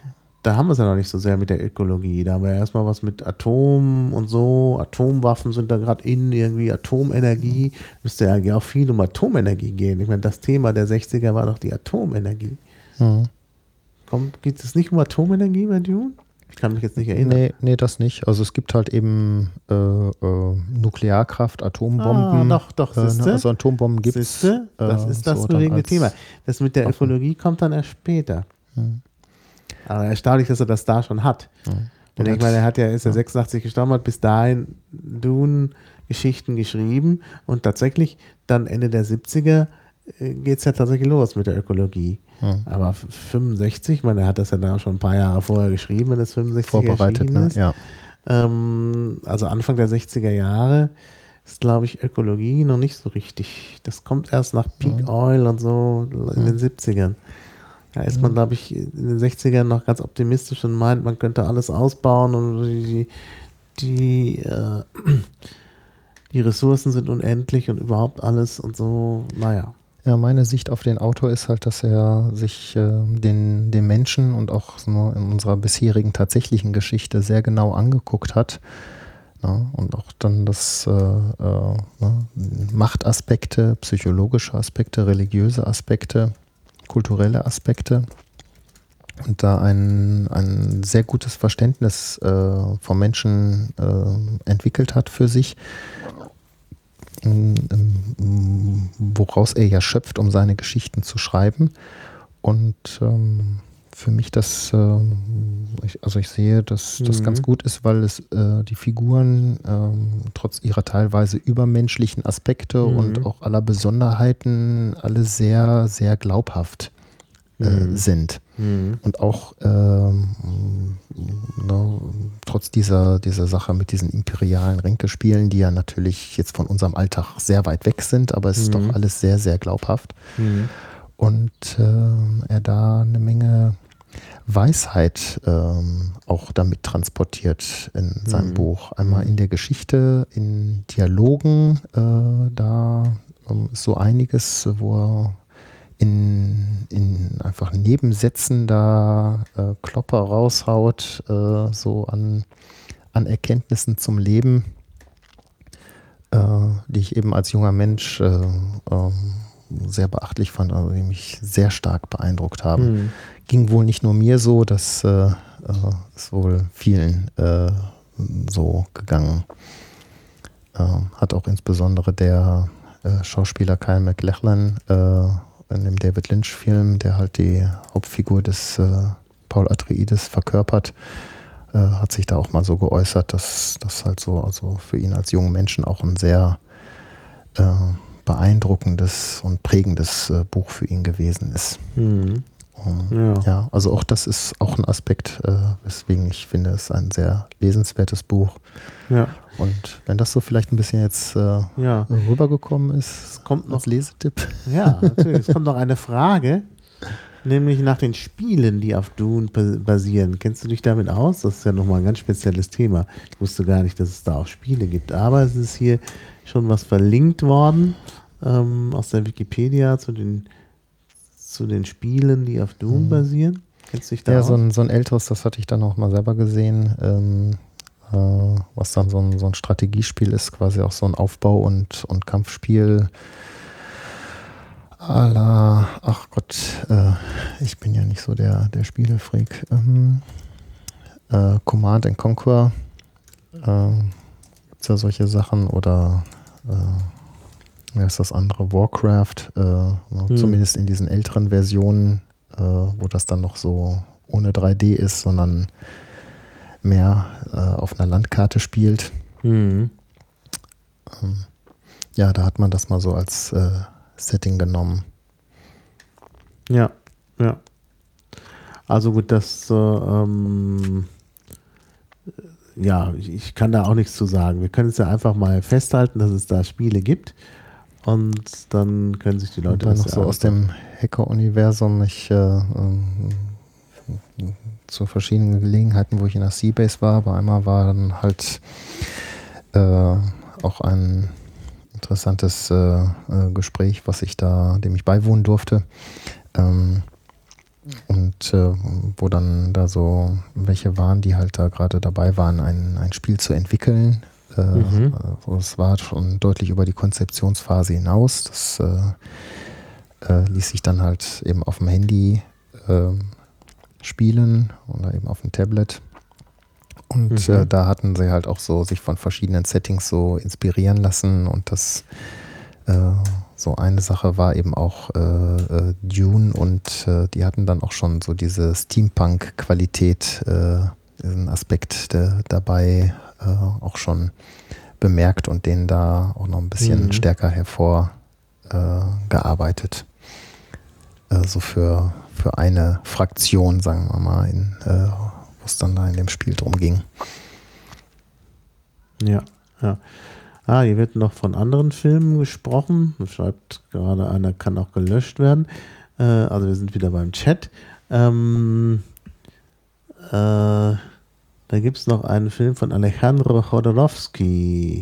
da haben wir es ja noch nicht so sehr mit der Ökologie. Da haben wir ja erstmal was mit Atom und so. Atomwaffen sind da gerade in, irgendwie Atomenergie. Müsste ja eigentlich auch viel um Atomenergie gehen. Ich meine, das Thema der sechziger war doch die Atomenergie. Mhm. Kommt, geht es nicht um Atomenergie bei Dune? Ich kann mich jetzt nicht erinnern. Nee, nee, das nicht. Also es gibt halt eben äh, äh, Nuklearkraft, Atombomben. Ah, doch, doch, Äh, siehste? ne? Also Atombomben gibt es. Siehste? Das äh, ist das so dann bewegende als Thema. Das mit der Waffen. Ökologie kommt dann erst später. Mhm. Aber erstaunlich, dass er das da schon hat. Mhm. Und ich meine, er hat ja, ist ja sechsundachtzig gestorben, hat bis dahin Dune-Geschichten geschrieben und tatsächlich dann Ende der siebziger äh, geht es ja tatsächlich los mit der Ökologie. Mhm. Aber fünfundsechzig, ich meine, er hat das ja dann auch schon ein paar Jahre vorher geschrieben, wenn es fünfundsechzig Vorbereitet, erschienen ne? ist. Ja. Ähm, also Anfang der sechziger Jahre ist, glaube ich, Ökologie noch nicht so richtig. Das kommt erst nach Peak Mhm. Oil und so in den siebzigern. Da ist man, glaube ich, in den sechzigern noch ganz optimistisch und meint, man könnte alles ausbauen und die, die, äh, die Ressourcen sind unendlich und überhaupt alles und so, naja. Ja, meine Sicht auf den Autor ist halt, dass er sich äh, den, den Menschen und auch so in unserer bisherigen tatsächlichen Geschichte sehr genau angeguckt hat. Ja, und auch dann das äh, äh, ne, Machtaspekte, psychologische Aspekte, religiöse Aspekte, kulturelle Aspekte und da ein, ein sehr gutes Verständnis äh, vom Menschen äh, entwickelt hat für sich, woraus er ja schöpft, um seine Geschichten zu schreiben. Und ähm, für mich das, äh, ich, also ich sehe, dass das Mhm. ganz gut ist, weil es äh, die Figuren ähm, trotz ihrer teilweise übermenschlichen Aspekte Mhm. und auch aller Besonderheiten alle sehr, sehr glaubhaft äh, Mhm. sind. Mhm. Und auch ähm, ne, trotz dieser, dieser Sache mit diesen imperialen Ränkespielen, die ja natürlich jetzt von unserem Alltag sehr weit weg sind, aber es ist Mhm. doch alles sehr, sehr glaubhaft. Mhm. Und äh, er da eine Menge Weisheit ähm, auch damit transportiert in seinem Mhm. Buch. Einmal in der Geschichte, in Dialogen, äh, da ähm, ist so einiges, wo er in, in einfach Nebensätzen da äh, Klopper raushaut, äh, so an, an Erkenntnissen zum Leben, äh, die ich eben als junger Mensch äh, ähm, sehr beachtlich fand, also die mich sehr stark beeindruckt haben. Mhm. Ging wohl nicht nur mir so, das äh, äh, ist wohl vielen äh, so gegangen. Äh, hat auch insbesondere der äh, Schauspieler Kyle MacLachlan äh, in dem David Lynch-Film, der halt die Hauptfigur des äh, Paul Atreides verkörpert, äh, hat sich da auch mal so geäußert, dass das halt so, also für ihn als jungen Menschen auch ein sehr äh, beeindruckendes und prägendes äh, Buch für ihn gewesen ist. Mhm. Um, Ja. ja, also auch das ist auch ein Aspekt, äh, weswegen ich finde, es ein sehr lesenswertes Buch. Ja. Und wenn das so vielleicht ein bisschen jetzt äh, Ja. rübergekommen ist, Es kommt noch, als Lesetipp. ja, natürlich. Es kommt noch eine Frage, nämlich nach den Spielen, die auf Dune ba- basieren. Kennst du dich damit aus? Das ist ja nochmal ein ganz spezielles Thema. Ich wusste gar nicht, dass es da auch Spiele gibt. Aber es ist hier schon was verlinkt worden ähm, aus der Wikipedia zu den, zu den Spielen, die auf Dune Mhm. basieren. Kennst du dich da Ja, aus? so ein, so ein älteres, das hatte ich dann auch mal selber gesehen, ähm, äh, was dann so ein, so ein Strategiespiel ist, quasi auch so ein Aufbau- und, und Kampfspiel. À la, ach Gott, äh, ich bin ja nicht so der, der Spielefreak. Ähm, äh, Command and Conquer, äh, gibt es ja solche Sachen oder äh, wie heißt das andere? Warcraft, äh, Hm. zumindest in diesen älteren Versionen, äh, wo das dann noch so ohne drei D ist, sondern mehr äh, auf einer Landkarte spielt. Mhm. Ähm, ja, da hat man das mal so als äh, Setting genommen. Ja, ja. Also gut, das, äh, ähm, ja, ich, ich kann da auch nichts zu sagen. Wir können es ja einfach mal festhalten, dass es da Spiele gibt und dann können sich die Leute Wobei noch ja so aus dem Hacker-Universum, ich äh, ähm, zu verschiedenen Gelegenheiten, wo ich in der Seabase war, aber einmal war dann halt äh, auch ein interessantes äh, äh, Gespräch, was ich da, dem ich beiwohnen durfte. Ähm, Und äh, wo dann da so welche waren, die halt da gerade dabei waren, ein, ein Spiel zu entwickeln. Äh, Mhm. also es war schon deutlich über die Konzeptionsphase hinaus. Das äh, äh, ließ sich dann halt eben auf dem Handy äh, spielen oder eben auf dem Tablet. Und Mhm. äh, da hatten sie halt auch so sich von verschiedenen Settings so inspirieren lassen. Und das äh, so eine Sache war eben auch äh, äh, Dune, und äh, die hatten dann auch schon so diese Steampunk-Qualität, äh, diesen Aspekt de, dabei äh, auch schon bemerkt und den da auch noch ein bisschen Mhm. stärker hervorgearbeitet. Äh, so für, für eine Fraktion, sagen wir mal, in, äh, wo es dann da in dem Spiel drum ging. Ja, ja. Ah, hier wird noch von anderen Filmen gesprochen. Da schreibt gerade einer, kann auch gelöscht werden. Äh, also wir sind wieder beim Chat. Ähm, äh, da gibt es noch einen Film von Alejandro Jodorowsky,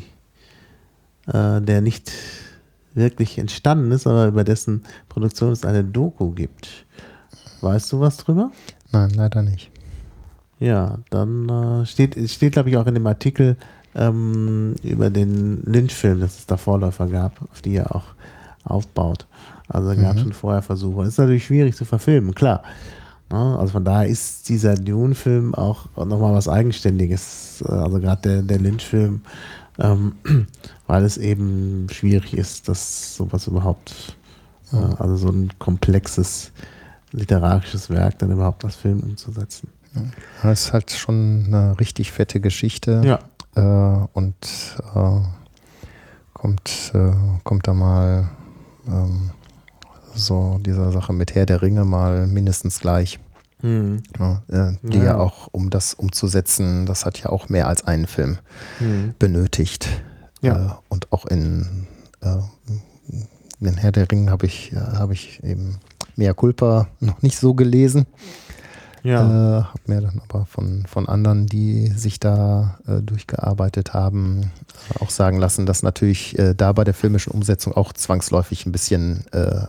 äh, der nicht wirklich entstanden ist, aber über dessen Produktion es eine Doku gibt. Weißt du was drüber? Nein, leider nicht. Ja, dann äh, steht, es steht, glaube ich, auch in dem Artikel ähm, über den Lynch-Film, dass es da Vorläufer gab, auf die er auch aufbaut. Also gab es Mhm. schon vorher Versuche. Es ist natürlich schwierig zu verfilmen, klar. Ja, also von daher ist dieser Dune-Film auch nochmal was Eigenständiges. äh, Also gerade der, der Lynch-Film, ähm, weil es eben schwierig ist, dass sowas überhaupt, äh, Mhm. also so ein komplexes literarisches Werk dann überhaupt als Film umzusetzen. Das ist halt schon eine richtig fette Geschichte. Ja. Äh, und äh, kommt, äh, kommt da mal ähm, so dieser Sache mit Herr der Ringe mal mindestens gleich. Hm. Ja, äh, die Ja, ja ja. auch, um das umzusetzen, das hat ja auch mehr als einen Film Hm. benötigt. Ja. Äh, und auch in äh, den Herr der Ringe habe ich, äh, habe ich eben Mea Culpa noch nicht so gelesen. Ja. Äh, habe mir dann aber von, von anderen, die sich da äh, durchgearbeitet haben, äh, auch sagen lassen, dass natürlich äh, da bei der filmischen Umsetzung auch zwangsläufig ein bisschen äh,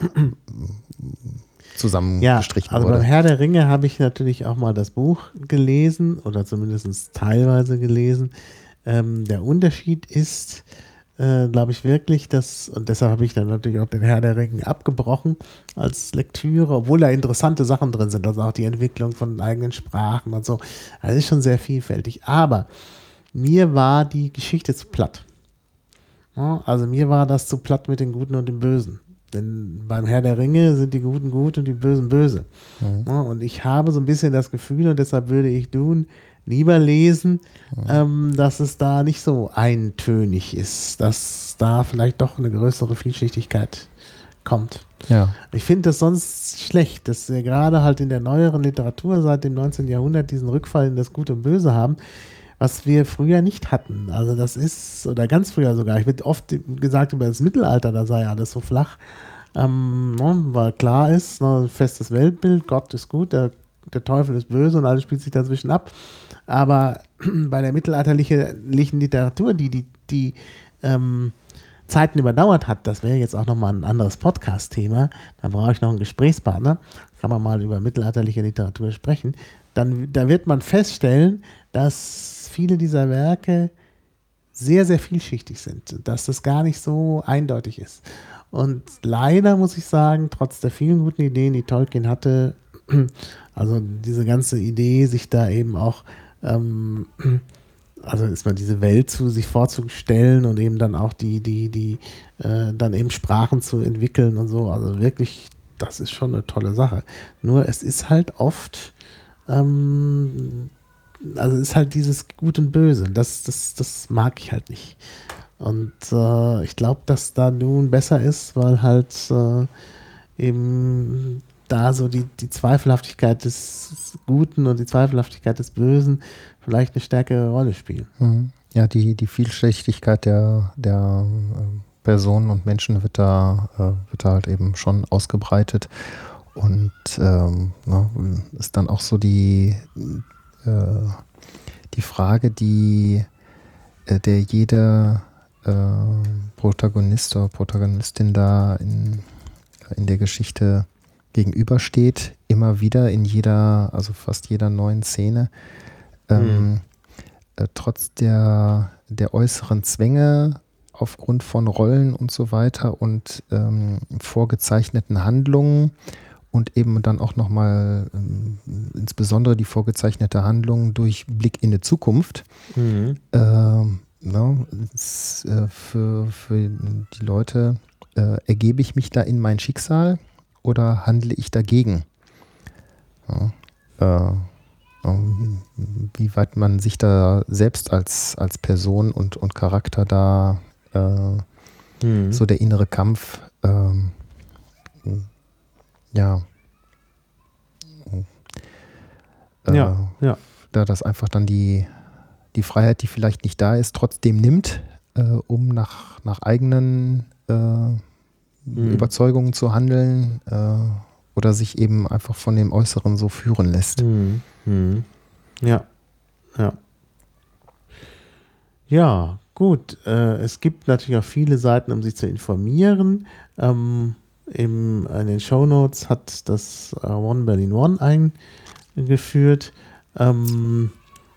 zusammengestrichen ja, also wurde. beim Herr der Ringe habe ich natürlich auch mal das Buch gelesen oder zumindest teilweise gelesen. Ähm, der Unterschied ist, äh, glaube ich, wirklich, dass, und deshalb habe ich dann natürlich auch den Herr der Ringe abgebrochen als Lektüre, obwohl da interessante Sachen drin sind, also auch die Entwicklung von eigenen Sprachen und so. Also ist schon sehr vielfältig. Aber mir war die Geschichte zu platt. Ja, also mir war das zu platt mit den Guten und den Bösen. Denn beim Herr der Ringe sind die Guten gut und die Bösen böse. Mhm. Ja, und ich habe so ein bisschen das Gefühl, und deshalb würde ich Dune lieber lesen, Mhm. ähm, dass es da nicht so eintönig ist, dass da vielleicht doch eine größere Vielschichtigkeit kommt. Ja. Ich finde das sonst schlecht, dass wir gerade halt in der neueren Literatur seit dem neunzehnten Jahrhundert diesen Rückfall in das Gute und Böse haben, was wir früher nicht hatten. Also das ist, oder ganz früher sogar, ich wird oft gesagt über das Mittelalter, da sei alles so flach, ähm, ne, weil klar ist, ne, ein festes Weltbild, Gott ist gut, der, der Teufel ist böse und alles spielt sich dazwischen ab. Aber bei der mittelalterlichen Literatur, die die, die ähm, Zeiten überdauert hat, das wäre jetzt auch nochmal ein anderes Podcast-Thema, da brauche ich noch einen Gesprächspartner, kann man mal über mittelalterliche Literatur sprechen, dann da wird man feststellen, dass viele dieser Werke sehr, sehr vielschichtig sind, dass das gar nicht so eindeutig ist. Und leider muss ich sagen, trotz der vielen guten Ideen, die Tolkien hatte, also diese ganze Idee, sich da eben auch, ähm, also ist mal diese Welt zu sich vorzustellen und eben dann auch die, die, die, äh, dann eben Sprachen zu entwickeln und so, also wirklich, das ist schon eine tolle Sache. Nur es ist halt oft, ähm, also es ist halt dieses Gut und Böse. Das, das, das mag ich halt nicht. Und äh, ich glaube, dass da nun besser ist, weil halt äh, eben da so die, die Zweifelhaftigkeit des Guten und die Zweifelhaftigkeit des Bösen vielleicht eine stärkere Rolle spielen. Mhm. Ja, die, die Vielschichtigkeit der, der äh, Personen und Menschen wird da, äh, wird da halt eben schon ausgebreitet. Und ähm, ne, ist dann auch so die, äh, die Frage, die äh, der jeder äh, Protagonist oder Protagonistin da in, in der Geschichte gegenübersteht, immer wieder in jeder, also fast jeder neuen Szene, ähm, Mhm. äh, trotz der, der äußeren Zwänge aufgrund von Rollen und so weiter und ähm, vorgezeichneten Handlungen und eben dann auch nochmal ähm, insbesondere die vorgezeichnete Handlung durch Blick in die Zukunft. Mhm. Ähm, ne, es, äh, für, für die Leute, äh, ergebe ich mich da in mein Schicksal oder handle ich dagegen? Ja, äh, ähm, wie weit man sich da selbst als, als Person und, und Charakter da äh, Mhm. so der innere Kampf, ähm, ja, äh, Ja, ja. da das einfach dann die, die Freiheit, die vielleicht nicht da ist, trotzdem nimmt, äh, um nach, nach eigenen äh, Mhm. Überzeugungen zu handeln äh, oder sich eben einfach von dem Äußeren so führen lässt. Mhm. Mhm. Ja, ja. Ja, gut. Äh, es gibt natürlich auch viele Seiten, um sich zu informieren. Ähm, im, in den Shownotes hat das äh, One Berlin One eingeführt. Ähm,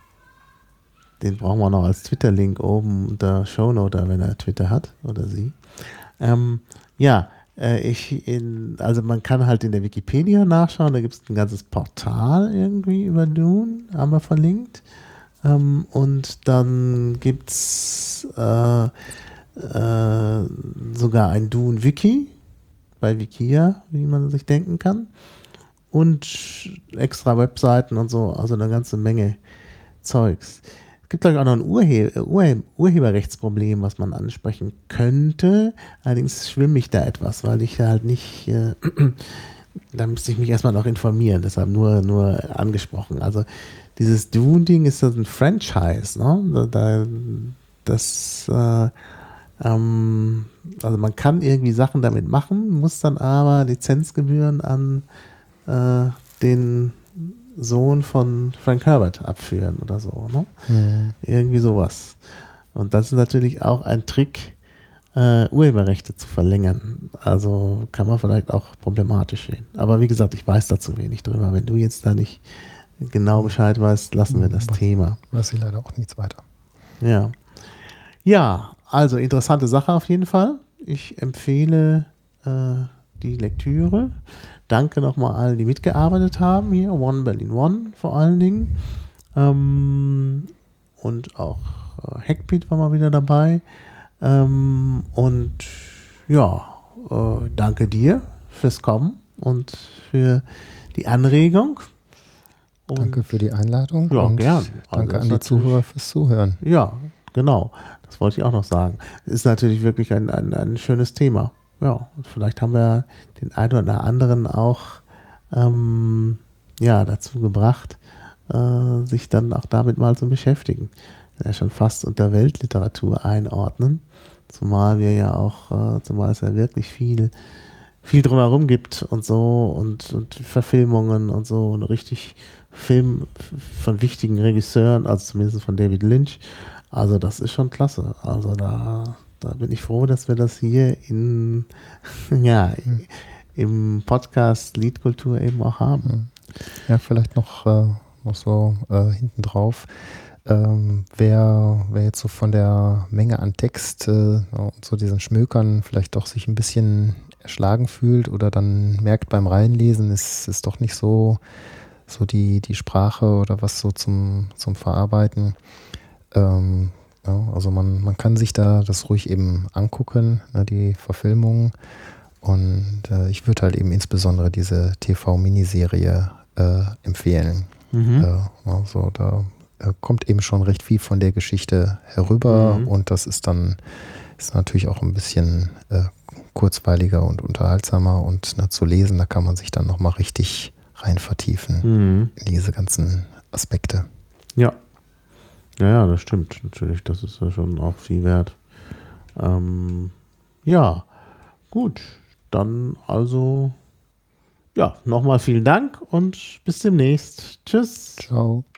den brauchen wir noch als Twitter-Link oben unter Shownote, wenn er Twitter hat oder sie. Ähm, ja, äh, ich in, also man kann halt in der Wikipedia nachschauen, da gibt es ein ganzes Portal irgendwie über Dune, haben wir verlinkt. Ähm, und dann gibt es äh, äh, sogar ein Dune-Wiki bei Wikia, wie man sich denken kann. Und extra Webseiten und so, also eine ganze Menge Zeugs. Es gibt, glaube ich, auch noch ein Urhe Urhe Urheberrechtsproblem, was man ansprechen könnte. Allerdings schwimme ich da etwas, weil ich halt nicht, äh, da müsste ich mich erstmal noch informieren, deshalb nur, nur angesprochen. Also dieses Dune-Ding ist das ein Franchise, ne? Da, da, das, äh, ähm, also man kann irgendwie Sachen damit machen, muss dann aber Lizenzgebühren an äh, den Sohn von Frank Herbert abführen oder so, ne? Hm. Irgendwie sowas. Und das ist natürlich auch ein Trick, äh, Urheberrechte zu verlängern. Also kann man vielleicht auch problematisch sehen. Aber wie gesagt, ich weiß dazu wenig drüber. Wenn du jetzt da nicht genau Bescheid weißt, lassen wir das Thema. Weiß ich leider auch nichts weiter. Ja. Ja, also interessante Sache auf jeden Fall. Ich empfehle äh, die Lektüre. Danke nochmal allen, die mitgearbeitet haben hier. One Berlin One vor allen Dingen. Ähm, und auch äh, Hackbeat war mal wieder dabei. Ähm, und ja, äh, danke dir fürs Kommen und für die Anregung. Danke Und für die Einladung ja, und gern. Also danke ist an die Zuhörer natürlich, fürs Zuhören. ja, genau. Das wollte ich auch noch sagen. Ist natürlich wirklich ein, ein, ein schönes Thema. Ja, und vielleicht haben wir den einen oder anderen auch ähm, ja, dazu gebracht, äh, sich dann auch damit mal zu beschäftigen. Ja, schon fast unter Weltliteratur einordnen. Zumal wir ja auch, äh, zumal es ja wirklich viel, viel drumherum gibt und so und, und Verfilmungen und so und richtig Film von wichtigen Regisseuren, also zumindest von David Lynch. Also das ist schon klasse. Also da, da bin ich froh, dass wir das hier in, ja, Hm. im Podcast Liedkultur eben auch haben. Hm. Ja, vielleicht noch, äh, noch so äh, hinten drauf. Ähm, wer, wer jetzt so von der Menge an Text äh, und so diesen Schmökern vielleicht doch sich ein bisschen erschlagen fühlt oder dann merkt beim Reinlesen, ist ist doch nicht so, so die, die Sprache oder was so zum, zum Verarbeiten. Ähm, ja, also man, man kann sich da das ruhig eben angucken, ne, die Verfilmung. Und äh, ich würde halt eben insbesondere diese T V-Miniserie äh, empfehlen. Mhm. Äh, also da äh, kommt eben schon recht viel von der Geschichte herüber Mhm. und das ist dann ist natürlich auch ein bisschen äh, kurzweiliger und unterhaltsamer und na, zu lesen, da kann man sich dann nochmal richtig rein vertiefen Mhm. in diese ganzen Aspekte. Ja. Ja, ja, das stimmt. Natürlich, das ist ja schon auch viel wert. Ähm, ja, gut. Dann also, ja, nochmal vielen Dank und bis demnächst. Tschüss. Ciao.